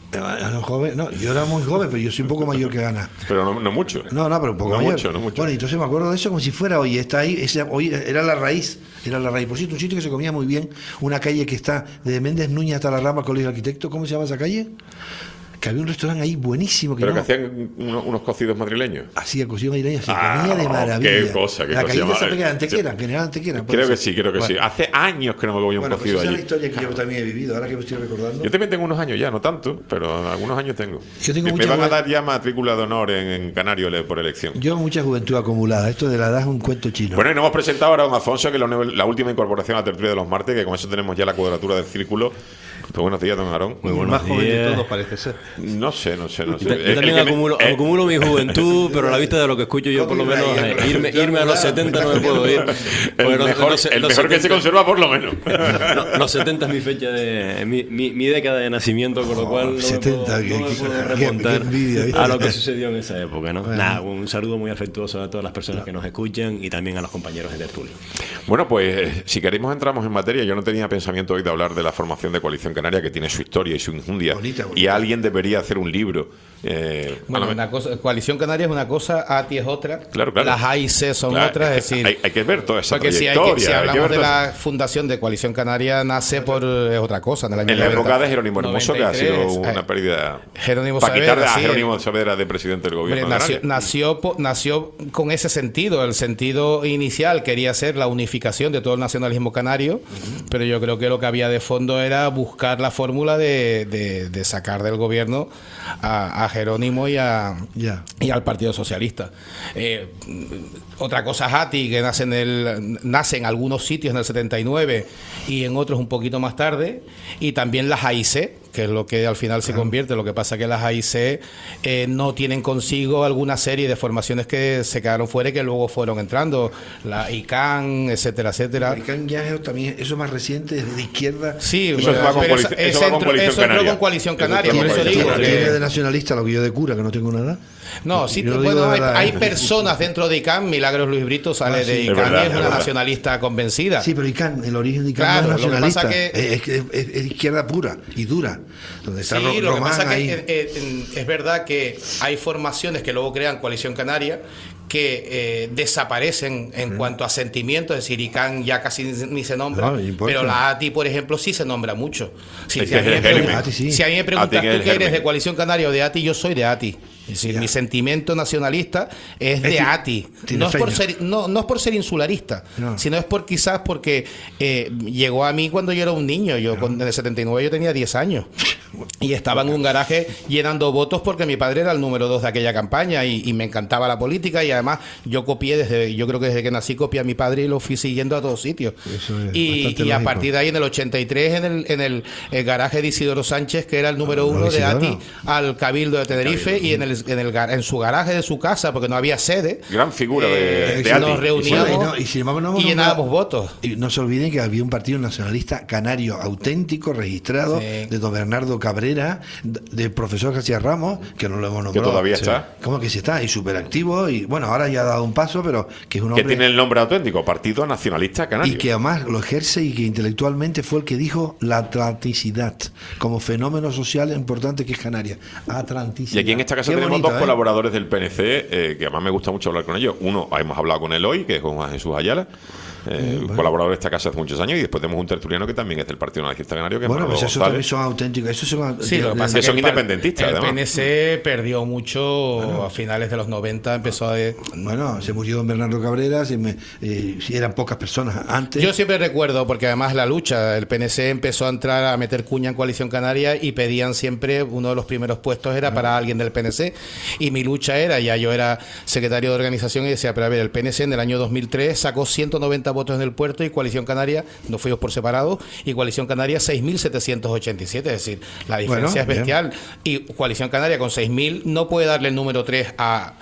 Speaker 13: Yo era muy joven, pero yo soy un poco mayor que Ana.
Speaker 3: Pero no mucho.
Speaker 13: No, pero un poco mayor.
Speaker 3: No mucho.
Speaker 13: Bueno, entonces me acuerdo de eso como si fuera hoy. Está ahí, hoy era la raíz. Por cierto, un sitio que se comía muy bien, una calle que está desde Méndez Núñez hasta la Rambla, Colegio de Arquitectos. ¿Cómo se llama esa calle? Que había un restaurante ahí buenísimo.
Speaker 3: Pero que hacían unos cocidos madrileños.
Speaker 13: Hacía cocido madrileño, se comía de maravilla.
Speaker 3: Qué cosa.
Speaker 13: La calle esa pequeña, Antequera, General Antequera.
Speaker 3: Creo que sí. Hace años que no me comía un cocido allí.
Speaker 13: Esa es la historia que yo también he vivido, ahora que me estoy recordando.
Speaker 3: Yo también tengo unos años ya, no tanto, pero algunos años tengo.
Speaker 13: Me
Speaker 3: van a dar ya matrícula de honor en Canario por elección.
Speaker 13: Yo mucha juventud acumulada. Esto de la edad es un cuento chino.
Speaker 3: Bueno, y nos hemos presentado ahora a don Afonso, que es la última incorporación a la tertulia de los martes, que con eso tenemos ya la cuadratura del círculo. Pues buenos días, don Aarón.
Speaker 11: Muy buenos días. Más joven de todos parece ser.
Speaker 3: No sé.
Speaker 11: Yo también acumulo mi juventud, pero a la vista de lo que escucho yo, por lo menos, irme a los 70 no me puedo ir.
Speaker 3: El mejor que se conserva, por lo menos.
Speaker 11: Los 70 es mi fecha mi década de nacimiento, con lo cual no me puedo remontar a lo que sucedió en esa época, ¿no? Nada, un saludo muy afectuoso a todas las personas que nos escuchan y también a los compañeros de tertulia.
Speaker 3: Bueno, pues si queremos entramos en materia. Yo no tenía pensamiento hoy de hablar de la formación de Coalición Canaria, que tiene su historia y su enjundia. Bonita. Y alguien debería hacer un libro.
Speaker 12: Coalición Canaria es una cosa, ATI es otra.
Speaker 3: Claro.
Speaker 12: Las A y C son otras. Es decir,
Speaker 3: hay que ver toda esa trayectoria.
Speaker 12: Porque si hablamos de la fundación de Coalición Canaria, nace por otra cosa. En
Speaker 3: la época de Jerónimo Hermoso, que ha sido una pérdida.
Speaker 12: Para quitar
Speaker 3: a Jerónimo Saavedra de presidente del gobierno.
Speaker 12: Nació con ese sentido. El sentido inicial quería ser la unificación de todo el nacionalismo canario, pero yo creo que lo que había de fondo era buscar la fórmula de sacar del gobierno a Jerónimo y al Partido Socialista. Otra cosa es ATI, que nace en algunos sitios en el 79 y en otros un poquito más tarde, y también las AIC, que es lo que al final se convierte. Lo que pasa es que las AIC no tienen consigo alguna serie de formaciones que se quedaron fuera y que luego fueron entrando, la ICANN, etcétera.
Speaker 13: La ICANN ya es también, eso más reciente, es de izquierda.
Speaker 12: Sí, eso entró con Coalición Canaria, por eso digo.
Speaker 13: ¿Tiene de nacionalista lo que yo de cura, que no tengo nada?
Speaker 12: No, sí, bueno, hay personas dentro de ICANN. Milagros Luis Brito sale de ICANN y es una nacionalista convencida.
Speaker 13: Sí, pero ICANN, el origen de ICANN no es nacionalista, es izquierda pura y dura. Donde está
Speaker 12: lo que pasa que es verdad que hay formaciones que luego crean Coalición Canaria que desaparecen en cuanto a sentimientos. Es decir, ICANN ya casi ni se nombra, pero la ATI, por ejemplo, sí se nombra mucho. Si a mí me preguntas, ¿tú qué eres, de Coalición Canaria o de ATI? Yo soy de ATI. Es decir, mi sentimiento nacionalista es de ATI. No es por ser insularista, sino es quizás porque llegó a mí cuando yo era un niño. En el 79 yo tenía 10 años. Y estaba en un garaje llenando votos porque mi padre era el número 2 de aquella campaña y me encantaba la política, y además yo creo que desde que nací copié a mi padre y lo fui siguiendo a todos sitios. Y a partir de ahí, en el 83, en el garaje de Isidoro Sánchez, que era el número 1 de ATI, al Cabildo de Tenerife, y en su garaje de su casa, porque no había sede.
Speaker 3: Gran figura de ATI.
Speaker 12: Nos reuníamos y llenábamos votos.
Speaker 13: Y no se olviden que había un partido nacionalista canario auténtico, registrado, de don Bernardo Cabrera, del profesor García Ramos, que no lo hemos nombrado.
Speaker 3: Que todavía está.
Speaker 13: ¿Cómo que sí está? Y súper activo, y bueno, ahora ya ha dado un paso, pero que es un hombre...
Speaker 3: Que tiene el nombre auténtico, Partido Nacionalista Canario.
Speaker 13: Y que además lo ejerce, y que intelectualmente fue el que dijo la atlanticidad como fenómeno social importante que es Canarias. Atlanticidad.
Speaker 3: Y aquí en esta casa
Speaker 13: Qué
Speaker 3: tenemos
Speaker 13: bonito,
Speaker 3: dos colaboradores del PNC, que además me gusta mucho hablar con ellos. Uno, hemos hablado con él hoy, que es Juan Jesús Ayala, colaborador de esta casa hace muchos años, y después tenemos un tertuliano que también es del Partido Nacionalista Canario, que
Speaker 13: bueno,
Speaker 3: es
Speaker 13: pues esos también son auténticos. Esos son,
Speaker 12: sí, lo que pasa es que
Speaker 3: son independentistas.
Speaker 12: El
Speaker 3: además.
Speaker 12: PNC perdió mucho a finales de los 90, empezó a...
Speaker 13: Bueno, se murió don Bernardo Cabrera, eran pocas personas antes.
Speaker 12: Yo siempre recuerdo, porque además la lucha, el PNC empezó a entrar a meter cuña en Coalición Canaria, y pedían siempre, uno de los primeros puestos era para alguien del PNC, y mi lucha era, ya yo era secretario de organización, y decía, pero a ver, el PNC en el año 2003 sacó 190 votos en el puerto, y Coalición Canaria, nos fuimos por separado, y Coalición Canaria 6.787, es decir, la diferencia es bestial. Y Coalición Canaria con 6.000 no puede darle el número 3 a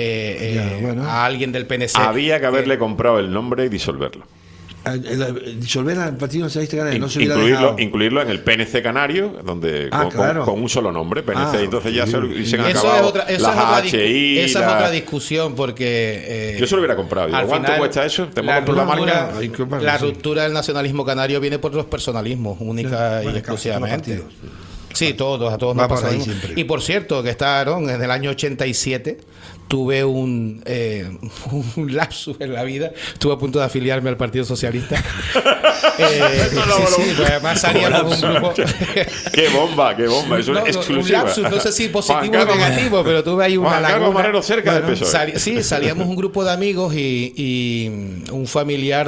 Speaker 12: alguien del PNC.
Speaker 3: Había que haberle comprado el nombre y disolverlo.
Speaker 13: Disolver al Partido Nacionalista Canario, no se hubiera
Speaker 3: incluirlo en el PNC Canario, donde con un solo nombre, PNC, entonces ya se han acabado las HI.
Speaker 12: Esa es otra discusión, porque
Speaker 3: yo se lo hubiera comprado. ¿Cuánto cuesta eso?
Speaker 12: La ruptura del nacionalismo canario viene por los personalismos, única y exclusivamente. Sí, a todos nos pasa. Y por cierto, que en el año 87 tuve un lapsus en la vida. Estuve a punto de afiliarme al Partido Socialista. Además salíamos un grupo.
Speaker 3: ¡Qué bomba! Es una exclusiva.
Speaker 12: Un lapsus, no sé si positivo o negativo, pero tuve ahí una
Speaker 3: laguna. Cerca del PSOE.
Speaker 12: Sí, salíamos un grupo de amigos y un familiar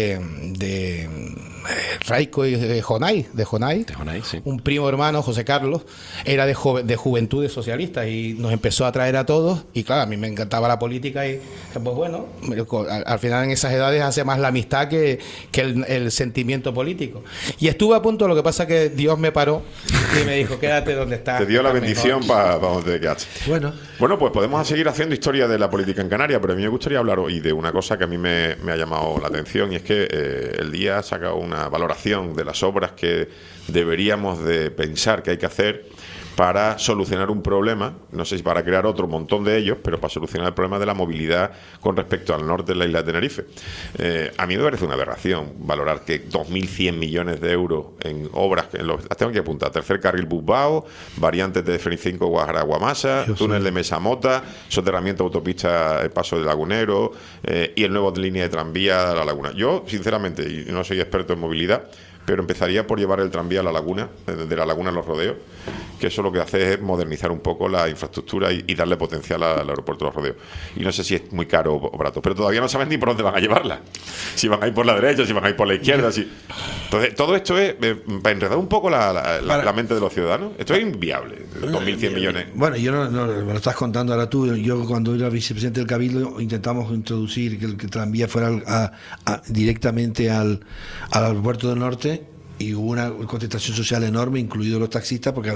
Speaker 12: de Raico y de Jonay, sí. Un primo hermano, José Carlos, era de Juventudes Socialistas, y nos empezó a traer a todos, y claro, a mí me encantaba la política, y pues bueno, al final en esas edades hace más la amistad que el sentimiento político. Y estuve a punto, lo que pasa que Dios me paró y me dijo, quédate donde estás.
Speaker 3: Te dio la bendición para donde te quedaste. Bueno, pues podemos seguir haciendo historia de la política en Canarias, pero a mí me gustaría hablar hoy de una cosa que a mí me ha llamado la atención, y es que el día ha sacado una valoración de las obras que deberíamos de pensar que hay que hacer para solucionar un problema, no sé si para crear otro montón de ellos, pero para solucionar el problema de la movilidad con respecto al norte de la isla de Tenerife. A mí me parece una aberración valorar que 2.100 millones de euros en obras, las tengo que apuntar: tercer carril Busbao, variantes de Fenicinco Guajara-Guamasa, túnel de Mesamota, soterramiento autopista el Paso del Lagunero, y el nuevo línea de tranvía a la Laguna. Yo, sinceramente, y no soy experto en movilidad, pero empezaría por llevar el tranvía a la Laguna, de la Laguna a Los Rodeos, que eso lo que hace es modernizar un poco la infraestructura y darle potencial al aeropuerto de Los Rodeos. Y no sé si es muy caro o barato, pero todavía no saben ni por dónde van a llevarla. Si van a ir por la derecha, si van a ir por la izquierda. Entonces, todo esto es para enredar un poco la mente de los ciudadanos. Esto es inviable, 2.100 millones.
Speaker 13: Bueno, yo no me lo estás contando ahora tú. Yo, cuando era vicepresidente del Cabildo, intentamos introducir que el tranvía fuera directamente al aeropuerto del norte, y hubo una contestación social enorme, incluidos los taxistas, porque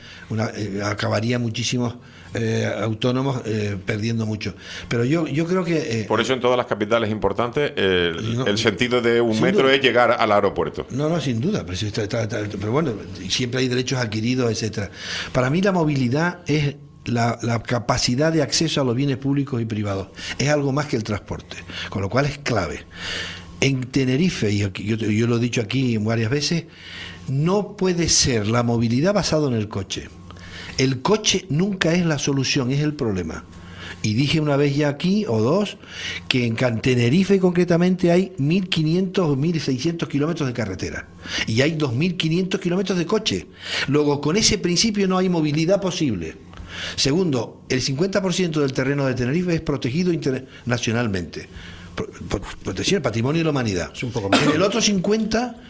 Speaker 13: acabaría muchísimos autónomos perdiendo mucho. Pero yo creo que...
Speaker 3: por eso en todas las capitales importantes el sentido de un metro es llegar al aeropuerto.
Speaker 13: No, sin duda. Pero bueno, siempre hay derechos adquiridos, etcétera. Para mí la movilidad es la capacidad de acceso a los bienes públicos y privados. Es algo más que el transporte, con lo cual es clave. En Tenerife, y yo lo he dicho aquí varias veces, no puede ser la movilidad basada en el coche. El coche nunca es la solución, es el problema. Y dije una vez ya aquí, o dos, que en Tenerife concretamente hay 1.500 o 1.600 kilómetros de carretera. Y hay 2.500 kilómetros de coche. Luego, con ese principio no hay movilidad posible. Segundo, el 50% del terreno de Tenerife es protegido internacionalmente. Protección del patrimonio de la humanidad. En el otro 50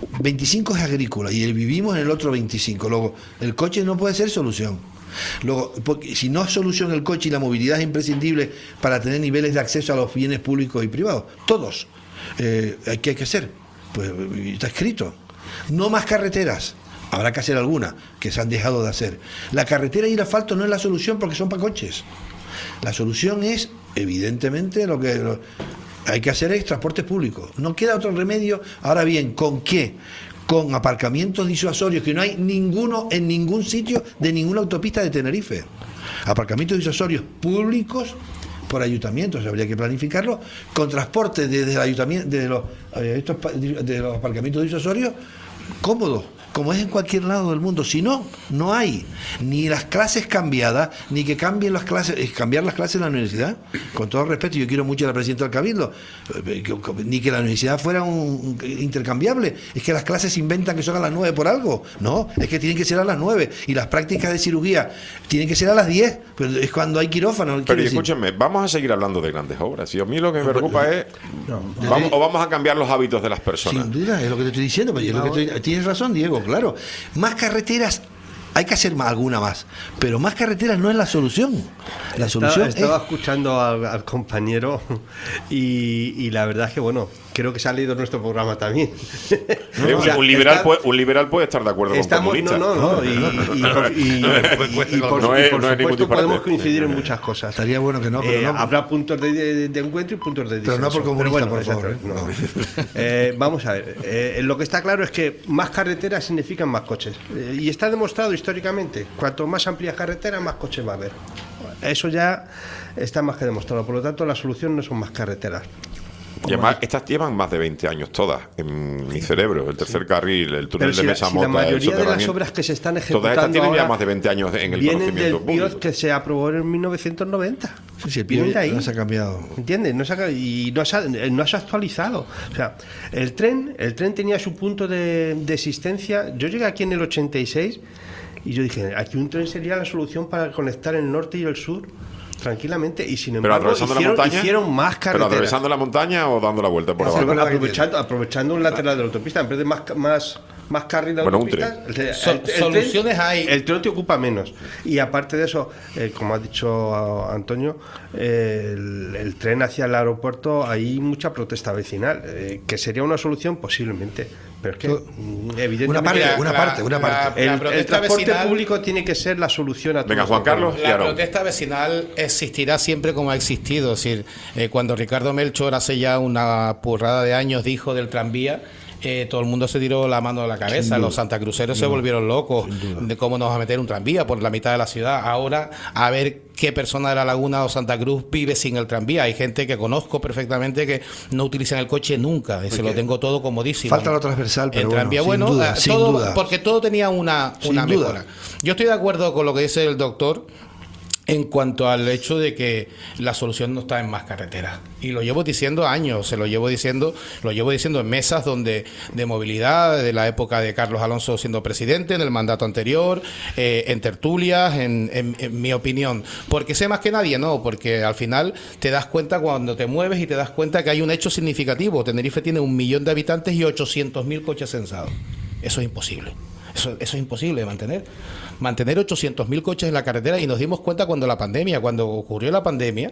Speaker 13: 25 es agrícola y vivimos en el otro 25. Luego, el coche no puede ser solución. Luego, porque si no es solución el coche y la movilidad es imprescindible para tener niveles de acceso a los bienes públicos y privados, todos, ¿qué hay que hacer? Pues está escrito. No más carreteras. Habrá que hacer algunas que se han dejado de hacer. La carretera y el asfalto no es la solución porque son para coches. La solución es, evidentemente, lo que hay que hacer es transporte público. No queda otro remedio. Ahora bien, ¿con qué? Con aparcamientos disuasorios, que no hay ninguno en ningún sitio de ninguna autopista de Tenerife. Aparcamientos disuasorios públicos por ayuntamientos, habría que planificarlo, con transporte desde el ayuntamiento, de los aparcamientos disuasorios, cómodos, como es en cualquier lado del mundo. Si no, no hay ni las clases cambiadas, ni que cambien las clases, cambiar las clases en la universidad. Con todo respeto, yo quiero mucho a la presidenta del Cabildo, ni que la universidad fuera un intercambiable. Es que las clases se inventan que son a las 9 por algo. No, es que tienen que ser a las 9. Y las prácticas de cirugía tienen que ser a las 10. Pero es cuando hay quirófano.
Speaker 3: Pero escúchenme, vamos a seguir hablando de grandes obras. Y a mí lo que me preocupa es, vamos a cambiar los hábitos de las personas.
Speaker 13: Sin duda, es lo que te estoy diciendo. Tienes razón, Diego, claro. Más carreteras, hay que hacer alguna más, pero más carreteras no es la solución. La solución
Speaker 14: estaba escuchando al compañero y la verdad es que, bueno, creo que se ha leído nuestro programa también.
Speaker 3: O sea, un liberal puede estar de acuerdo con comunistas.
Speaker 14: Y por supuesto podemos coincidir en muchas cosas.
Speaker 13: Estaría bueno que no, pero no.
Speaker 14: Habrá puntos de encuentro y puntos de disenso.
Speaker 13: Pero no por comunistas, por favor.
Speaker 14: Vamos a ver. Lo que está claro es que más carreteras significan más coches. Y está demostrado históricamente. Cuanto más amplias carreteras, más coches va a haber. Eso ya está más que demostrado. Por lo tanto, la solución no son más carreteras.
Speaker 3: Y además, estas llevan más de 20 años todas en mi cerebro. El tercer carril, el túnel de Mesa Mota,
Speaker 14: la mayoría de las obras que se están ejecutando
Speaker 3: todas estas tienen ya más de 20 años en el
Speaker 14: vienen
Speaker 3: conocimiento
Speaker 14: del
Speaker 3: público.
Speaker 14: BIOD que se aprobó en 1990.
Speaker 13: Sí, el BIOD no se ha cambiado.
Speaker 14: ¿Entiendes? No se ha actualizado. O sea, el tren tenía su punto de existencia. Yo llegué aquí en el 86 y yo dije, aquí un tren sería la solución para conectar el norte y el sur tranquilamente, y sin embargo hicieron más carreteras.
Speaker 3: ¿Pero atravesando la montaña o dando la vuelta por abajo?
Speaker 14: Aprovechando un lateral de la autopista, en vez de más carril de autopista,
Speaker 12: soluciones hay.
Speaker 14: El tren te ocupa menos. Y aparte de eso, como ha dicho Antonio, el tren hacia el aeropuerto, hay mucha protesta vecinal, que sería una solución posiblemente. Pero es que, evidentemente,
Speaker 13: una parte.
Speaker 14: El transporte público tiene que ser la solución a todo.
Speaker 3: Venga, Juan Carlos.
Speaker 12: La protesta vecinal existirá siempre como ha existido. Es decir, cuando Ricardo Melchor hace ya una porrada de años dijo del tranvía, todo el mundo se tiró la mano a la cabeza. Los santacruceros se volvieron locos de cómo nos va a meter un tranvía por la mitad de la ciudad. Ahora, a ver qué persona de La Laguna o Santa Cruz vive sin el tranvía. Hay gente que conozco perfectamente que no utilizan el coche nunca. Se lo tengo todo comodísimo.
Speaker 13: Falta lo transversal, pero
Speaker 12: el tranvía, sin duda. Porque todo tenía una mejora. Yo estoy de acuerdo con lo que dice el doctor en cuanto al hecho de que la solución no está en más carreteras. Y lo llevo diciendo años, lo llevo diciendo en mesas de movilidad, de la época de Carlos Alonso siendo presidente, en el mandato anterior, en tertulias, en mi opinión. Porque sé más que nadie, no, porque al final te das cuenta cuando te mueves y te das cuenta que hay un hecho significativo. Tenerife tiene 1 millón de habitantes y 800.000 coches censados. Eso es imposible. Eso es imposible de mantener 800.000 coches en la carretera. Y nos dimos cuenta cuando ocurrió la pandemia,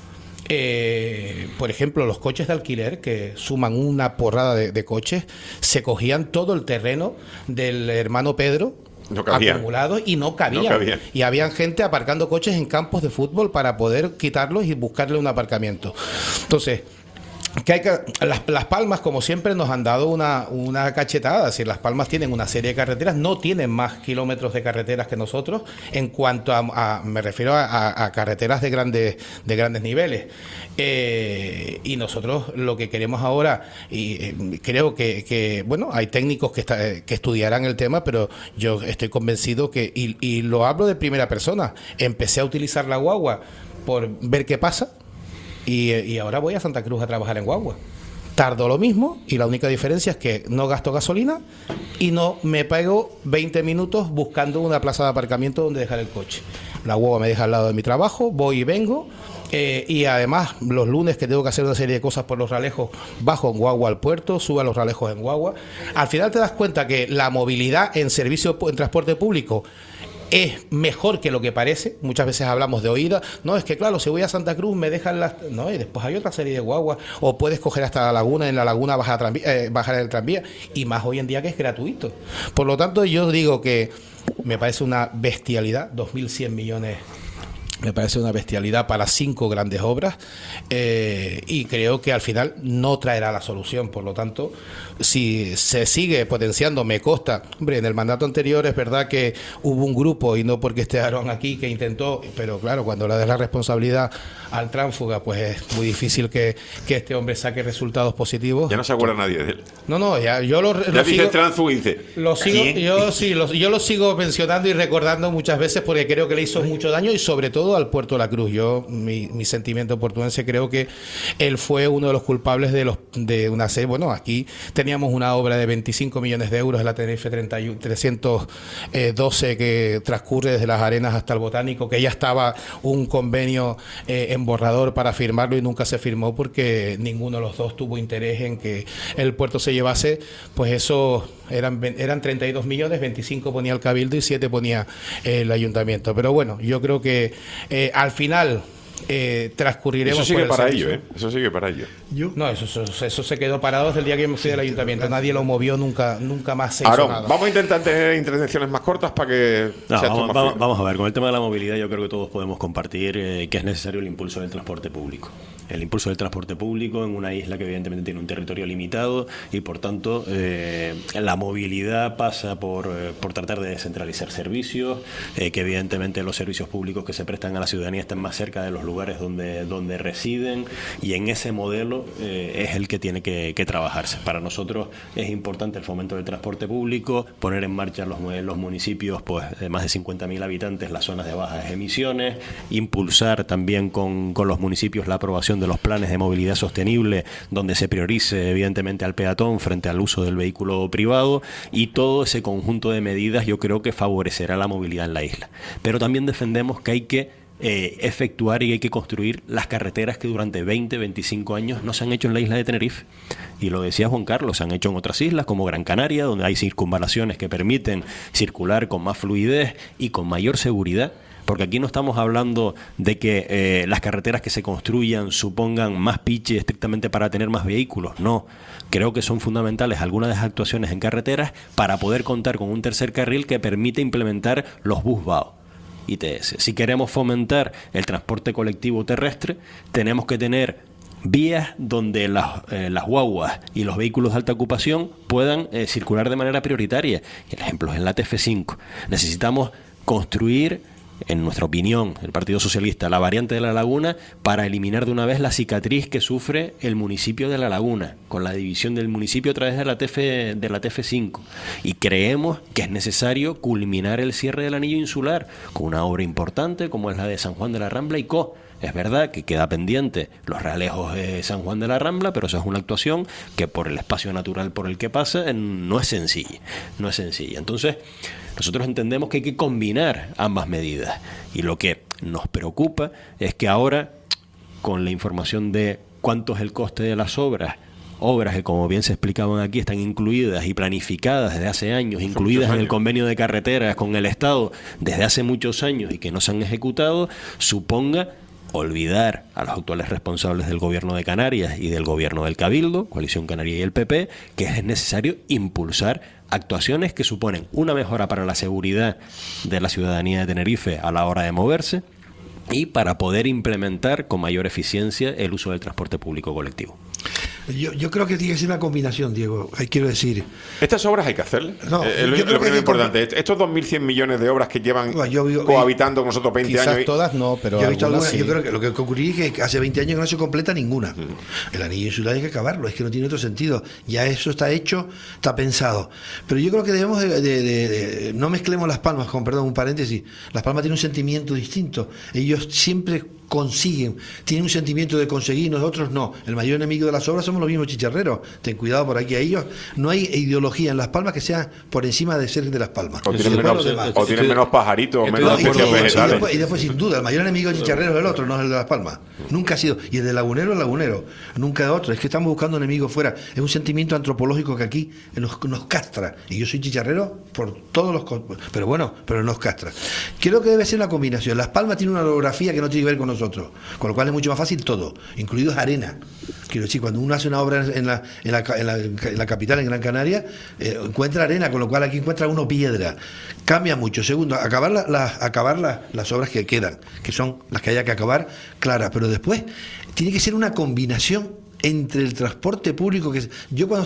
Speaker 12: por ejemplo, los coches de alquiler, que suman una porrada de coches, se cogían todo el terreno del hermano Pedro, acumulados, y no cabían. Y habían gente aparcando coches en campos de fútbol para poder quitarlos y buscarle un aparcamiento. Entonces, Las Palmas, como siempre, nos han dado una cachetada. Es decir, Las Palmas tienen una serie de carreteras, no tienen más kilómetros de carreteras que nosotros, en cuanto me refiero a carreteras de grandes niveles. Y nosotros lo que queremos ahora, y creo que bueno, hay técnicos que estudiarán el tema, pero yo estoy convencido que, y lo hablo de primera persona, empecé a utilizar la guagua por ver qué pasa. Y ahora voy a Santa Cruz a trabajar en guagua. tardo lo mismo y la única diferencia es que no gasto gasolina y no me pego 20 minutos buscando una plaza de aparcamiento donde dejar el coche. La guagua me deja al lado de mi trabajo, voy y vengo. Y además los lunes que tengo que hacer una serie de cosas por los Ralejos, bajo en guagua al puerto, subo a los Ralejos en guagua. Al final te das cuenta que la movilidad en transporte público es mejor que lo que parece. Muchas veces hablamos de oída. No, es que claro, si voy a Santa Cruz me dejan las... No, y después hay otra serie de guaguas. O puedes coger hasta la laguna, en la laguna bajar el tranvía. Y más hoy en día que es gratuito. Por lo tanto, yo digo que me parece una bestialidad, 2.100 millones. Me parece una bestialidad para 5 grandes obras y creo que al final no traerá la solución. Por lo tanto, si se sigue potenciando, me consta, hombre, en el mandato anterior es verdad que hubo un grupo, y no porque esté Aarón aquí, que intentó, pero claro, cuando le das la responsabilidad al tránsfuga, pues es muy difícil que este hombre saque resultados positivos.
Speaker 3: Ya no se acuerda nadie de él.
Speaker 12: No, ya yo lo
Speaker 3: ya dice
Speaker 12: sigo,
Speaker 3: tránsfuga y dice,
Speaker 12: lo sigo, yo lo sigo mencionando y recordando muchas veces porque creo que le hizo mucho daño y sobre todo al Puerto de la Cruz. Yo, mi sentimiento portuense, creo que él fue uno de los culpables de una serie. Bueno, aquí teníamos una obra de 25 millones de euros en la Tenerife 312 que transcurre desde las Arenas hasta el Botánico, que ya estaba un convenio en borrador para firmarlo y nunca se firmó porque ninguno de los dos tuvo interés en que el puerto se llevase. Pues eso eran 32 millones, 25 ponía el Cabildo y 7 ponía el Ayuntamiento. Pero bueno, yo creo que al final transcurriremos.
Speaker 3: Eso sigue
Speaker 12: por el
Speaker 3: para
Speaker 12: servicio.
Speaker 3: ello, ¿eh? Eso sigue para ello.
Speaker 12: No, eso se quedó parado desde el día que me fui del Ayuntamiento. Nadie lo movió, nunca más se hizo
Speaker 3: Aarón,
Speaker 12: nada.
Speaker 3: vamos a intentar tener intervenciones más cortas para que
Speaker 11: vamos a ver, con el tema de la movilidad yo creo que todos podemos compartir que es necesario el impulso del transporte público. El impulso del transporte público en una isla que evidentemente tiene un territorio limitado y por tanto la movilidad pasa por tratar de descentralizar servicios, que evidentemente los servicios públicos que se prestan a la ciudadanía estén más cerca de los lugares donde residen, y en ese modelo es el que tiene que trabajarse. Para nosotros es importante el fomento del transporte público, poner en marcha los municipios pues de más de 50.000 habitantes, las zonas de bajas emisiones, impulsar también con los municipios la aprobación de los planes de movilidad sostenible donde se priorice evidentemente al peatón frente al uso del vehículo privado, y todo ese conjunto de medidas yo creo que favorecerá la movilidad en la isla. Pero también defendemos que hay que efectuar y hay que construir las carreteras que durante 20, 25 años no se han hecho en la isla de Tenerife. Y lo decía Juan Carlos, se han hecho en otras islas como Gran Canaria, donde hay circunvalaciones que permiten circular con más fluidez y con mayor seguridad. Porque aquí no estamos hablando de que las carreteras que se construyan supongan más piche estrictamente para tener más vehículos. No, creo que son fundamentales algunas de las actuaciones en carreteras para poder contar con un tercer carril que permite implementar los bus-BAO. ITS. Si queremos fomentar el transporte colectivo terrestre, tenemos que tener vías donde las guaguas y los vehículos de alta ocupación puedan circular de manera prioritaria. El ejemplo es en la TF5. Necesitamos construir, en nuestra opinión, el Partido Socialista, la variante de La Laguna para eliminar de una vez la cicatriz que sufre el municipio de La Laguna, con la división del municipio a través de la TF5. Y creemos que es necesario culminar el cierre del anillo insular con una obra importante como es la de San Juan de la Rambla y Co. Es verdad que queda pendiente los Realejos de San Juan de la Rambla, pero eso es una actuación que por el espacio natural por el que pasa no es sencilla. No es sencilla. Entonces, nosotros entendemos que hay que combinar ambas medidas. Y lo que nos preocupa es que ahora, con la información de cuánto es el coste de las obras que, como bien se explicaban aquí, están incluidas y planificadas desde hace años, incluidas en el convenio de carreteras con el Estado desde hace muchos años y que no se han ejecutado, suponga olvidar a los actuales responsables del gobierno de Canarias y del gobierno del Cabildo, Coalición Canaria y el PP, que es necesario impulsar actuaciones que suponen una mejora para la seguridad de la ciudadanía de Tenerife a la hora de moverse y para poder implementar con mayor eficiencia el uso del transporte público colectivo.
Speaker 13: Yo creo que tiene que ser una combinación, Diego. Quiero decir,
Speaker 3: estas obras hay que hacerlas.
Speaker 13: No,
Speaker 3: lo primero importante. Estos 2.100 millones de obras que llevan cohabitando con nosotros 20
Speaker 12: quizás
Speaker 3: años.
Speaker 12: Quizás todas no, pero
Speaker 13: yo he visto algunas.
Speaker 12: sí.
Speaker 13: Yo creo que lo que ocurriría es que hace 20 años que no se completa ninguna. El anillo insular hay que acabarlo, es que no tiene otro sentido. Ya eso está hecho, está pensado. Pero yo creo que debemos de no mezclemos Las Palmas, con perdón, un paréntesis. Las Palmas tienen un sentimiento distinto. Ellos siempre consiguen, tienen un sentimiento de conseguir, nosotros no. El mayor enemigo de las obras somos los mismos chicharreros. Ten cuidado por aquí a ellos. No hay ideología en Las Palmas que sea por encima de ser de Las Palmas.
Speaker 3: O tienen menos pajaritos, o menos vegetales.
Speaker 13: Y después, sin duda, el mayor enemigo de chicharrero es el otro, no es el de Las Palmas. Nunca ha sido. Y el de lagunero es lagunero. Nunca es otro. Es que estamos buscando enemigos fuera. Es un sentimiento antropológico que aquí nos castra. Y yo soy chicharrero por todos los... Pero bueno, pero nos castra. Creo que debe ser una combinación. Las Palmas tiene una orografía que no tiene que ver con nosotros. Con lo cual es mucho más fácil todo, incluido arena. Quiero decir, cuando uno hace una obra en la capital, en Gran Canaria, encuentra arena, con lo cual aquí encuentra uno piedra. Cambia mucho. Segundo, acabar las obras que quedan, que son las que haya que acabar, claras, pero después tiene que ser una combinación entre el transporte público. Yo cuando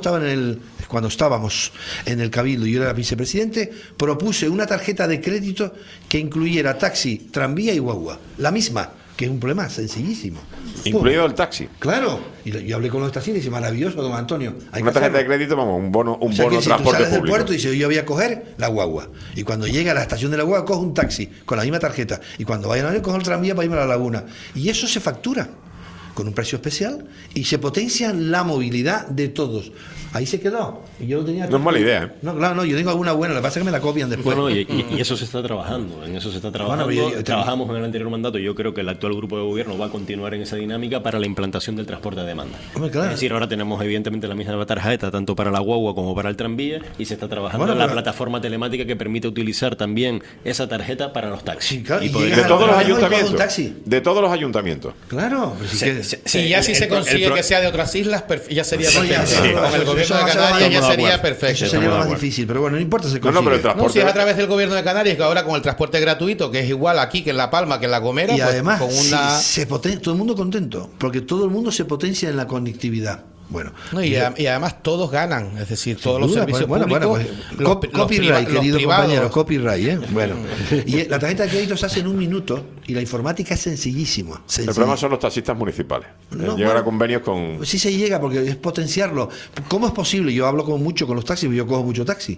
Speaker 13: estábamos en el Cabildo y yo era vicepresidente, propuse una tarjeta de crédito que incluyera taxi, tranvía y guagua, la misma, que es un problema sencillísimo.
Speaker 3: Incluido el taxi.
Speaker 13: Claro. Y yo hablé con los taxistas y dice, maravilloso, don Antonio.
Speaker 3: Una tarjeta de crédito, vamos, un bono
Speaker 13: o sea,
Speaker 3: de
Speaker 13: si
Speaker 3: transporte
Speaker 13: tú sales
Speaker 3: público.
Speaker 13: del puerto y dice, yo voy a coger la guagua. Y cuando llega a la estación de la guagua, coge un taxi con la misma tarjeta. Y cuando vayan a ver, coge el tranvía para irme a la laguna. Y eso se factura con un precio especial y se potencia la movilidad de todos. Ahí se quedó. Y yo lo tenía.
Speaker 3: No es mala idea, ¿eh?
Speaker 13: No, claro, no, yo tengo alguna buena, lo que pasa es que me la copian después.
Speaker 11: No, y eso se está trabajando, en eso se está trabajando.
Speaker 13: Bueno,
Speaker 11: trabajamos en el anterior mandato y yo creo que el actual grupo de gobierno va a continuar en esa dinámica para la implantación del transporte a demanda.
Speaker 13: Hombre, claro.
Speaker 11: Es decir, ahora tenemos evidentemente la misma tarjeta tanto para la guagua como para el tranvía y se está trabajando en la plataforma telemática que permite utilizar también esa tarjeta para los taxis.
Speaker 13: Sí, claro,
Speaker 3: de todos los ayuntamientos. De todos los ayuntamientos.
Speaker 13: Claro.
Speaker 12: Si ya si se consigue que sea de otras islas, ya sería perfecto. Con el gobierno de Canarias ya sería perfecto.
Speaker 13: Eso sería más difícil, pero bueno, no importa si se consigue.
Speaker 3: pero el transporte...
Speaker 12: No, si es a través del gobierno de Canarias, que ahora con el transporte gratuito, que es igual aquí que en La Palma, que en La Gomera,
Speaker 13: y
Speaker 12: pues,
Speaker 13: además,
Speaker 12: con una...
Speaker 13: todo el mundo contento, porque todo el mundo se potencia en la conectividad. Bueno,
Speaker 12: y además todos ganan, es decir, todos los servicios públicos.
Speaker 13: Copyright, querido compañero, copyright, Bueno, y la tarjeta de crédito se hace en un minuto y la informática es sencillísima.
Speaker 3: El problema son los taxistas municipales. Llegar a convenios con...
Speaker 13: Sí se llega, porque es potenciarlo. ¿Cómo es posible? Yo hablo mucho con los taxis, yo cojo mucho taxi.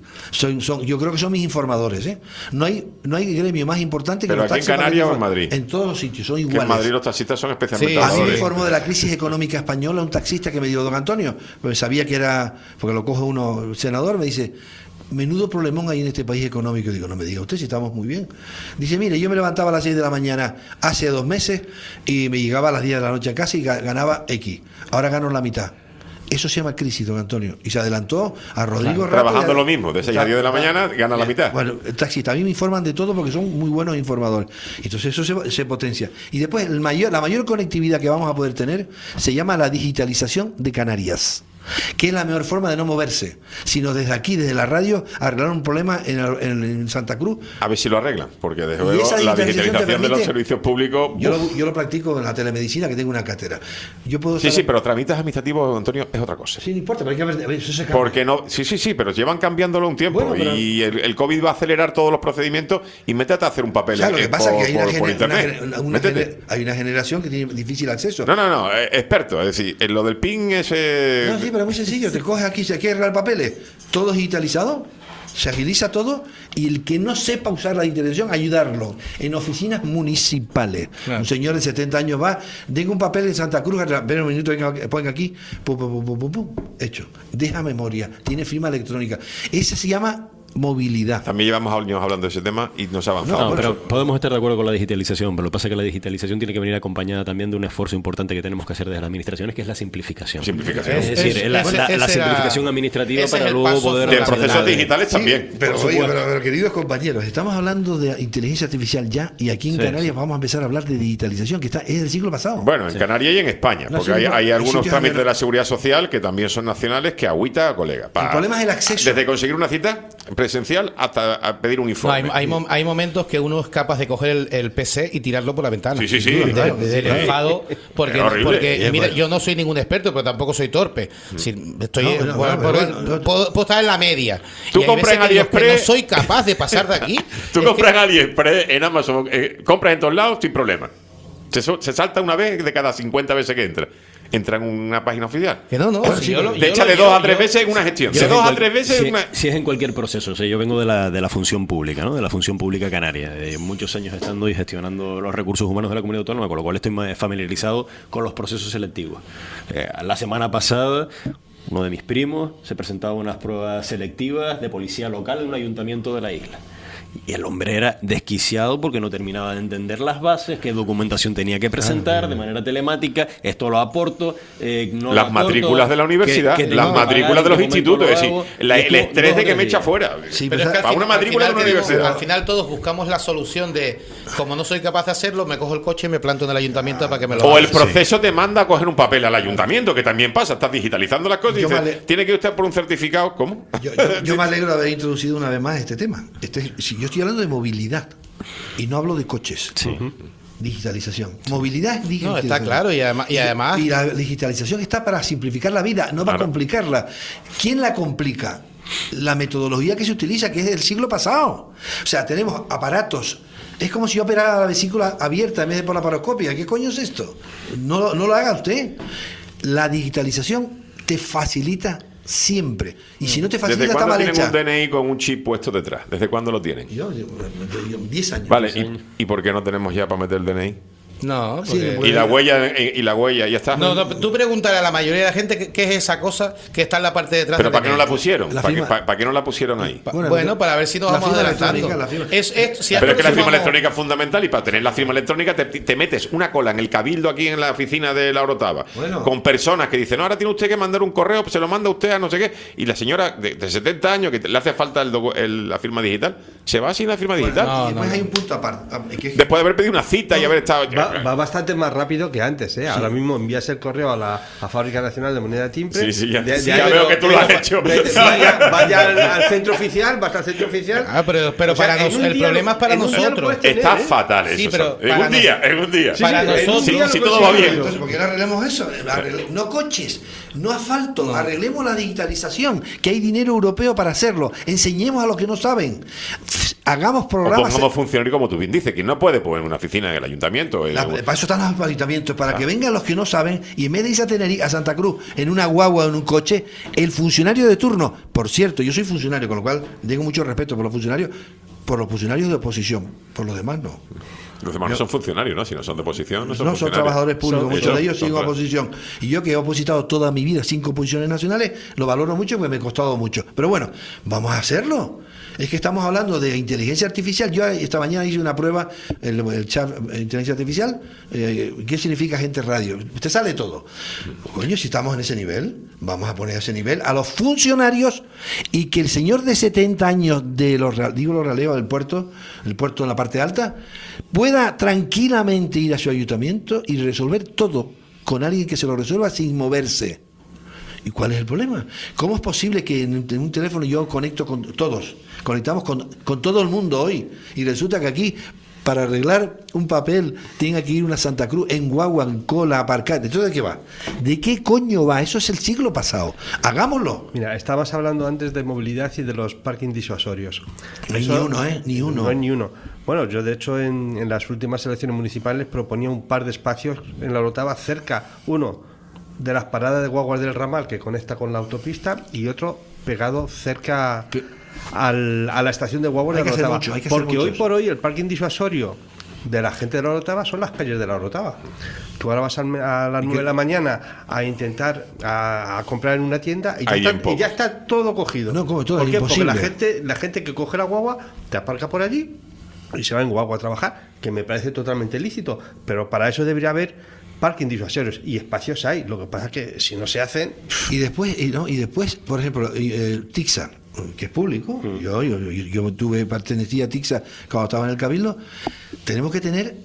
Speaker 13: Yo creo que son mis informadores, ¿eh? No hay gremio más importante que
Speaker 3: ¿Pero
Speaker 13: los
Speaker 3: aquí
Speaker 13: taxis.
Speaker 3: ¿En Canarias o en Madrid?
Speaker 13: En todos los sitios, son iguales.
Speaker 3: Que en Madrid los taxistas son especialmente...
Speaker 13: A mí me informó de la crisis económica española un taxista que me dio don Antonio, pues sabía que era, porque lo coge uno senador, me dice, menudo problemón hay en este país económico. Digo, no me diga usted si estamos muy bien. Dice, mire, yo me levantaba a las 6 de la mañana hace 2 meses y me llegaba a las 10 de la noche a casa y ganaba X. Ahora gano la mitad. Eso se llama crisis, don Antonio. Y se adelantó a Rodrigo
Speaker 3: trabajando lo mismo, de 6 a 10 de la mañana, gana la mitad.
Speaker 13: Bueno, taxistas, a mí me informan de todo porque son muy buenos informadores. Entonces eso se potencia. Y después, la mayor conectividad que vamos a poder tener se llama la digitalización de Canarias, que es la mejor forma de no moverse, sino desde aquí, desde la radio, arreglar un problema en Santa Cruz.
Speaker 3: A ver si lo arreglan, porque desde luego la digitalización de los servicios públicos...
Speaker 13: Yo lo practico en la telemedicina, que tengo una cátedra.
Speaker 3: Sí, pero trámites administrativos, Antonio, es otra cosa.
Speaker 13: Sí, no importa, pero hay que ver, eso se cambia.
Speaker 3: Porque no, sí, pero llevan cambiándolo un tiempo, y el COVID va a acelerar todos los procedimientos y métete a hacer un papel
Speaker 13: lo que pasa es que
Speaker 3: por internet.
Speaker 13: Hay una generación que tiene difícil acceso.
Speaker 3: No, experto, es decir, en lo del PIN ese...
Speaker 13: No, sí, pero es muy sencillo, te coges aquí, se quiere arreglar papeles, todo digitalizado, se agiliza todo, y el que no sepa usar la digitalización, ayudarlo en oficinas municipales. Claro. Un señor de 70 años va, tengo un papel en Santa Cruz, ven un minuto, ponga aquí, hecho, deja memoria, tiene firma electrónica. Ese se llama movilidad.
Speaker 3: También llevamos años hablando de ese tema y nos ha avanzado.
Speaker 11: No, pero podemos estar de acuerdo con la digitalización, pero lo que pasa es que la digitalización tiene que venir acompañada también de un esfuerzo importante que tenemos que hacer desde las administraciones, que es la simplificación.
Speaker 3: Es
Speaker 11: decir, la simplificación administrativa para luego poder...
Speaker 3: De procesos digitales también.
Speaker 13: Pero queridos compañeros, estamos hablando de inteligencia artificial ya, y aquí en Canarias vamos a empezar a hablar de digitalización, que es del siglo pasado.
Speaker 3: Bueno, en Canarias y en España, porque hay algunos trámites de la seguridad social que también son nacionales que agüita a colega.
Speaker 13: El problema es el acceso.
Speaker 3: Desde conseguir una cita presencial hasta a pedir un informe.
Speaker 12: Hay momentos que uno es capaz de coger el PC y tirarlo por la ventana.
Speaker 3: Sí.
Speaker 12: Del enfado, porque mira, yo no soy ningún experto, pero tampoco soy torpe. Puedo estar en la media.
Speaker 3: Tú compras en AliExpress.
Speaker 12: No soy capaz de pasar de aquí.
Speaker 3: Tú compras en AliExpress, en Amazon, compras en todos lados sin problema. Se salta una vez de cada 50 veces que entra. entra en una página oficial.
Speaker 12: Que no.
Speaker 3: Te echa de 2 a 3 veces en una gestión. De 2 a 3 veces en una...
Speaker 11: Si es en cualquier proceso. O sea, yo vengo de la función pública, ¿no? De la función pública canaria. Muchos años estando y gestionando los recursos humanos de la comunidad autónoma, con lo cual estoy más familiarizado con los procesos selectivos. La semana pasada, uno de mis primos se presentaba unas pruebas selectivas de policía local en un ayuntamiento de la isla. Y el hombre era desquiciado porque no terminaba de entender las bases, qué documentación tenía que presentar de manera telemática, esto lo aporto, no
Speaker 3: las matrículas de la universidad, las matrículas de los institutos, es decir, el estrés de que me echa fuera.
Speaker 12: Sí, pero es que
Speaker 3: para una matrícula de una universidad.
Speaker 12: Al final todos buscamos la solución de, como no soy capaz de hacerlo, me cojo el coche y me planto en el ayuntamiento para que me lo haga.
Speaker 3: O el proceso te manda a coger un papel al ayuntamiento, que también pasa, estás digitalizando las cosas y dices, tiene que ir usted por un certificado, ¿cómo?
Speaker 13: Yo me alegro de haber introducido una vez más este tema. Yo estoy hablando de movilidad y no hablo de coches. Digitalización. Movilidad es digitalización.
Speaker 12: No, está claro, y además...
Speaker 13: Y la digitalización está para simplificar la vida, no para complicarla. ¿Quién la complica? La metodología que se utiliza, que es del siglo pasado. O sea, tenemos aparatos. Es como si yo operara la vesícula abierta en vez de por la paroscopia. ¿Qué coño es esto? No lo haga usted. La digitalización te facilita siempre. Y si no te facilita, está mal hecha.
Speaker 3: ¿Desde cuándo tienen un DNI con un chip puesto detrás? ¿Desde cuándo lo tienen?
Speaker 13: Yo 10 años.
Speaker 3: Vale, ¿y por qué no tenemos ya para meter el DNI?
Speaker 12: No,
Speaker 3: porque... y la huella ya está.
Speaker 12: No, tú pregúntale a la mayoría de la gente qué es esa cosa que está en la parte de detrás.
Speaker 3: Pero ¿para qué no la pusieron? ¿Para qué no la pusieron ahí?
Speaker 12: Bueno, para ver si nos vamos adelantando.
Speaker 3: Pero es que la firma electrónica es fundamental, y para tener la firma electrónica te metes una cola en el cabildo aquí en la oficina de la Orotava con personas que dicen, no, ahora tiene usted que mandar un correo, pues se lo manda usted a no sé qué, y la señora de 70 años que le hace falta la firma digital, se va sin la firma digital.
Speaker 13: Y después hay un punto aparte.
Speaker 3: Después de haber pedido una cita y haber estado...
Speaker 14: Va bastante más rápido que antes, ¿eh? Ahora mismo envías el correo a la Fábrica Nacional de Moneda Timbre.
Speaker 3: Ya veo que tú lo has hecho.
Speaker 14: Vaya al centro oficial, vas al centro oficial.
Speaker 12: Pero o sea, el problema es para nosotros.
Speaker 3: Está fatal eso.
Speaker 12: Sí, pero
Speaker 3: en un día.
Speaker 12: Para nosotros.
Speaker 3: Si todo va bien.
Speaker 13: Entonces, ¿por qué no arreglemos eso? No coches, no asfalto, arreglemos la digitalización, que hay dinero europeo para hacerlo. Enseñemos a los que no saben. Hagamos programas.
Speaker 3: O pongamos funcionarios, como tú bien dices, que no puede poner una oficina en el ayuntamiento.
Speaker 13: Para eso están los ayuntamientos, para que vengan los que no saben, y en vez de irse a Santa Cruz en una guagua o en un coche, el funcionario de turno, por cierto, yo soy funcionario, con lo cual tengo mucho respeto por los funcionarios de oposición, por los demás no.
Speaker 3: Los demás no son funcionarios, ¿no? Si no son de oposición, no son
Speaker 13: trabajadores públicos, muchos de ellos siguen oposición. Y yo, que he opositado toda mi vida 5 oposiciones nacionales, lo valoro mucho porque me ha costado mucho. Pero bueno, vamos a hacerlo. Es que estamos hablando de inteligencia artificial. Yo esta mañana hice una prueba, el chat inteligencia artificial. ¿Qué significa Gente Radio? Usted sale todo. Coño, si estamos en ese nivel, vamos a poner a ese nivel a los funcionarios, y que el señor de 70 años de los raleos del puerto, el puerto en la parte alta, pueda tranquilamente ir a su ayuntamiento y resolver todo con alguien que se lo resuelva sin moverse. ¿Y cuál es el problema? ¿Cómo es posible que en un teléfono yo conecto con todos? Conectamos con todo el mundo hoy. Y resulta que aquí, para arreglar un papel, tenga que ir una Santa Cruz en guagua, en cola, aparcar. ¿Entonces de qué va? ¿De qué coño va? Eso es el siglo pasado. Hagámoslo.
Speaker 14: Mira, estabas hablando antes de movilidad y de los parking disuasorios.
Speaker 13: No hay ni uno, ¿eh? Ni uno.
Speaker 14: No hay ni uno. Bueno, yo de hecho en las últimas elecciones municipales proponía un par de espacios en la Orotava cerca, uno de las paradas de guaguas del ramal que conecta con la autopista, y otro pegado cerca a la estación de guaguas de la Orotava. Porque hoy por hoy el parking disuasorio de la gente de la Orotava son las calles de la Orotava. Tú ahora vas a las 9 de la mañana a intentar a comprar en una tienda y ya está todo cogido.
Speaker 13: No, como todo,
Speaker 14: ¿por qué?
Speaker 13: imposible.
Speaker 14: Porque la gente que coge la guagua te aparca por allí y se va en guagua a trabajar, que me parece totalmente lícito, pero para eso debería haber parking disuasorios, y espacios hay. Lo que pasa es que si no se hacen...
Speaker 13: Y después, por ejemplo, TICSA, que es público, yo pertenecía a TICSA cuando estaba en el Cabildo. Tenemos que tener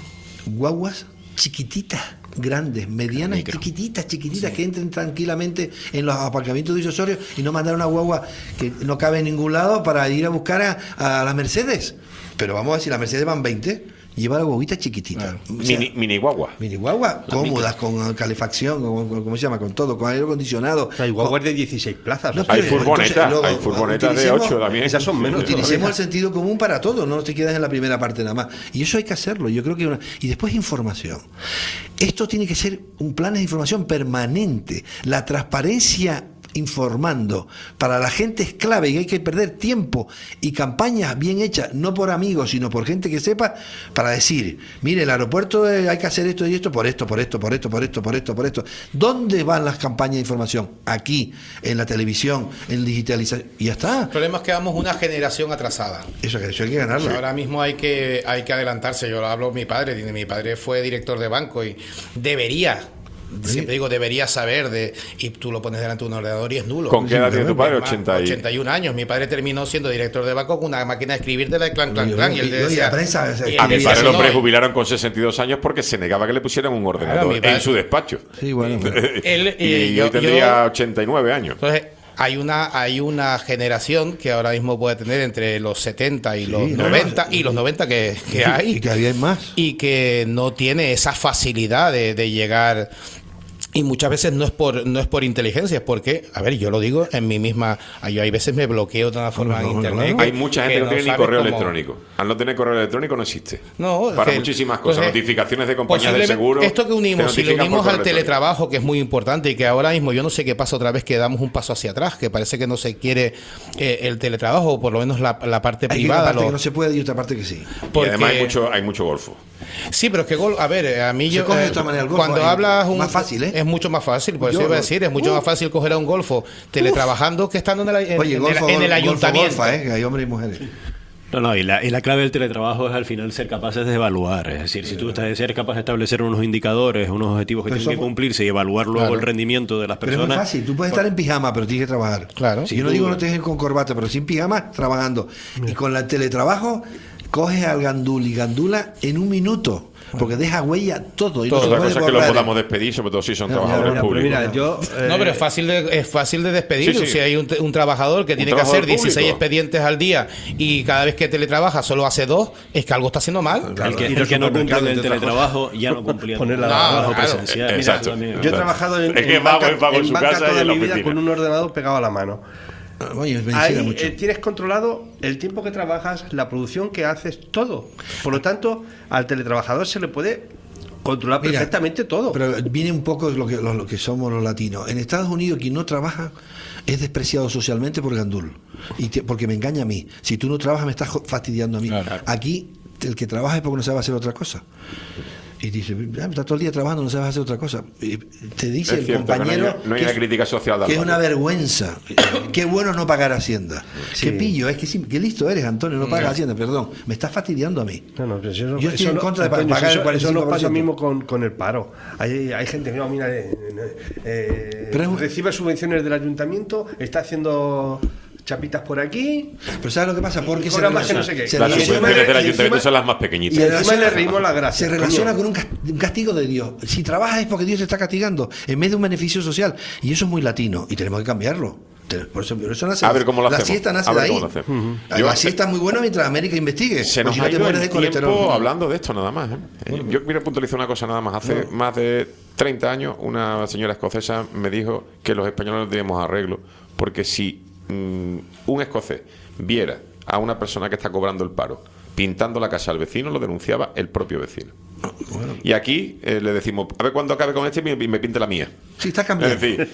Speaker 13: guaguas chiquititas, grandes, medianas, chiquititas, que entren tranquilamente en los aparcamientos disuasorios, y no mandar una guagua que no cabe en ningún lado para ir a buscar a la Mercedes. Pero vamos a ver, si la Mercedes van 20... lleva la guaguita chiquitita. O sea,
Speaker 3: Mini guagua.
Speaker 13: Mini guagua, cómodas, con calefacción, ¿cómo se llama? Con todo, con aire acondicionado.
Speaker 14: Hay guaguas de 16 plazas.
Speaker 13: No,
Speaker 3: hay
Speaker 13: pero,
Speaker 3: furgonetas,
Speaker 13: entonces,
Speaker 3: hay furgonetas de 8 también.
Speaker 14: Esas son menos.
Speaker 13: Utilicemos el sentido común para todo, no te quedas en la primera parte nada más. Y eso hay que hacerlo, yo creo que... Y después información. Esto tiene que ser un plan de información permanente. La transparencia informando para la gente es clave y hay que perder tiempo y campañas bien hechas, no por amigos, sino por gente que sepa, para decir, mire, el aeropuerto hay que hacer esto y esto, por esto. ¿Dónde van las campañas de información? Aquí, en la televisión, en digitalización, y ya está.
Speaker 12: El problema es que vamos una generación atrasada.
Speaker 13: Eso hay que ganarlo.
Speaker 12: Ahora mismo hay que adelantarse. Yo lo hablo mi padre fue director de banco y debería... Siempre digo, debería saber y tú lo pones delante de un ordenador y es nulo.
Speaker 3: ¿Con qué edad tiene tu padre?
Speaker 12: 81 años. Mi padre terminó siendo director de banco con una máquina de escribir de la clan. Y él decía,
Speaker 3: a mi padre lo prejubilaron con 62 años porque se negaba que le pusieran un ordenador en su despacho.
Speaker 13: Sí, bueno.
Speaker 3: y yo tendría 89 años.
Speaker 12: Entonces, hay una generación que ahora mismo puede tener entre los 70 y los 90 y los 90 que hay.
Speaker 13: Y que había más.
Speaker 12: Y que no tiene esa facilidad de llegar. Y muchas veces no es por inteligencia, es porque, a ver, yo lo digo en mi misma... Yo hay veces me bloqueo de una forma en internet.
Speaker 3: Hay mucha gente que no tiene ni correo electrónico. Al no tener correo electrónico no existe.
Speaker 12: No,
Speaker 3: para muchísimas cosas, notificaciones de compañías de seguro.
Speaker 12: Esto que unimos, si lo unimos al teletrabajo, que es muy importante y que ahora mismo yo no sé qué pasa otra vez que damos un paso hacia atrás, que parece que no se quiere el teletrabajo, o por lo menos la parte privada.
Speaker 13: Hay una parte que no se puede y otra parte que sí.
Speaker 3: Porque, y además hay mucho golfo.
Speaker 12: Sí, pero es que a ver, a mí
Speaker 13: se coge de otra manera el golfo,
Speaker 12: cuando hablas
Speaker 13: más fácil,
Speaker 12: es mucho más fácil, pues iba a decir, es mucho más fácil coger a un golfo teletrabajando que estando en el ayuntamiento.
Speaker 13: Que hay hombres y mujeres.
Speaker 11: No, y la clave del teletrabajo es al final ser capaces de evaluar. Es decir, si tú eres capaz de establecer unos indicadores, unos objetivos que tienen que cumplirse y evaluar luego el rendimiento de las personas.
Speaker 13: Pero es muy fácil, tú puedes estar en pijama, pero tienes que trabajar.
Speaker 12: Claro.
Speaker 13: Si yo no digo no tienes que ir con corbata, pero sin pijama, trabajando. Y con el teletrabajo, coges al gandul y gandula en un minuto. Porque deja huella todo. Y
Speaker 3: otra cosa es que lo podamos despedir, sobre todo si son trabajadores públicos.
Speaker 12: Pero es fácil de despedir. Si hay un trabajador que tiene que hacer 16 expedientes al día y cada vez que teletrabaja solo hace 2, es que algo está haciendo mal.
Speaker 11: El que no cumple el teletrabajo ya no cumplía el trabajo presencial.
Speaker 3: Exacto.
Speaker 14: Yo he trabajado en banca toda mi vida con un ordenador pegado a la mano. Ahí tienes controlado el tiempo que trabajas, la producción que haces, todo. Por lo tanto, al teletrabajador se le puede controlar perfectamente todo.
Speaker 13: Pero viene un poco lo que somos los latinos. En Estados Unidos, quien no trabaja es despreciado socialmente por gandul. Porque me engaña a mí. Si tú no trabajas, me estás fastidiando a mí. Claro. Aquí, el que trabaja es porque no sabe hacer otra cosa. Y dice, está todo el día trabajando, no sabes hacer otra cosa. Y te dice el compañero
Speaker 3: no hay una crítica social
Speaker 13: que es una vergüenza. Qué bueno no pagar Hacienda. Sí. Qué pillo, es que qué listo eres, Antonio, no pagas Hacienda, perdón. Me estás fastidiando a mí.
Speaker 14: Yo estoy en contra de pagar el 45%. Eso no pasa mismo con el paro. Hay gente que no, mira, recibe subvenciones del ayuntamiento, está haciendo chapitas por aquí.
Speaker 13: Pero ¿sabes lo que pasa? Porque
Speaker 3: las subvenciones del ayuntamiento son las más pequeñitas.
Speaker 14: Y encima le reímos la gracia.
Speaker 13: Se relaciona con un castigo de Dios. Si trabajas es porque Dios te está castigando en vez de un beneficio social. Y eso es muy latino. Y tenemos que cambiarlo. Por eso nace,
Speaker 3: a ver cómo lo
Speaker 13: la
Speaker 3: hacemos.
Speaker 13: Siesta nace de ahí. La siesta es muy buena mientras América investigue.
Speaker 3: Se nos ha ido el tiempo hablando de esto nada más. Yo quiero puntualizar una cosa nada más. Hace más de 30 años una señora escocesa me dijo que los españoles no teníamos arreglo porque si un escocés viera a una persona que está cobrando el paro pintando la casa al vecino, lo denunciaba el propio vecino. Bueno. Y aquí le decimos, a ver cuándo acabe con este y me pinte la mía.
Speaker 13: Sí, está cambiando.
Speaker 3: Es decir,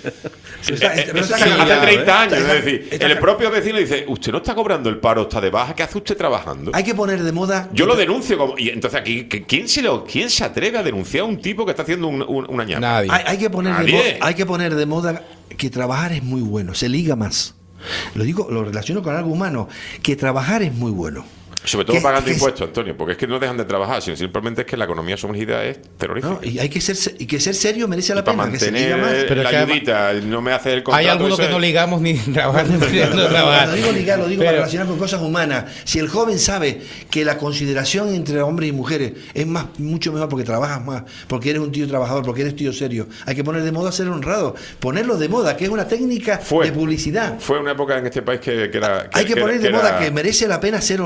Speaker 3: hace 30 años. Es decir, el propio vecino dice, usted no está cobrando el paro, está de baja, ¿qué hace usted trabajando?
Speaker 13: Hay que poner de moda...
Speaker 3: Yo lo denuncio. Y entonces aquí, ¿quién se atreve a denunciar a un tipo que está haciendo una ñapa?
Speaker 13: Nadie. Hay que poner de moda que trabajar es muy bueno, se liga más. Lo relaciono con algo humano, que trabajar es muy bueno.
Speaker 3: Sobre todo pagando impuestos, Antonio, porque es que no dejan de trabajar, sino simplemente es que la economía sumergida es terrorífica.
Speaker 13: No, y hay que ser serio merece la pena.
Speaker 3: Para mantener la ayudita, no me hace el contrato.
Speaker 12: Hay algunos que no ligamos ni trabajar ni trabajar.
Speaker 13: No digo ligar, lo digo para relacionar con cosas humanas. Si el joven sabe que la consideración entre hombres y mujeres es mucho mejor porque trabajas más, porque eres un tío trabajador, porque eres tío serio, hay que poner de moda ser honrado. Ponerlo de moda, que es una técnica de publicidad.
Speaker 3: Fue una época en este país que era...
Speaker 13: Hay que poner de moda que merece la pena ser honrado.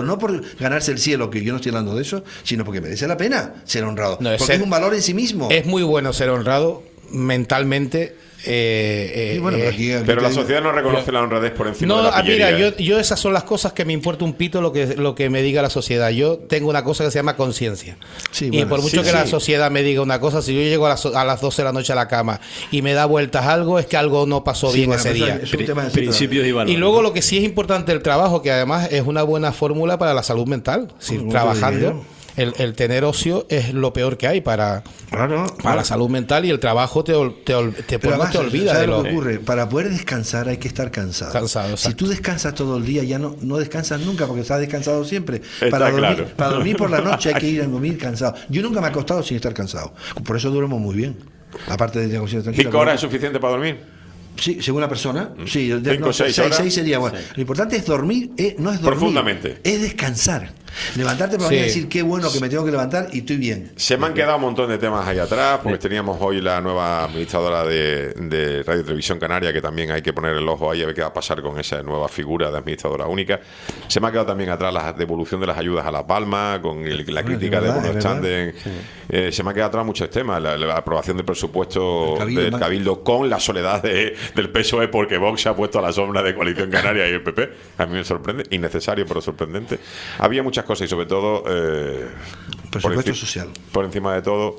Speaker 13: honrado, no por ganarse el cielo, que yo no estoy hablando de eso, sino porque merece la pena ser honrado.
Speaker 12: No,
Speaker 13: porque es un valor en sí mismo.
Speaker 12: Es muy bueno ser honrado mentalmente.
Speaker 3: Pero la sociedad no reconoce la honradez por encima de la pillería.
Speaker 12: Mira, yo esas son las cosas que me importa un pito lo que me diga la sociedad. Yo tengo una cosa que se llama conciencia. Y por mucho que la sociedad me diga una cosa, si yo llego a las 12 de la noche a la cama y me da vueltas algo, es que algo no pasó bien ese día.
Speaker 11: Principios y valores.
Speaker 12: Y luego lo que sí es importante, el trabajo, que además es una buena fórmula para la salud mental. Trabajando. El tener ocio es lo peor que hay para la salud mental, y el trabajo te olvida de
Speaker 13: lo que ocurre. Para poder descansar hay que estar cansado. Si tú descansas todo el día, ya no descansas nunca, porque estás descansado siempre. Para dormir por la noche hay que ir a dormir cansado. Yo nunca me he acostado sin estar cansado. Por eso duermo muy bien. Aparte de tranquila.
Speaker 3: 5 horas es suficiente para dormir.
Speaker 13: Sí, según la persona. Sí,
Speaker 3: 5 o 6 horas.
Speaker 13: 6 sería bueno. Lo importante es dormir, no es dormir.
Speaker 3: Profundamente.
Speaker 13: Es descansar. Levantarte para decir qué bueno que me tengo que levantar y estoy bien.
Speaker 3: Se me han quedado un montón de temas ahí atrás, porque teníamos hoy la nueva administradora de Radio Televisión Canaria, que también hay que poner el ojo ahí a ver qué va a pasar con esa nueva figura de administradora única. Se me ha quedado también atrás la devolución de las ayudas a La Palma, con la crítica de Bruno Standen. Se me ha quedado atrás muchos temas, la aprobación del presupuesto del Cabildo con la soledad del PSOE, porque Vox se ha puesto a la sombra de Coalición Canaria y el PP. A mí me sorprende, innecesario pero sorprendente. Había muchas cosas y sobre todo
Speaker 13: presupuesto social.
Speaker 3: Por encima de todo,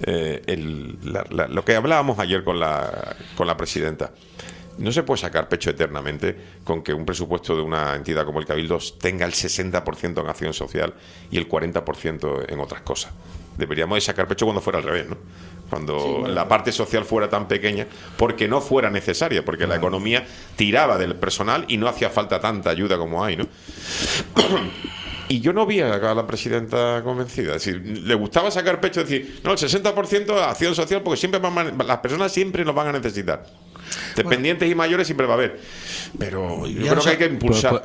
Speaker 3: lo que hablábamos ayer con la presidenta. No se puede sacar pecho eternamente con que un presupuesto de una entidad como el Cabildo tenga el 60% en acción social y el 40% en otras cosas. Deberíamos de sacar pecho cuando fuera al revés, ¿no? Cuando la parte social fuera tan pequeña, porque no fuera necesaria, porque la economía tiraba del personal y no hacía falta tanta ayuda como hay, ¿no? Y yo no vi a la presidenta convencida. Es decir, le gustaba sacar pecho y decir, no, el 60% acción social, porque siempre las personas siempre nos van a necesitar. Dependientes y mayores siempre va a haber. Pero yo creo que hay que impulsar.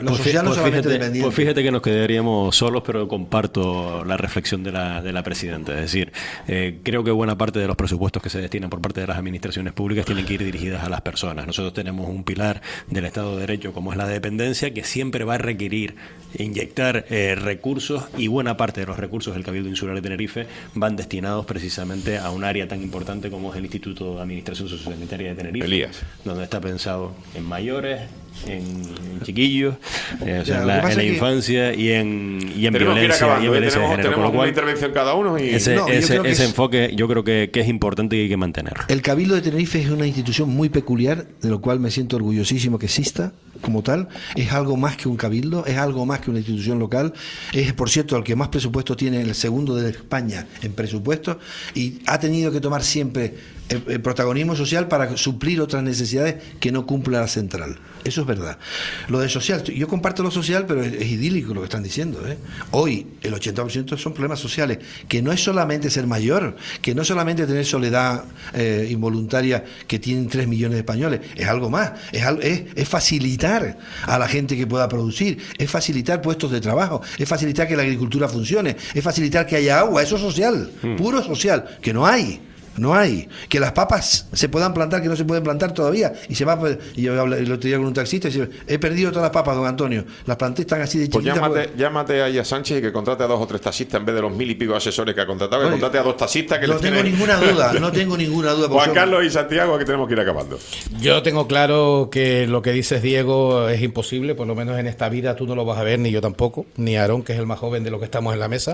Speaker 11: Pues fíjate que nos quedaríamos solos, pero comparto la reflexión de la presidenta. Es decir, creo que buena parte de los presupuestos que se destinan por parte de las administraciones públicas tienen que ir dirigidas a las personas. Nosotros tenemos un pilar del Estado de Derecho como es la dependencia, que siempre va a requerir inyectar recursos, y buena parte de los recursos del Cabildo Insular de Tenerife van destinados precisamente a un área tan importante como es el Instituto de Administración Sociosanitaria de Tenerife,
Speaker 3: Elías,
Speaker 11: donde está pensado en mayores, en chiquillos, en la infancia y en violencia de género.
Speaker 3: Tenemos una intervención cada uno y
Speaker 11: ese enfoque yo creo que es importante y hay que mantener.
Speaker 13: El Cabildo de Tenerife es una institución muy peculiar, de lo cual me siento orgullosísimo que exista como tal. Es algo más que un cabildo, es algo más que una institución local. Es, por cierto, el que más presupuesto tiene, el segundo de España en presupuesto, y ha tenido que tomar siempre el protagonismo social para suplir otras necesidades que no cumple la central. Eso es verdad. Lo de social, yo comparto lo social, pero es idílico lo que están diciendo, ¿eh? Hoy el 80% son problemas sociales, que no es solamente ser mayor, que no es solamente tener soledad involuntaria que tienen 3 millones de españoles, es algo más, es facilitar a la gente que pueda producir, es facilitar puestos de trabajo, es facilitar que la agricultura funcione, es facilitar que haya agua, eso es social, puro social, que no hay. No hay. Que las papas se puedan plantar, que no se pueden plantar todavía. Y se va. Y yo lo tenía con un taxista y dice, he perdido todas las papas, don Antonio. Las planté, están así de chiquitas.
Speaker 3: Pues llámate ahí a Sánchez y que contrate a 2 o 3 taxistas en vez de los 1000 y pico asesores que ha contratado, que contrate a 2 taxistas que
Speaker 13: no tengo ninguna duda, no tengo ninguna duda.
Speaker 3: Juan Carlos y Santiago, que tenemos que ir acabando.
Speaker 12: Yo tengo claro que lo que dices, Diego, es imposible, por lo menos en esta vida tú no lo vas a ver, ni yo tampoco, ni Aarón, que es el más joven de los que estamos en la mesa,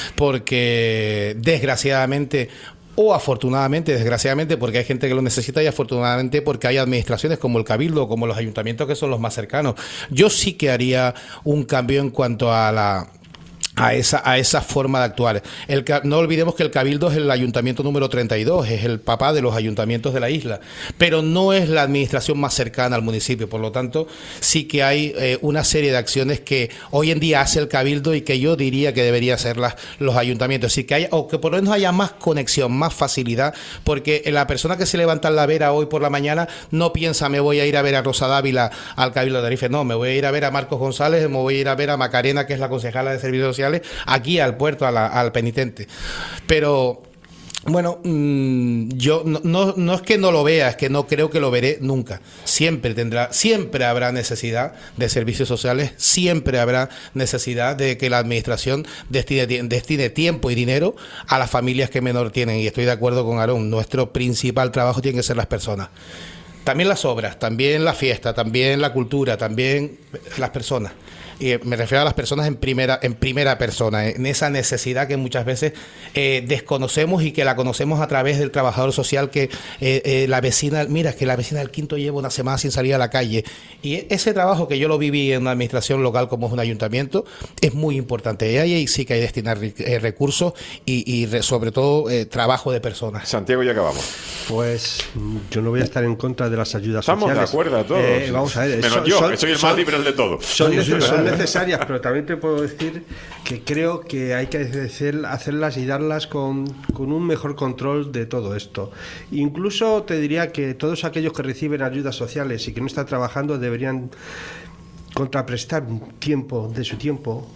Speaker 12: porque desgraciadamente, o afortunadamente, desgraciadamente, porque hay gente que lo necesita, y afortunadamente porque hay administraciones como el Cabildo, como los ayuntamientos, que son los más cercanos. Yo sí que haría un cambio en cuanto a esa forma de actuar. No olvidemos que el Cabildo es el ayuntamiento número 32, es el papá de los ayuntamientos de la isla, pero no es la administración más cercana al municipio. Por lo tanto, sí que hay una serie de acciones que hoy en día hace el Cabildo y que yo diría que debería hacerlas los ayuntamientos. Así que o que por lo menos haya más conexión, más facilidad, porque la persona que se levanta en la Vera hoy por la mañana no piensa, me voy a ir a ver a Rosa Dávila al Cabildo de Tenerife. No, me voy a ir a ver a Marcos González, me voy a ir a ver a Macarena, que es la concejala de Servicios Sociales, aquí al puerto, al penitente. Pero Bueno, yo no es que no lo vea, es que no creo que lo veré nunca. Siempre habrá necesidad de servicios sociales, siempre habrá necesidad de que la administración destine tiempo y dinero a las familias que menor tienen. Y estoy de acuerdo con Aarón, nuestro principal trabajo tiene que ser las personas. También las obras, también la fiesta, también la cultura, también las personas. Y me refiero a las personas en primera persona, en esa necesidad que muchas veces desconocemos y que la conocemos a través del trabajador social, que la vecina, mira, es que la vecina del quinto lleva una semana sin salir a la calle. Y ese trabajo que yo lo viví en una administración local como es un ayuntamiento es muy importante. Y ahí sí que hay que destinar recursos y sobre todo trabajo de personas.
Speaker 3: Santiago, ya acabamos.
Speaker 14: Pues yo no voy a estar en contra de las ayudas
Speaker 3: sociales. Estamos de acuerdo a todos.
Speaker 14: Vamos a ver.
Speaker 3: Menos yo, que soy el más liberal de todos.
Speaker 14: Son necesarias, pero también te puedo decir que creo que hay que hacerlas y darlas con un mejor control de todo esto. Incluso te diría que todos aquellos que reciben ayudas sociales y que no están trabajando deberían contraprestar un tiempo de su tiempo.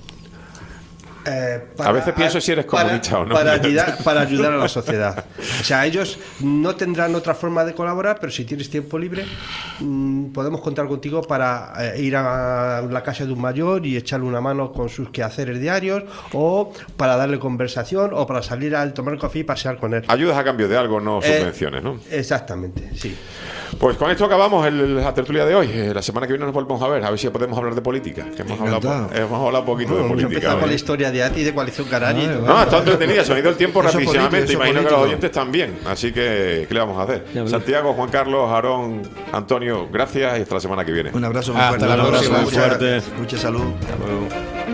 Speaker 3: A veces pienso si eres comunista o no.
Speaker 14: Para ayudar a la sociedad. O sea, ellos no tendrán otra forma de colaborar, pero si tienes tiempo libre, podemos contar contigo para ir a la casa de un mayor y echarle una mano con sus quehaceres diarios, o para darle conversación, o para salir a tomar café y pasear con él.
Speaker 3: Ayudas a cambio de algo, no subvenciones, ¿no?
Speaker 14: Exactamente, sí.
Speaker 3: Pues con esto acabamos la tertulia de hoy. La semana que viene nos volvemos a ver si podemos hablar de política. Que hemos hablado un poquito de política.
Speaker 14: Empezar con la historia de ATI y de Coalición Canaria.
Speaker 3: No, está entretenida, se ha ido el tiempo rapidísimamente. Imagino que los oyentes también. Así que, ¿qué le vamos a hacer? Santiago, Juan Carlos, Aarón, Antonio, gracias y hasta la semana que viene.
Speaker 13: Un abrazo muy fuerte.
Speaker 12: Hasta la próxima.
Speaker 13: Mucha salud.
Speaker 3: Hasta luego.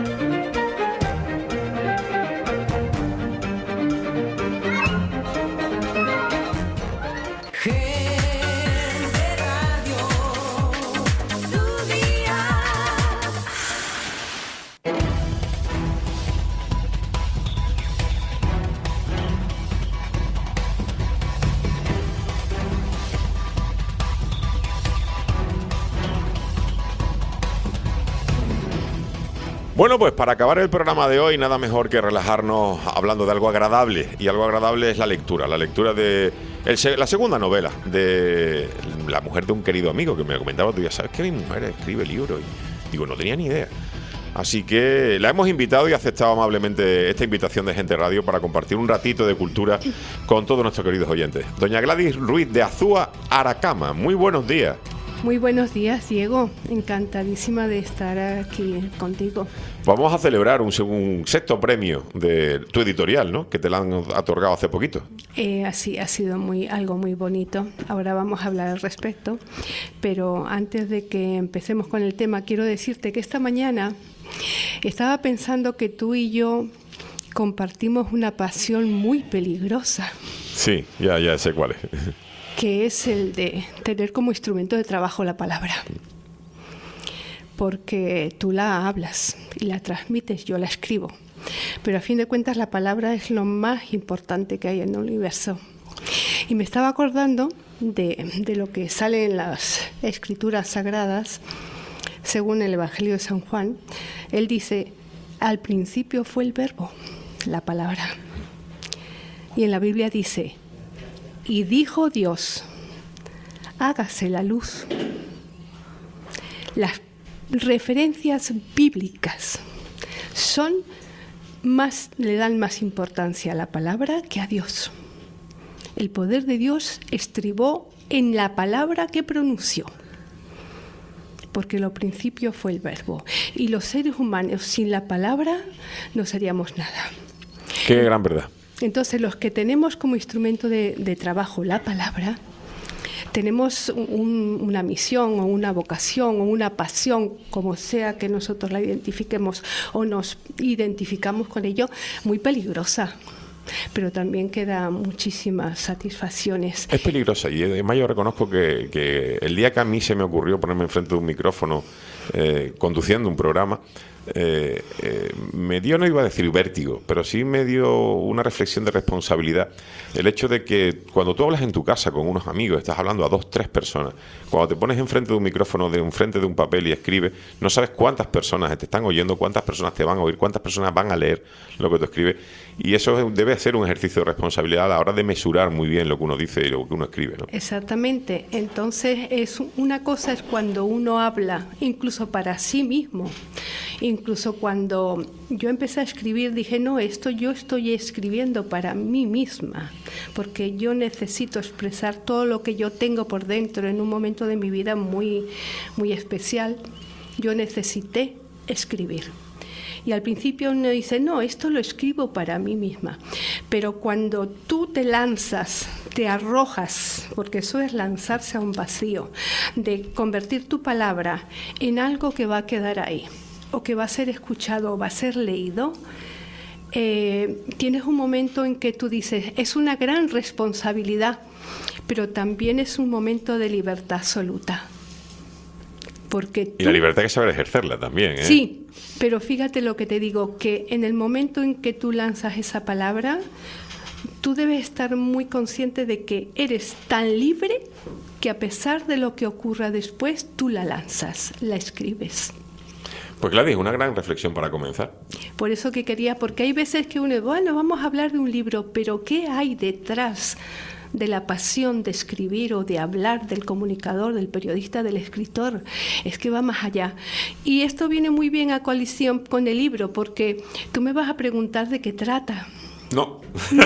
Speaker 3: Bueno, pues para acabar el programa de hoy, nada mejor que relajarnos hablando de algo agradable. Y algo agradable es la lectura de la segunda novela de La mujer de un querido amigo, que me comentaba tú, ya sabes que mi mujer escribe libros. Y digo, no tenía ni idea. Así que la hemos invitado y ha aceptado amablemente esta invitación de Gente Radio para compartir un ratito de cultura con todos nuestros queridos oyentes. Doña Gladys Ruiz de Azúa, Aracama, muy buenos días.
Speaker 15: Muy buenos días, Diego. Encantadísima de estar aquí contigo.
Speaker 3: Vamos a celebrar un sexto premio de tu editorial, ¿no? Que te la han otorgado hace poquito.
Speaker 15: Así ha sido algo muy bonito. Ahora vamos a hablar al respecto. Pero antes de que empecemos con el tema, quiero decirte que esta mañana estaba pensando que tú y yo compartimos una pasión muy peligrosa.
Speaker 3: Sí, ya sé cuál es.
Speaker 15: Que es el de tener como instrumento de trabajo la palabra. Porque tú la hablas y la transmites, yo la escribo. Pero a fin de cuentas la palabra es lo más importante que hay en el universo. Y me estaba acordando de lo que sale en las escrituras sagradas, según el Evangelio de San Juan. Él dice, al principio fue el verbo, la palabra. Y en la Biblia dice, y dijo Dios, hágase la luz. Las referencias bíblicas le dan más importancia a la palabra que a Dios. El poder de Dios estribó en la palabra que pronunció, porque lo principio fue el verbo. Y los seres humanos sin la palabra no seríamos nada.
Speaker 3: Qué gran verdad.
Speaker 15: Entonces, los que tenemos como instrumento de trabajo la palabra, tenemos una misión o una vocación o una pasión, como sea que nosotros la identifiquemos o nos identificamos con ello, muy peligrosa, pero también que da muchísimas satisfacciones.
Speaker 3: Es peligrosa y además yo reconozco que el día que a mí se me ocurrió ponerme enfrente de un micrófono conduciendo un programa, me dio, no iba a decir vértigo, pero sí me dio una reflexión de responsabilidad. El hecho de que cuando tú hablas en tu casa con unos amigos, estás hablando a 2, 3 personas, cuando te pones enfrente de un micrófono, enfrente de un papel y escribes, no sabes cuántas personas te están oyendo, cuántas personas te van a oír, cuántas personas van a leer lo que tú escribes, y eso debe ser un ejercicio de responsabilidad a la hora de mesurar muy bien lo que uno dice y lo que uno escribe, ¿no?
Speaker 15: Entonces, una cosa es cuando uno habla, incluso para sí mismo. Incluso cuando yo empecé a escribir, dije, no, esto yo estoy escribiendo para mí misma, porque yo necesito expresar todo lo que yo tengo por dentro en un momento de mi vida muy, muy especial. Yo necesité escribir. Y al principio uno dice, no, esto lo escribo para mí misma. Pero cuando tú te lanzas, te arrojas, porque eso es lanzarse a un vacío, de convertir tu palabra en algo que va a quedar ahí, o que va a ser escuchado o va a ser leído, tienes un momento en que tú dices, es una gran responsabilidad, pero también es un momento de libertad absoluta. Porque
Speaker 3: y la libertad hay que saber ejercerla también, ¿eh?
Speaker 15: Sí, pero fíjate lo que te digo, que en el momento en que tú lanzas esa palabra, tú debes estar muy consciente de que eres tan libre que a pesar de lo que ocurra después, tú la lanzas, la escribes.
Speaker 3: Pues Gladys, es una gran reflexión para comenzar.
Speaker 15: Por eso que quería, porque hay veces que uno, bueno, vamos a hablar de un libro, pero ¿qué hay detrás de la pasión de escribir o de hablar del comunicador, del periodista, del escritor? Es que va más allá. Y esto viene muy bien a colisión con el libro, porque tú me vas a preguntar de qué trata.
Speaker 3: No.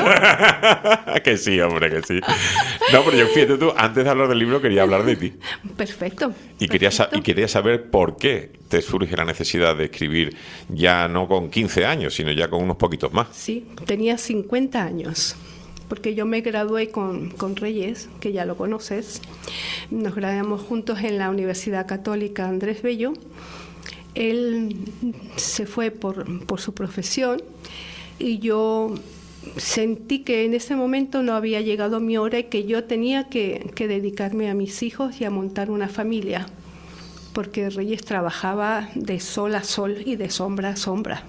Speaker 3: Que sí, hombre, que sí. No, pero yo, fíjate tú, antes de hablar del libro quería hablar de ti.
Speaker 15: Perfecto.
Speaker 3: Y quería saber por qué te surge la necesidad de escribir ya no con 15 años, sino ya con unos poquitos más.
Speaker 15: Sí, tenía 50 años. Porque yo me gradué con Reyes, que ya lo conoces. Nos graduamos juntos en la Universidad Católica Andrés Bello. Él se fue por su profesión y yo sentí que en ese momento no había llegado mi hora y que yo tenía que dedicarme a mis hijos y a montar una familia, porque Reyes trabajaba de sol a sol y de sombra a sombra.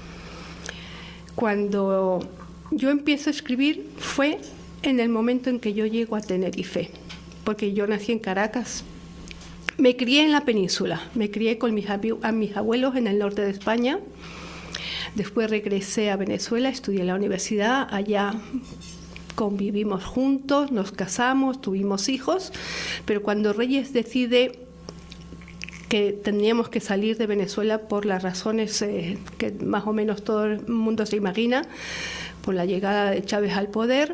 Speaker 15: Cuando yo empiezo a escribir fue en el momento en que yo llego a Tenerife, porque yo nací en Caracas. Me crié en la península, me crié con mis abuelos en el norte de España. Después regresé a Venezuela, estudié en la universidad, allá convivimos juntos, nos casamos, tuvimos hijos, pero cuando Reyes decide que teníamos que salir de Venezuela por las razones que más o menos todo el mundo se imagina, por la llegada de Chávez al poder,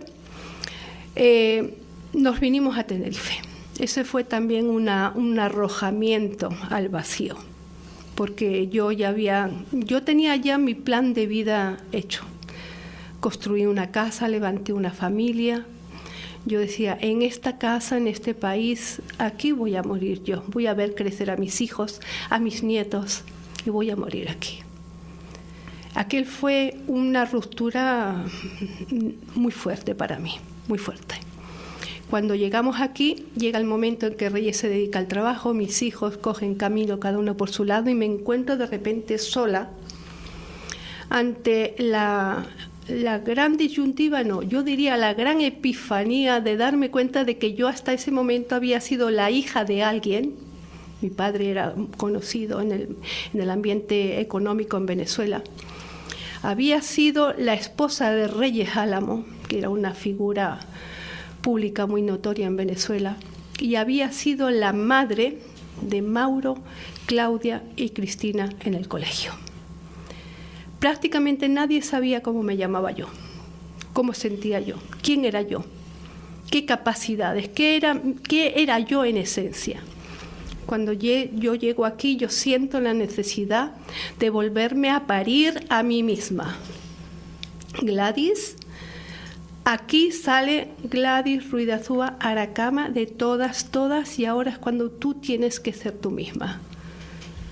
Speaker 15: nos vinimos a Tenerife. Ese fue también un arrojamiento al vacío, porque yo tenía ya mi plan de vida hecho. Construí una casa, levanté una familia. Yo decía, en esta casa, en este país, aquí voy a morir yo. Voy a ver crecer a mis hijos, a mis nietos, y voy a morir aquí. Aquel fue una ruptura muy fuerte para mí, muy fuerte. Cuando llegamos aquí, llega el momento en que Reyes se dedica al trabajo, mis hijos cogen camino cada uno por su lado y me encuentro de repente sola ante la gran disyuntiva, no, yo diría la gran epifanía de darme cuenta de que yo hasta ese momento había sido la hija de alguien. Mi padre era conocido en el ambiente económico en Venezuela. Había sido la esposa de Reyes Álamo, que era una figura pública muy notoria en Venezuela, y había sido la madre de Mauro, Claudia y Cristina en el colegio. Prácticamente nadie sabía cómo me llamaba yo, cómo sentía yo, quién era yo, qué capacidades, qué era yo en esencia. Cuando yo llego aquí, yo siento la necesidad de volverme a parir a mí misma. Gladys, aquí sale Gladys Ruiz de Azúa, Aracama, de todas, y ahora es cuando tú tienes que ser tú misma.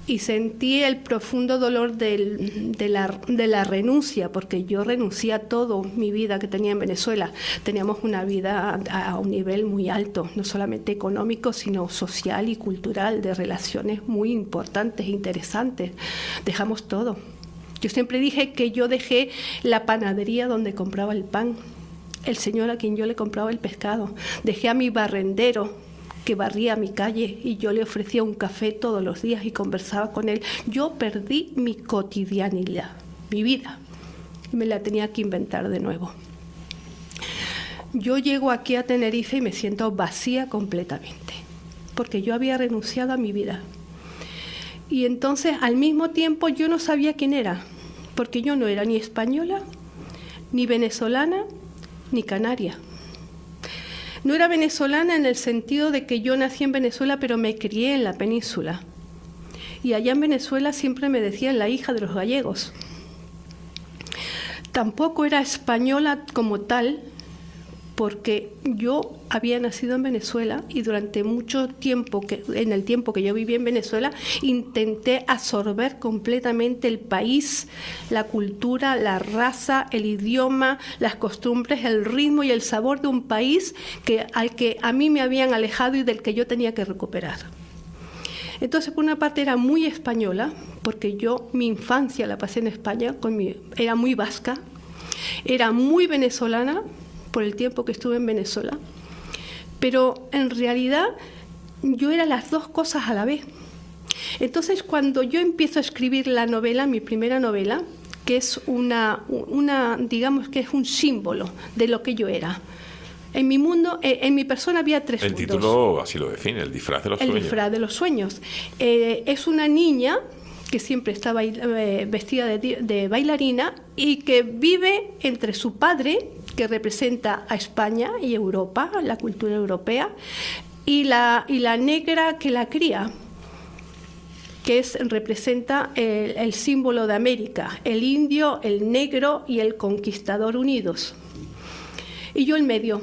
Speaker 15: y sentí el profundo dolor de la renuncia, porque yo renuncié a todo mi vida que tenía en Venezuela. Teníamos una vida a un nivel muy alto, no solamente económico, sino social y cultural, de relaciones muy importantes e interesantes. Dejamos todo. Yo siempre dije que yo dejé la panadería donde compraba el pan, el señor a quien yo le compraba el pescado. Dejé a mi barrendero que barría mi calle y yo le ofrecía un café todos los días y conversaba con él. Yo perdí mi cotidianidad, mi vida, y me la tenía que inventar de nuevo. Yo llego aquí a Tenerife y me siento vacía completamente, porque yo había renunciado a mi vida. Y entonces, al mismo tiempo, yo no sabía quién era, porque yo no era ni española, ni venezolana, ni canaria. No era venezolana en el sentido de que yo nací en Venezuela, pero me crié en la península. Y allá en Venezuela siempre me decían la hija de los gallegos. Tampoco era española como tal, porque yo había nacido en Venezuela y durante mucho tiempo, en el tiempo que yo viví en Venezuela, intenté absorber completamente el país, la cultura, la raza, el idioma, las costumbres, el ritmo y el sabor de un país al que a mí me habían alejado y del que yo tenía que recuperar. Entonces, por una parte era muy española, porque yo mi infancia la pasé en España, era muy vasca, era muy venezolana, por el tiempo que estuve en Venezuela, pero en realidad yo era las dos cosas a la vez. Entonces, cuando yo empiezo a escribir la novela, mi primera novela, que es digamos que es un símbolo de lo que yo era. En mi mundo, en mi persona había tres mundos.
Speaker 3: El título así lo define, el disfraz de los sueños.
Speaker 15: El disfraz de los sueños. Es una niña que siempre está vestida de bailarina y que vive entre su padre, que representa a España y Europa, la cultura europea, y la negra que la cría, que representa el símbolo de América, el indio, el negro y el conquistador unidos. Y yo en medio,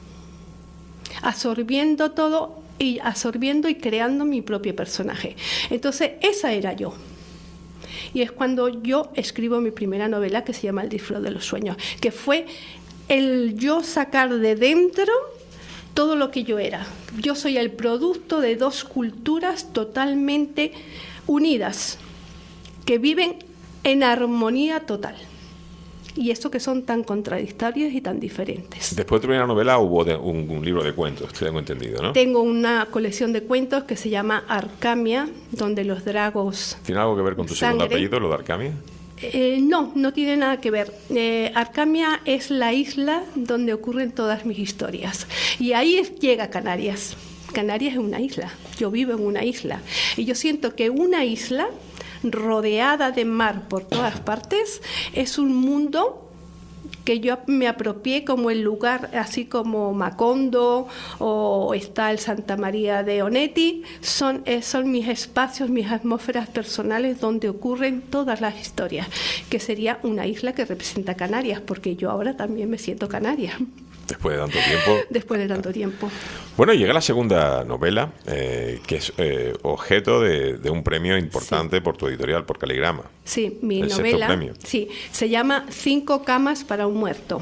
Speaker 15: absorbiendo todo y creando mi propio personaje. Entonces, esa era yo. Y es cuando yo escribo mi primera novela, que se llama El disfraz de los sueños, que fue el yo sacar de dentro todo lo que yo era. Yo soy el producto de dos culturas totalmente unidas, que viven en armonía total. Y eso que son tan contradictorios y tan diferentes.
Speaker 3: Después de tu primera novela hubo un libro de cuentos, tengo entendido, ¿no?
Speaker 15: Tengo una colección de cuentos que se llama Arcamia, donde los dragos...
Speaker 3: ¿Tiene algo que ver con tu segundo apellido, lo de Arcamia?
Speaker 15: No tiene nada que ver. Arcamia es la isla donde ocurren todas mis historias. Y ahí llega Canarias. Canarias es una isla. Yo vivo en una isla. Y yo siento que una isla rodeada de mar por todas partes es un mundo que yo me apropié como el lugar, así como Macondo o está el Santa María de Onetti, son mis espacios, mis atmósferas personales donde ocurren todas las historias, que sería una isla que representa Canarias, porque yo ahora también me siento canaria.
Speaker 3: Después de tanto tiempo.
Speaker 15: Después de tanto tiempo.
Speaker 3: Bueno, llega la segunda novela, que es objeto de un premio importante por tu editorial, por Caligrama.
Speaker 15: Sí, mi
Speaker 3: el
Speaker 15: novela.
Speaker 3: sexto premio.
Speaker 15: Sí, se llama 5 camas para un muerto.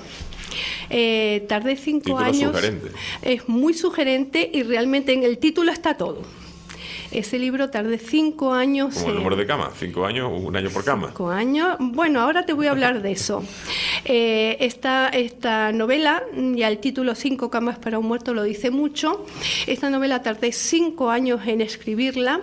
Speaker 15: Tardé 5
Speaker 3: Título
Speaker 15: años.
Speaker 3: sugerente.
Speaker 15: Es muy sugerente y realmente en el título está todo. Ese libro tardé 5 años.
Speaker 3: Como el número de camas, 5 años, un año por cama.
Speaker 15: 5 años. Bueno, ahora te voy a hablar de eso. Esta novela, ya el título 5 camas para un muerto lo dice mucho. Esta novela tardé 5 años en escribirla.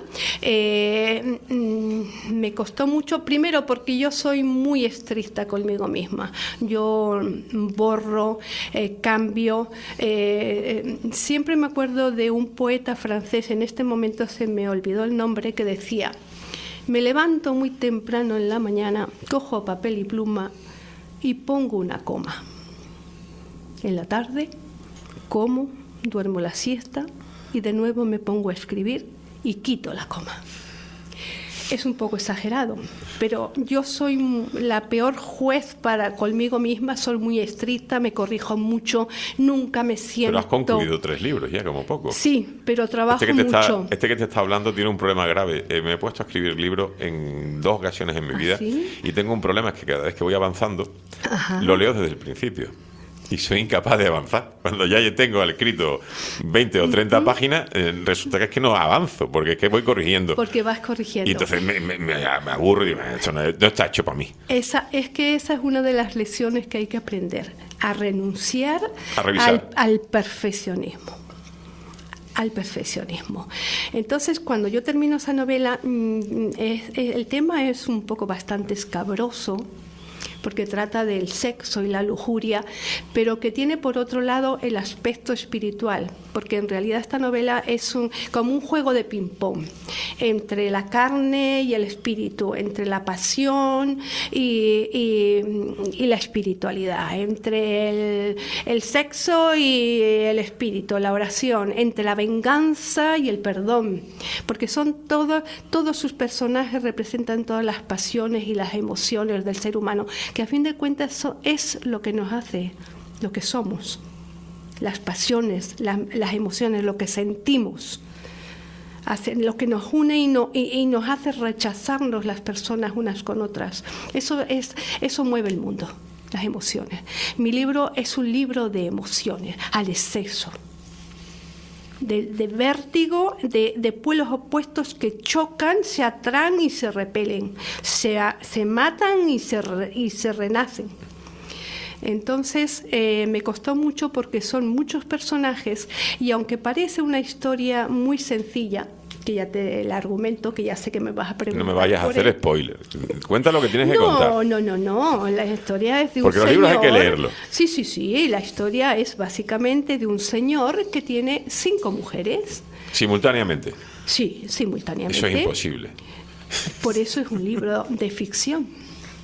Speaker 15: Me costó mucho, primero porque yo soy muy estricta conmigo misma. Yo borro, cambio. Siempre me acuerdo de un poeta francés, en este momento se me olvidó el nombre, que decía: me levanto muy temprano en la mañana, cojo papel y pluma y pongo una coma. En la tarde como, duermo la siesta y de nuevo me pongo a escribir y quito la coma. es un poco exagerado, pero yo soy la peor juez conmigo misma, soy muy estricta, me corrijo mucho, nunca me siento...
Speaker 3: Pero has concluido 3 libros ya, como poco.
Speaker 15: Sí, pero trabajo
Speaker 3: mucho. Este que te está hablando tiene un problema grave. Me he puesto a escribir libros en 2 ocasiones en mi vida.
Speaker 15: ¿Sí?
Speaker 3: Y tengo un problema, es que cada vez que voy avanzando, lo leo desde el principio. Y soy incapaz de avanzar. Cuando ya tengo escrito 20 o 30 páginas, resulta que es que no avanzo, porque es que voy corrigiendo.
Speaker 15: Porque vas corrigiendo.
Speaker 3: Y entonces me aburro y digo, esto no está hecho para mí.
Speaker 15: Esa es una de las lecciones que hay que aprender, a renunciar al perfeccionismo. Al perfeccionismo. Entonces, cuando yo termino esa novela, el tema es un poco bastante escabroso, porque trata del sexo y la lujuria, pero que tiene por otro lado el aspecto espiritual, porque en realidad esta novela es como un juego de ping-pong entre la carne y el espíritu, entre la pasión y la espiritualidad, entre el sexo y el espíritu, la oración, entre la venganza y el perdón, porque todos sus personajes representan todas las pasiones y las emociones del ser humano, que a fin de cuentas eso es lo que nos hace lo que somos, las pasiones, las emociones, lo que sentimos, lo que nos une y nos hace rechazarnos las personas unas con otras. Eso mueve el mundo, las emociones. Mi libro es un libro de emociones, al exceso, de vértigo, de pueblos opuestos que chocan, se atraen y se repelen, se matan y se renacen. Entonces me costó mucho porque son muchos personajes y aunque parece una historia muy sencilla, que ya el argumento, que ya sé que me vas a preguntar.
Speaker 3: No me vayas a hacer spoiler. Cuenta lo que tienes que contar.
Speaker 15: No. La historia es de un señor.
Speaker 3: Porque los libros hay que leerlos.
Speaker 15: Sí. La historia es básicamente de un señor que tiene 5 mujeres.
Speaker 3: ¿Simultáneamente?
Speaker 15: Sí, simultáneamente.
Speaker 3: Eso es imposible.
Speaker 15: Por eso es un libro de ficción.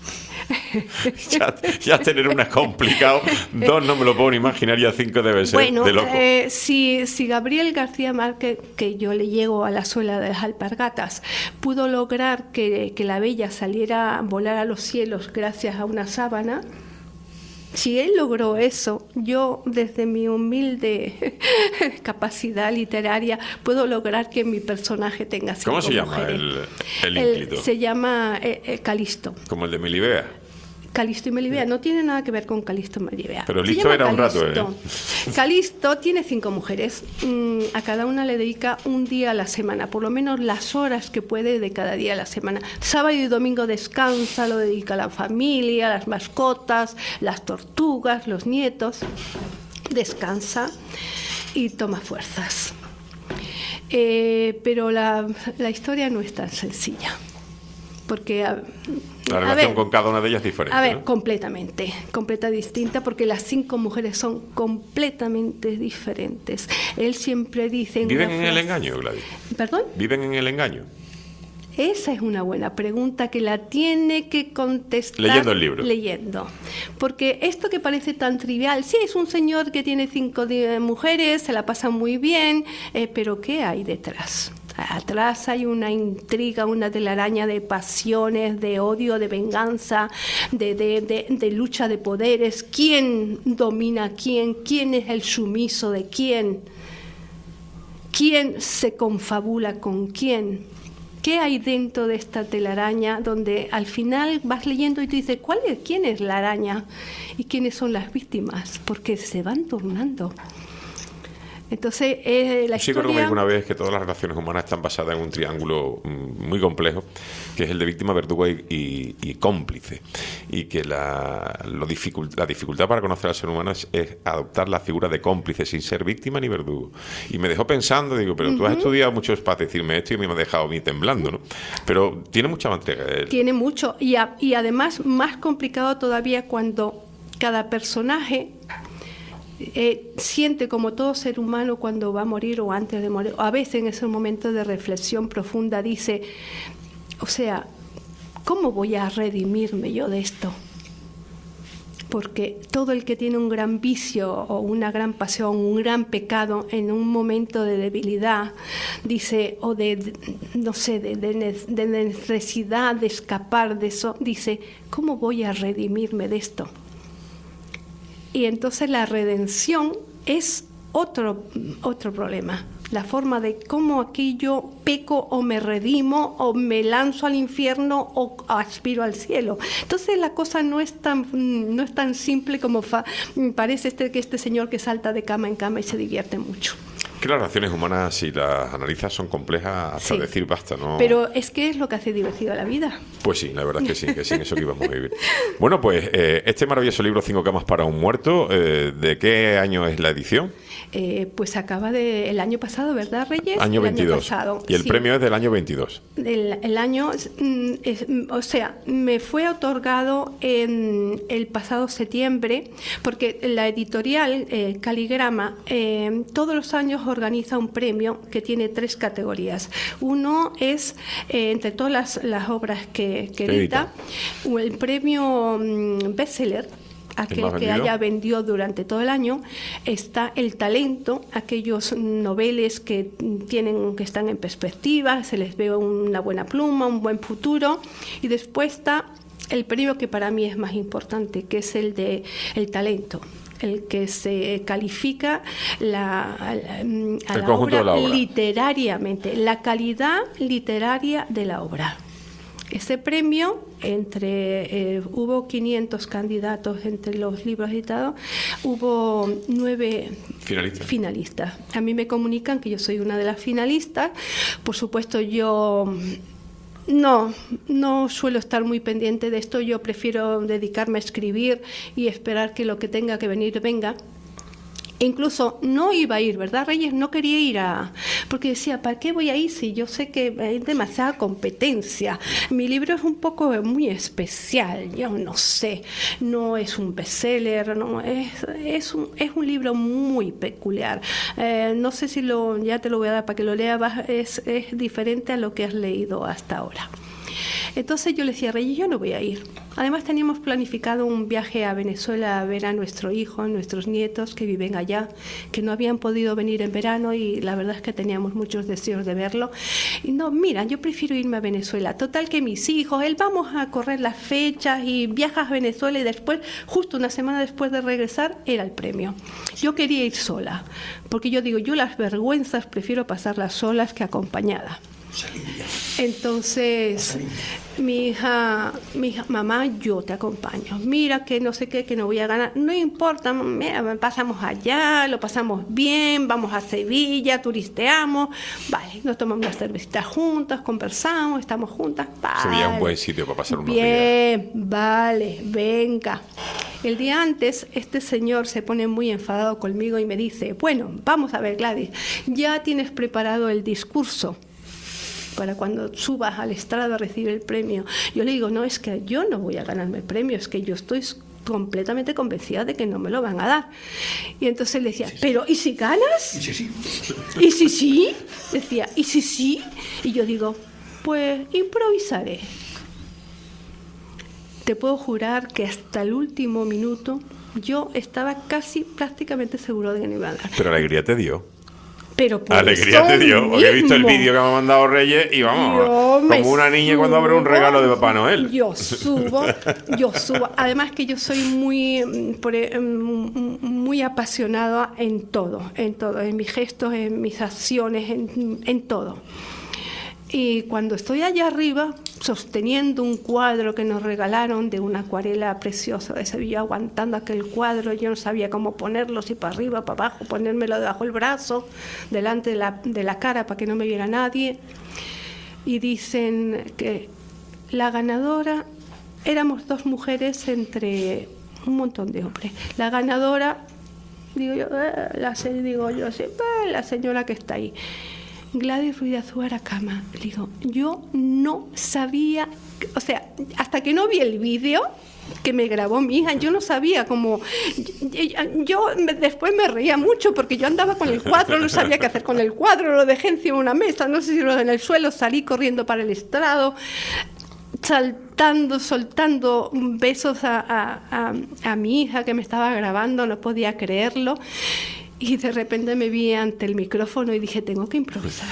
Speaker 3: ya tener una es complicado, 2 no me lo puedo ni imaginar, ya 5 debe ser de loco.
Speaker 15: Si Gabriel García Márquez, que yo le llego a la suela de las alpargatas, pudo lograr que la bella saliera a volar a los cielos gracias a una sábana, si él logró eso, yo desde mi humilde capacidad literaria puedo lograr que mi personaje tenga 5 mujeres.
Speaker 3: ¿Cómo se llama el ínclito?
Speaker 15: Se llama Calisto.
Speaker 3: Como el de Melibea.
Speaker 15: Calisto y Melibea, no tiene nada que ver con Calisto y Melibea.
Speaker 3: Pero listo era un rato,
Speaker 15: Calisto tiene 5 mujeres, a cada una le dedica un día a la semana, por lo menos las horas que puede de cada día a la semana. Sábado y domingo descansa, lo dedica a la familia, a las mascotas, las tortugas, los nietos, descansa y toma fuerzas. Pero la historia no es tan sencilla, porque...
Speaker 3: La relación con cada una de ellas es diferente. ¿no?
Speaker 15: Completamente distinta, porque las 5 mujeres son completamente diferentes. Él siempre dice...
Speaker 3: ¿Viven en el engaño, Gladys?
Speaker 15: ¿Perdón?
Speaker 3: ¿Viven en el engaño?
Speaker 15: Esa es una buena pregunta que la tiene que contestar
Speaker 3: leyendo el libro.
Speaker 15: Leyendo. Porque esto que parece tan trivial, sí, es un señor que tiene 5 mujeres, se la pasa muy bien, pero ¿qué hay detrás? Atrás hay una intriga, una telaraña de pasiones, de odio, de venganza, de lucha de poderes. ¿Quién domina a quién? ¿Quién es el sumiso de quién? ¿Quién se confabula con quién? ¿Qué hay dentro de esta telaraña donde al final vas leyendo y te dices quién es la araña y quiénes son las víctimas? Porque se van tornando. Entonces, la
Speaker 3: sí, creo que me dijo una vez que todas las relaciones humanas están basadas en un triángulo muy complejo, que es el de víctima, verdugo y cómplice, y que la dificultad para conocer al ser humano es adoptar la figura de cómplice sin ser víctima ni verdugo. Y me dejó pensando, digo, pero tú has estudiado mucho para decirme esto y me ha dejado a mí temblando, ¿no? Pero tiene mucha manteca.
Speaker 15: Tiene mucho, y además más complicado todavía cuando cada personaje... siente como todo ser humano cuando va a morir o antes de morir, o a veces en ese momento de reflexión profunda dice, o sea, ¿cómo voy a redimirme yo de esto? porque todo el que tiene un gran vicio o una gran pasión, un gran pecado en un momento de debilidad, dice, o de no sé, de necesidad de escapar de eso, dice, ¿cómo voy a redimirme de esto? Y entonces la redención es otro problema. La forma de cómo aquí yo peco o me redimo o me lanzo al infierno o aspiro al cielo. Entonces la cosa no es tan simple como parece que este señor que salta de cama en cama y se divierte mucho.
Speaker 3: Que las relaciones humanas, si las analizas, son complejas hasta
Speaker 15: Sí.
Speaker 3: decir basta, ¿no?
Speaker 15: Pero es que es lo que hace divertida la vida.
Speaker 3: Pues sí, la verdad es que sin eso que íbamos a vivir. Bueno, pues este maravilloso libro, 5 camas para un muerto, ¿de qué año es la edición?
Speaker 15: Pues acaba el año pasado, ¿verdad, Reyes?
Speaker 3: Año 22.
Speaker 15: Año pasado,
Speaker 3: Y el
Speaker 15: sí.
Speaker 3: premio es del año 22.
Speaker 15: El año, o sea, me fue otorgado en el pasado septiembre, porque la editorial Caligrama todos los años organiza un premio que tiene 3 categorías. Uno es, entre todas las obras que edita, el premio bestseller, aquel que haya vendido durante todo el año. Está el talento, aquellos noveles que están en perspectiva, se les ve una buena pluma, un buen futuro. Y después está el premio que para mí es más importante, que es el de el talento, el que se califica a la obra literariamente, la calidad literaria de la obra. Ese premio, hubo 500 candidatos entre los libros editados, hubo 9 finalistas. A mí me comunican que yo soy una de las finalistas. Por supuesto, yo no suelo estar muy pendiente de esto. Yo prefiero dedicarme a escribir y esperar que lo que tenga que venir venga. Incluso no iba a ir, ¿verdad, Reyes? No quería ir porque decía, ¿para qué voy a ir si yo sé que hay demasiada competencia? Mi libro es un poco muy especial, yo no sé, no es un bestseller, no, es un libro muy peculiar. No sé si ya te lo voy a dar para que lo leas, es diferente a lo que has leído hasta ahora. Entonces yo le decía, Reyes, yo no voy a ir. Además teníamos planificado un viaje a Venezuela a ver a nuestro hijo, a nuestros nietos que viven allá, que no habían podido venir en verano y la verdad es que teníamos muchos deseos de verlo. Y no, mira, yo prefiero irme a Venezuela. Total que mis hijos, vamos a correr las fechas y viajas a Venezuela y después, justo una semana después de regresar, era el premio. Yo quería ir sola, porque yo digo, yo las vergüenzas prefiero pasarlas solas que acompañada. Entonces mi hija, mamá, yo te acompaño. Mira que no sé qué, que no voy a ganar. No importa, mira, pasamos allá, lo pasamos bien, vamos a Sevilla, turisteamos, vale, nos tomamos unas cervecitas juntas, conversamos, estamos juntas, vale.
Speaker 3: Sevilla es un buen sitio para pasar unos días.
Speaker 15: Bien, vale, venga. El día antes, este señor se pone muy enfadado conmigo y me dice, bueno, vamos a ver, Gladys, ya tienes preparado el discurso para cuando subas al estrado a recibir el premio. Yo le digo, no, es que yo no voy a ganarme el premio, es que yo estoy completamente convencida de que no me lo van a dar. Y entonces le decía, pero ¿y si ganas? ¿Y si sí? ¿Y si sí? Decía, ¿y si sí? Y yo digo, pues improvisaré. Te puedo jurar que hasta el último minuto yo estaba prácticamente seguro de que no iba a dar.
Speaker 3: Pero alegría te dio.
Speaker 15: Pero por
Speaker 3: alegría te dio, porque he visto el vídeo que me ha mandado Reyes y vamos, como una niña cuando abre un regalo de Papá Noel.
Speaker 15: Yo subo. Además que yo soy muy apasionada en todo, en mis gestos, en mis acciones, en todo. Y cuando estoy allá arriba, sosteniendo un cuadro que nos regalaron de una acuarela preciosa de Sevilla, aguantando aquel cuadro, yo no sabía cómo ponerlo, si para arriba, para abajo, ponérmelo debajo del brazo, delante de la cara para que no me viera nadie. Y dicen que la ganadora, éramos 2 mujeres entre un montón de hombres. La ganadora, la señora que está ahí. Gladys Ruiz de Azúcar Cama. Digo, yo no sabía, o sea, hasta que no vi el vídeo que me grabó mi hija, yo no sabía cómo. Yo después me reía mucho porque yo andaba con el cuadro, no sabía qué hacer con el cuadro, lo dejé encima de una mesa, no sé si lo en el suelo, salí corriendo para el estrado. soltando besos a mi hija que me estaba grabando, no podía creerlo. Y de repente me vi ante el micrófono y dije, tengo que improvisar.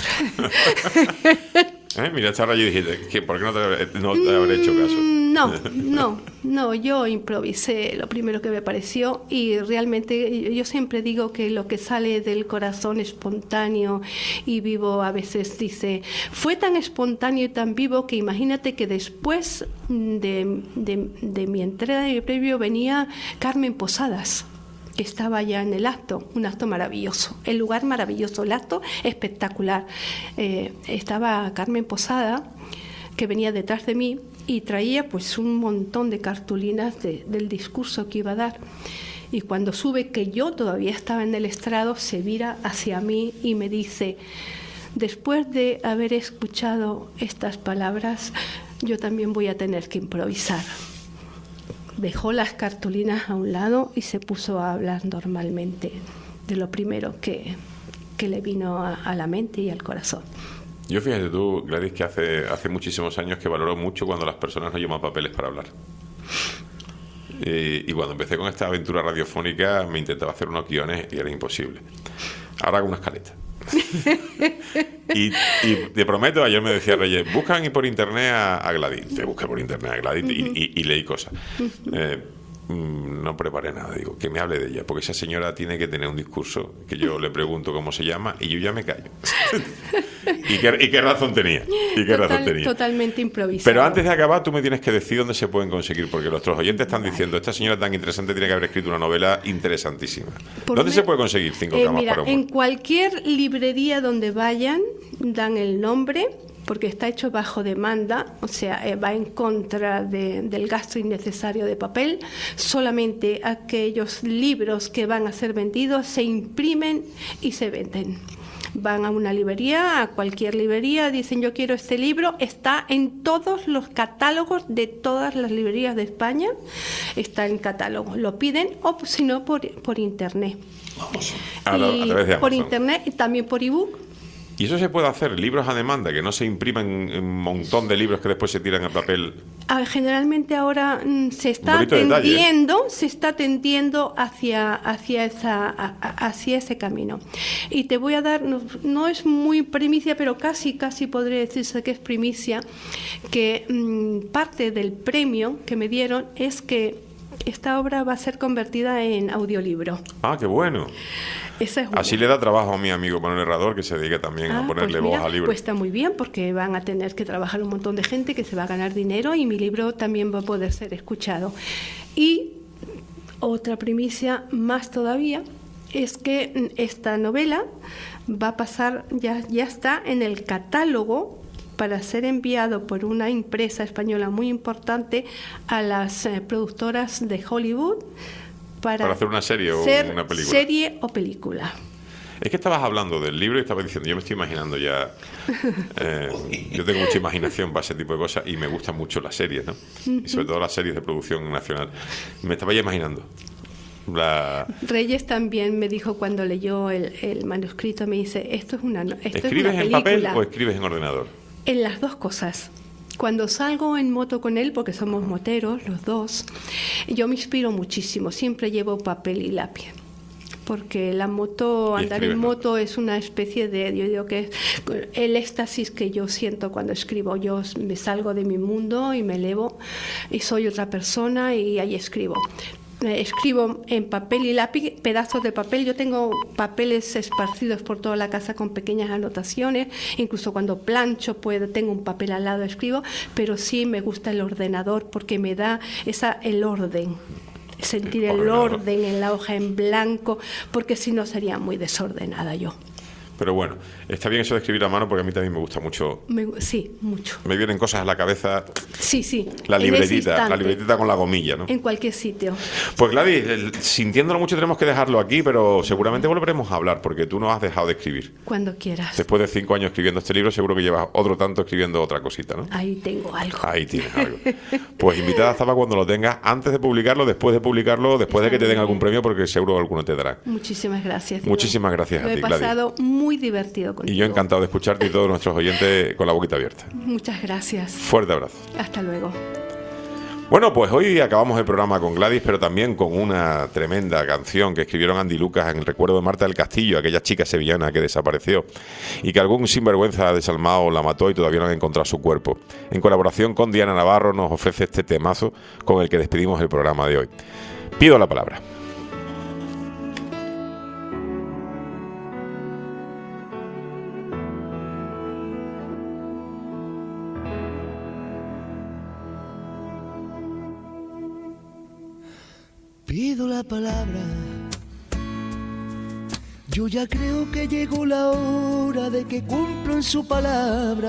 Speaker 3: Mira, esta hora yo dije, ¿por qué no te habré hecho caso?
Speaker 15: No, yo improvisé lo primero que me pareció y realmente yo siempre digo que lo que sale del corazón espontáneo y vivo a veces dice, fue tan espontáneo y tan vivo que imagínate que después de mi entrega de mi premio venía Carmen Posadas, que estaba ya en el acto, un acto maravilloso, el lugar maravilloso, el acto espectacular. Estaba Carmen Posada, que venía detrás de mí y traía pues un montón de cartulinas del discurso que iba a dar. Y cuando sube, que yo todavía estaba en el estrado, se vira hacia mí y me dice, después de haber escuchado estas palabras, yo también voy a tener que improvisar. Dejó las cartulinas a un lado y se puso a hablar normalmente de lo primero que le vino a la mente y al corazón.
Speaker 3: Yo fíjate tú, Gladys, que hace muchísimos años que valoro mucho cuando las personas no llevan papeles para hablar. Y cuando empecé con esta aventura radiofónica me intentaba hacer unos guiones y era imposible. Ahora hago una escaleta. y te prometo, ayer me decía Reyes, buscan por internet a Gladys. Te busqué por internet a Gladys y leí cosas. No preparé nada, digo, que me hable de ella, porque esa señora tiene que tener un discurso que yo le pregunto cómo se llama y yo ya me callo. ¿Y qué razón tenía?
Speaker 15: Totalmente improvisado.
Speaker 3: Pero antes de acabar, tú me tienes que decir dónde se pueden conseguir, porque nuestros oyentes están diciendo, esta señora tan interesante tiene que haber escrito una novela interesantísima. ¿Dónde se puede conseguir 5 camas
Speaker 15: mira,
Speaker 3: para humor?
Speaker 15: En cualquier librería donde vayan, dan el nombre, porque está hecho bajo demanda, o sea, va en contra del gasto innecesario de papel. Solamente aquellos libros que van a ser vendidos se imprimen y se venden. Van a una librería, a cualquier librería, dicen yo quiero este libro, está en todos los catálogos de todas las librerías de España, está en catálogo, lo piden o si no por internet.
Speaker 3: Vamos. A través de Amazon.
Speaker 15: Por internet y también por ebook.
Speaker 3: ¿Y eso se puede hacer? ¿Libros a demanda? Que no se impriman un montón de libros que después se tiran a papel.
Speaker 15: Generalmente ahora se está tendiendo hacia ese camino. Y te voy a dar, no es muy primicia, pero casi podría decirse que es primicia, que parte del premio que me dieron es que esta obra va a ser convertida en audiolibro.
Speaker 3: ¡Ah, qué bueno! Así le da trabajo a mi amigo Manuel Herrador, que se dedica también a ponerle voz al libro.
Speaker 15: Pues está muy bien, porque van a tener que trabajar un montón de gente que se va a ganar dinero y mi libro también va a poder ser escuchado. Y otra primicia más todavía es que esta novela va a pasar, ya está en el catálogo para ser enviado por una empresa española muy importante a las productoras de Hollywood para hacer una serie o una película. Serie o película.
Speaker 3: Es que estabas hablando del libro y estabas diciendo, yo me estoy imaginando ya, yo tengo mucha imaginación para ese tipo de cosas y me gustan mucho las series, ¿no? Y sobre todo las series de producción nacional. Me estaba ya imaginando.
Speaker 15: Reyes también me dijo cuando leyó el manuscrito, me dice, esto es una película.
Speaker 3: ¿Escribes en papel o escribes en ordenador?
Speaker 15: En las dos cosas. Cuando salgo en moto con él, porque somos moteros los dos, yo me inspiro muchísimo, siempre llevo papel y lápiz. Porque la moto, andar en moto es una especie de, yo digo que es el éxtasis que yo siento cuando escribo. Yo me salgo de mi mundo y me elevo y soy otra persona y ahí escribo. Escribo en papel y lápiz, pedazos de papel. Yo tengo papeles esparcidos por toda la casa con pequeñas anotaciones. Incluso cuando plancho tengo un papel al lado, escribo. Pero sí me gusta el ordenador porque me da el orden. Sentir el orden en la hoja en blanco, porque si no sería muy desordenada yo.
Speaker 3: Pero bueno, está bien eso de escribir a mano porque a mí también me gusta mucho.
Speaker 15: Sí, mucho.
Speaker 3: Me vienen cosas a la cabeza.
Speaker 15: Sí.
Speaker 3: La libretita con la gomilla, ¿no?
Speaker 15: En cualquier sitio.
Speaker 3: Pues Gladys, sintiéndolo mucho tenemos que dejarlo aquí, pero seguramente volveremos a hablar porque tú no has dejado de escribir.
Speaker 15: Cuando quieras.
Speaker 3: Después de 5 años escribiendo este libro, seguro que llevas otro tanto escribiendo otra cosita, ¿no?
Speaker 15: Ahí tengo algo.
Speaker 3: Ahí tienes algo. Pues invitada estaba cuando lo tengas, antes de publicarlo, después de publicarlo, después de que te den algún premio, porque seguro alguno te dará.
Speaker 15: Muchísimas gracias.
Speaker 3: Muchísimas gracias a ti, Gladys.
Speaker 15: Lo he pasado muy muy divertido contigo.
Speaker 3: Y yo encantado de escucharte y todos nuestros oyentes con la boquita abierta.
Speaker 15: Muchas gracias.
Speaker 3: Fuerte abrazo.
Speaker 15: Hasta luego.
Speaker 3: Bueno, pues hoy acabamos el programa con Gladys, pero también con una tremenda canción que escribieron Andy Lucas en el recuerdo de Marta del Castillo, aquella chica sevillana que desapareció y que algún sinvergüenza desalmado la mató y todavía no han encontrado su cuerpo. En colaboración con Diana Navarro nos ofrece este temazo con el que despedimos el programa de hoy. Pido la palabra.
Speaker 8: Pido la palabra. Yo ya creo que llegó la hora de que cumplan su palabra.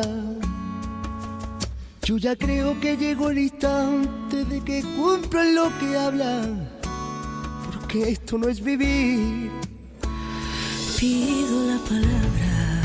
Speaker 8: Yo ya creo que llegó el instante de que cumplan lo que hablan. Porque esto no es vivir.
Speaker 16: Pido la palabra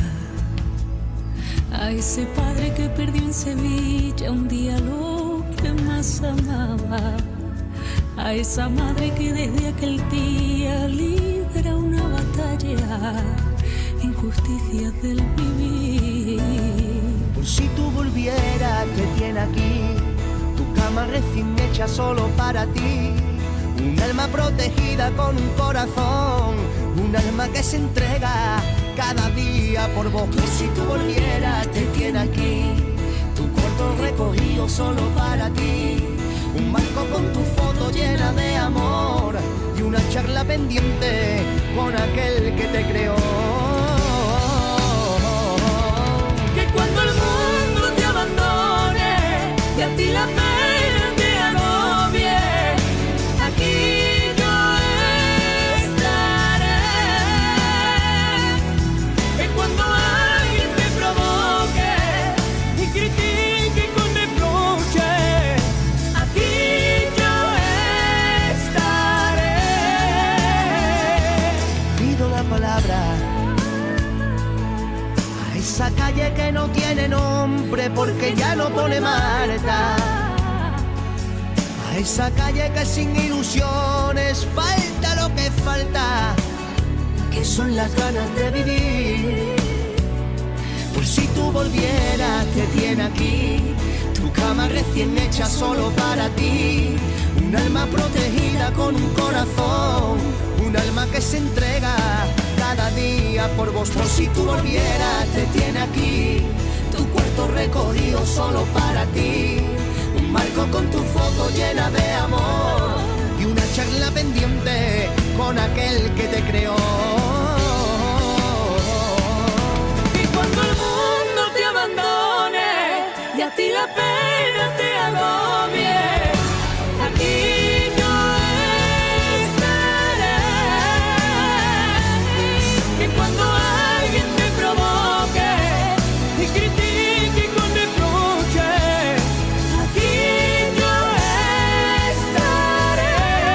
Speaker 16: a ese padre que perdió en Sevilla un día lo que más amaba. A esa madre que desde aquel día libra una batalla, injusticias del vivir.
Speaker 8: Por si tú volvieras, te tiene aquí, tu cama recién hecha solo para ti. Un alma protegida con un corazón, un alma que se entrega cada día por vos. Por si tú volvieras, te tiene aquí, tu cuarto recogido solo para ti. Un marco con tu foto llena de amor y una charla pendiente con aquel que te creó.
Speaker 16: Que cuando el mundo te abandone y a ti la pena te agobie, aquí yo estaré. Que cuando alguien te provoque y critique con reproche,
Speaker 8: palabra a esa calle que no tiene nombre porque ya no pone Marta, a esa calle que sin ilusiones falta lo que falta, que son las ganas de vivir. Por si tú volvieras, te tiene aquí, tu cama recién hecha solo para ti. Un alma protegida con un corazón, un alma que se entrega cada día por vos. Por si tú volvieras, te tiene aquí, tu cuarto recogido solo para ti. Un marco con tu foto llena de amor y una charla pendiente con aquel que te creó.
Speaker 16: Y cuando el mundo te abandone y a ti la pena te agobie, aquí yo estaré. Que cuando alguien te provoque y critique con reproche, aquí yo estaré.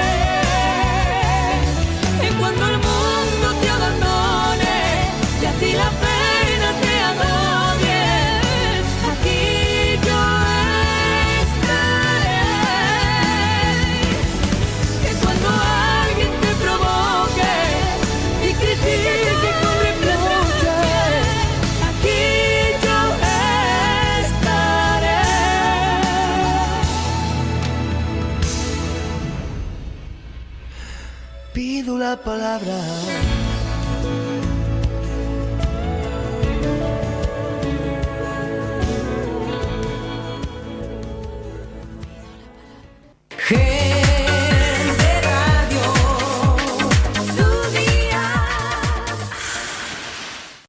Speaker 16: Que cuando el mundo te abandone y a ti la pena te agobie, aquí yo estaré. Que cuando alguien te provoque y critique con reproche, aquí yo estaré.
Speaker 8: Pido la palabra.
Speaker 17: Hey.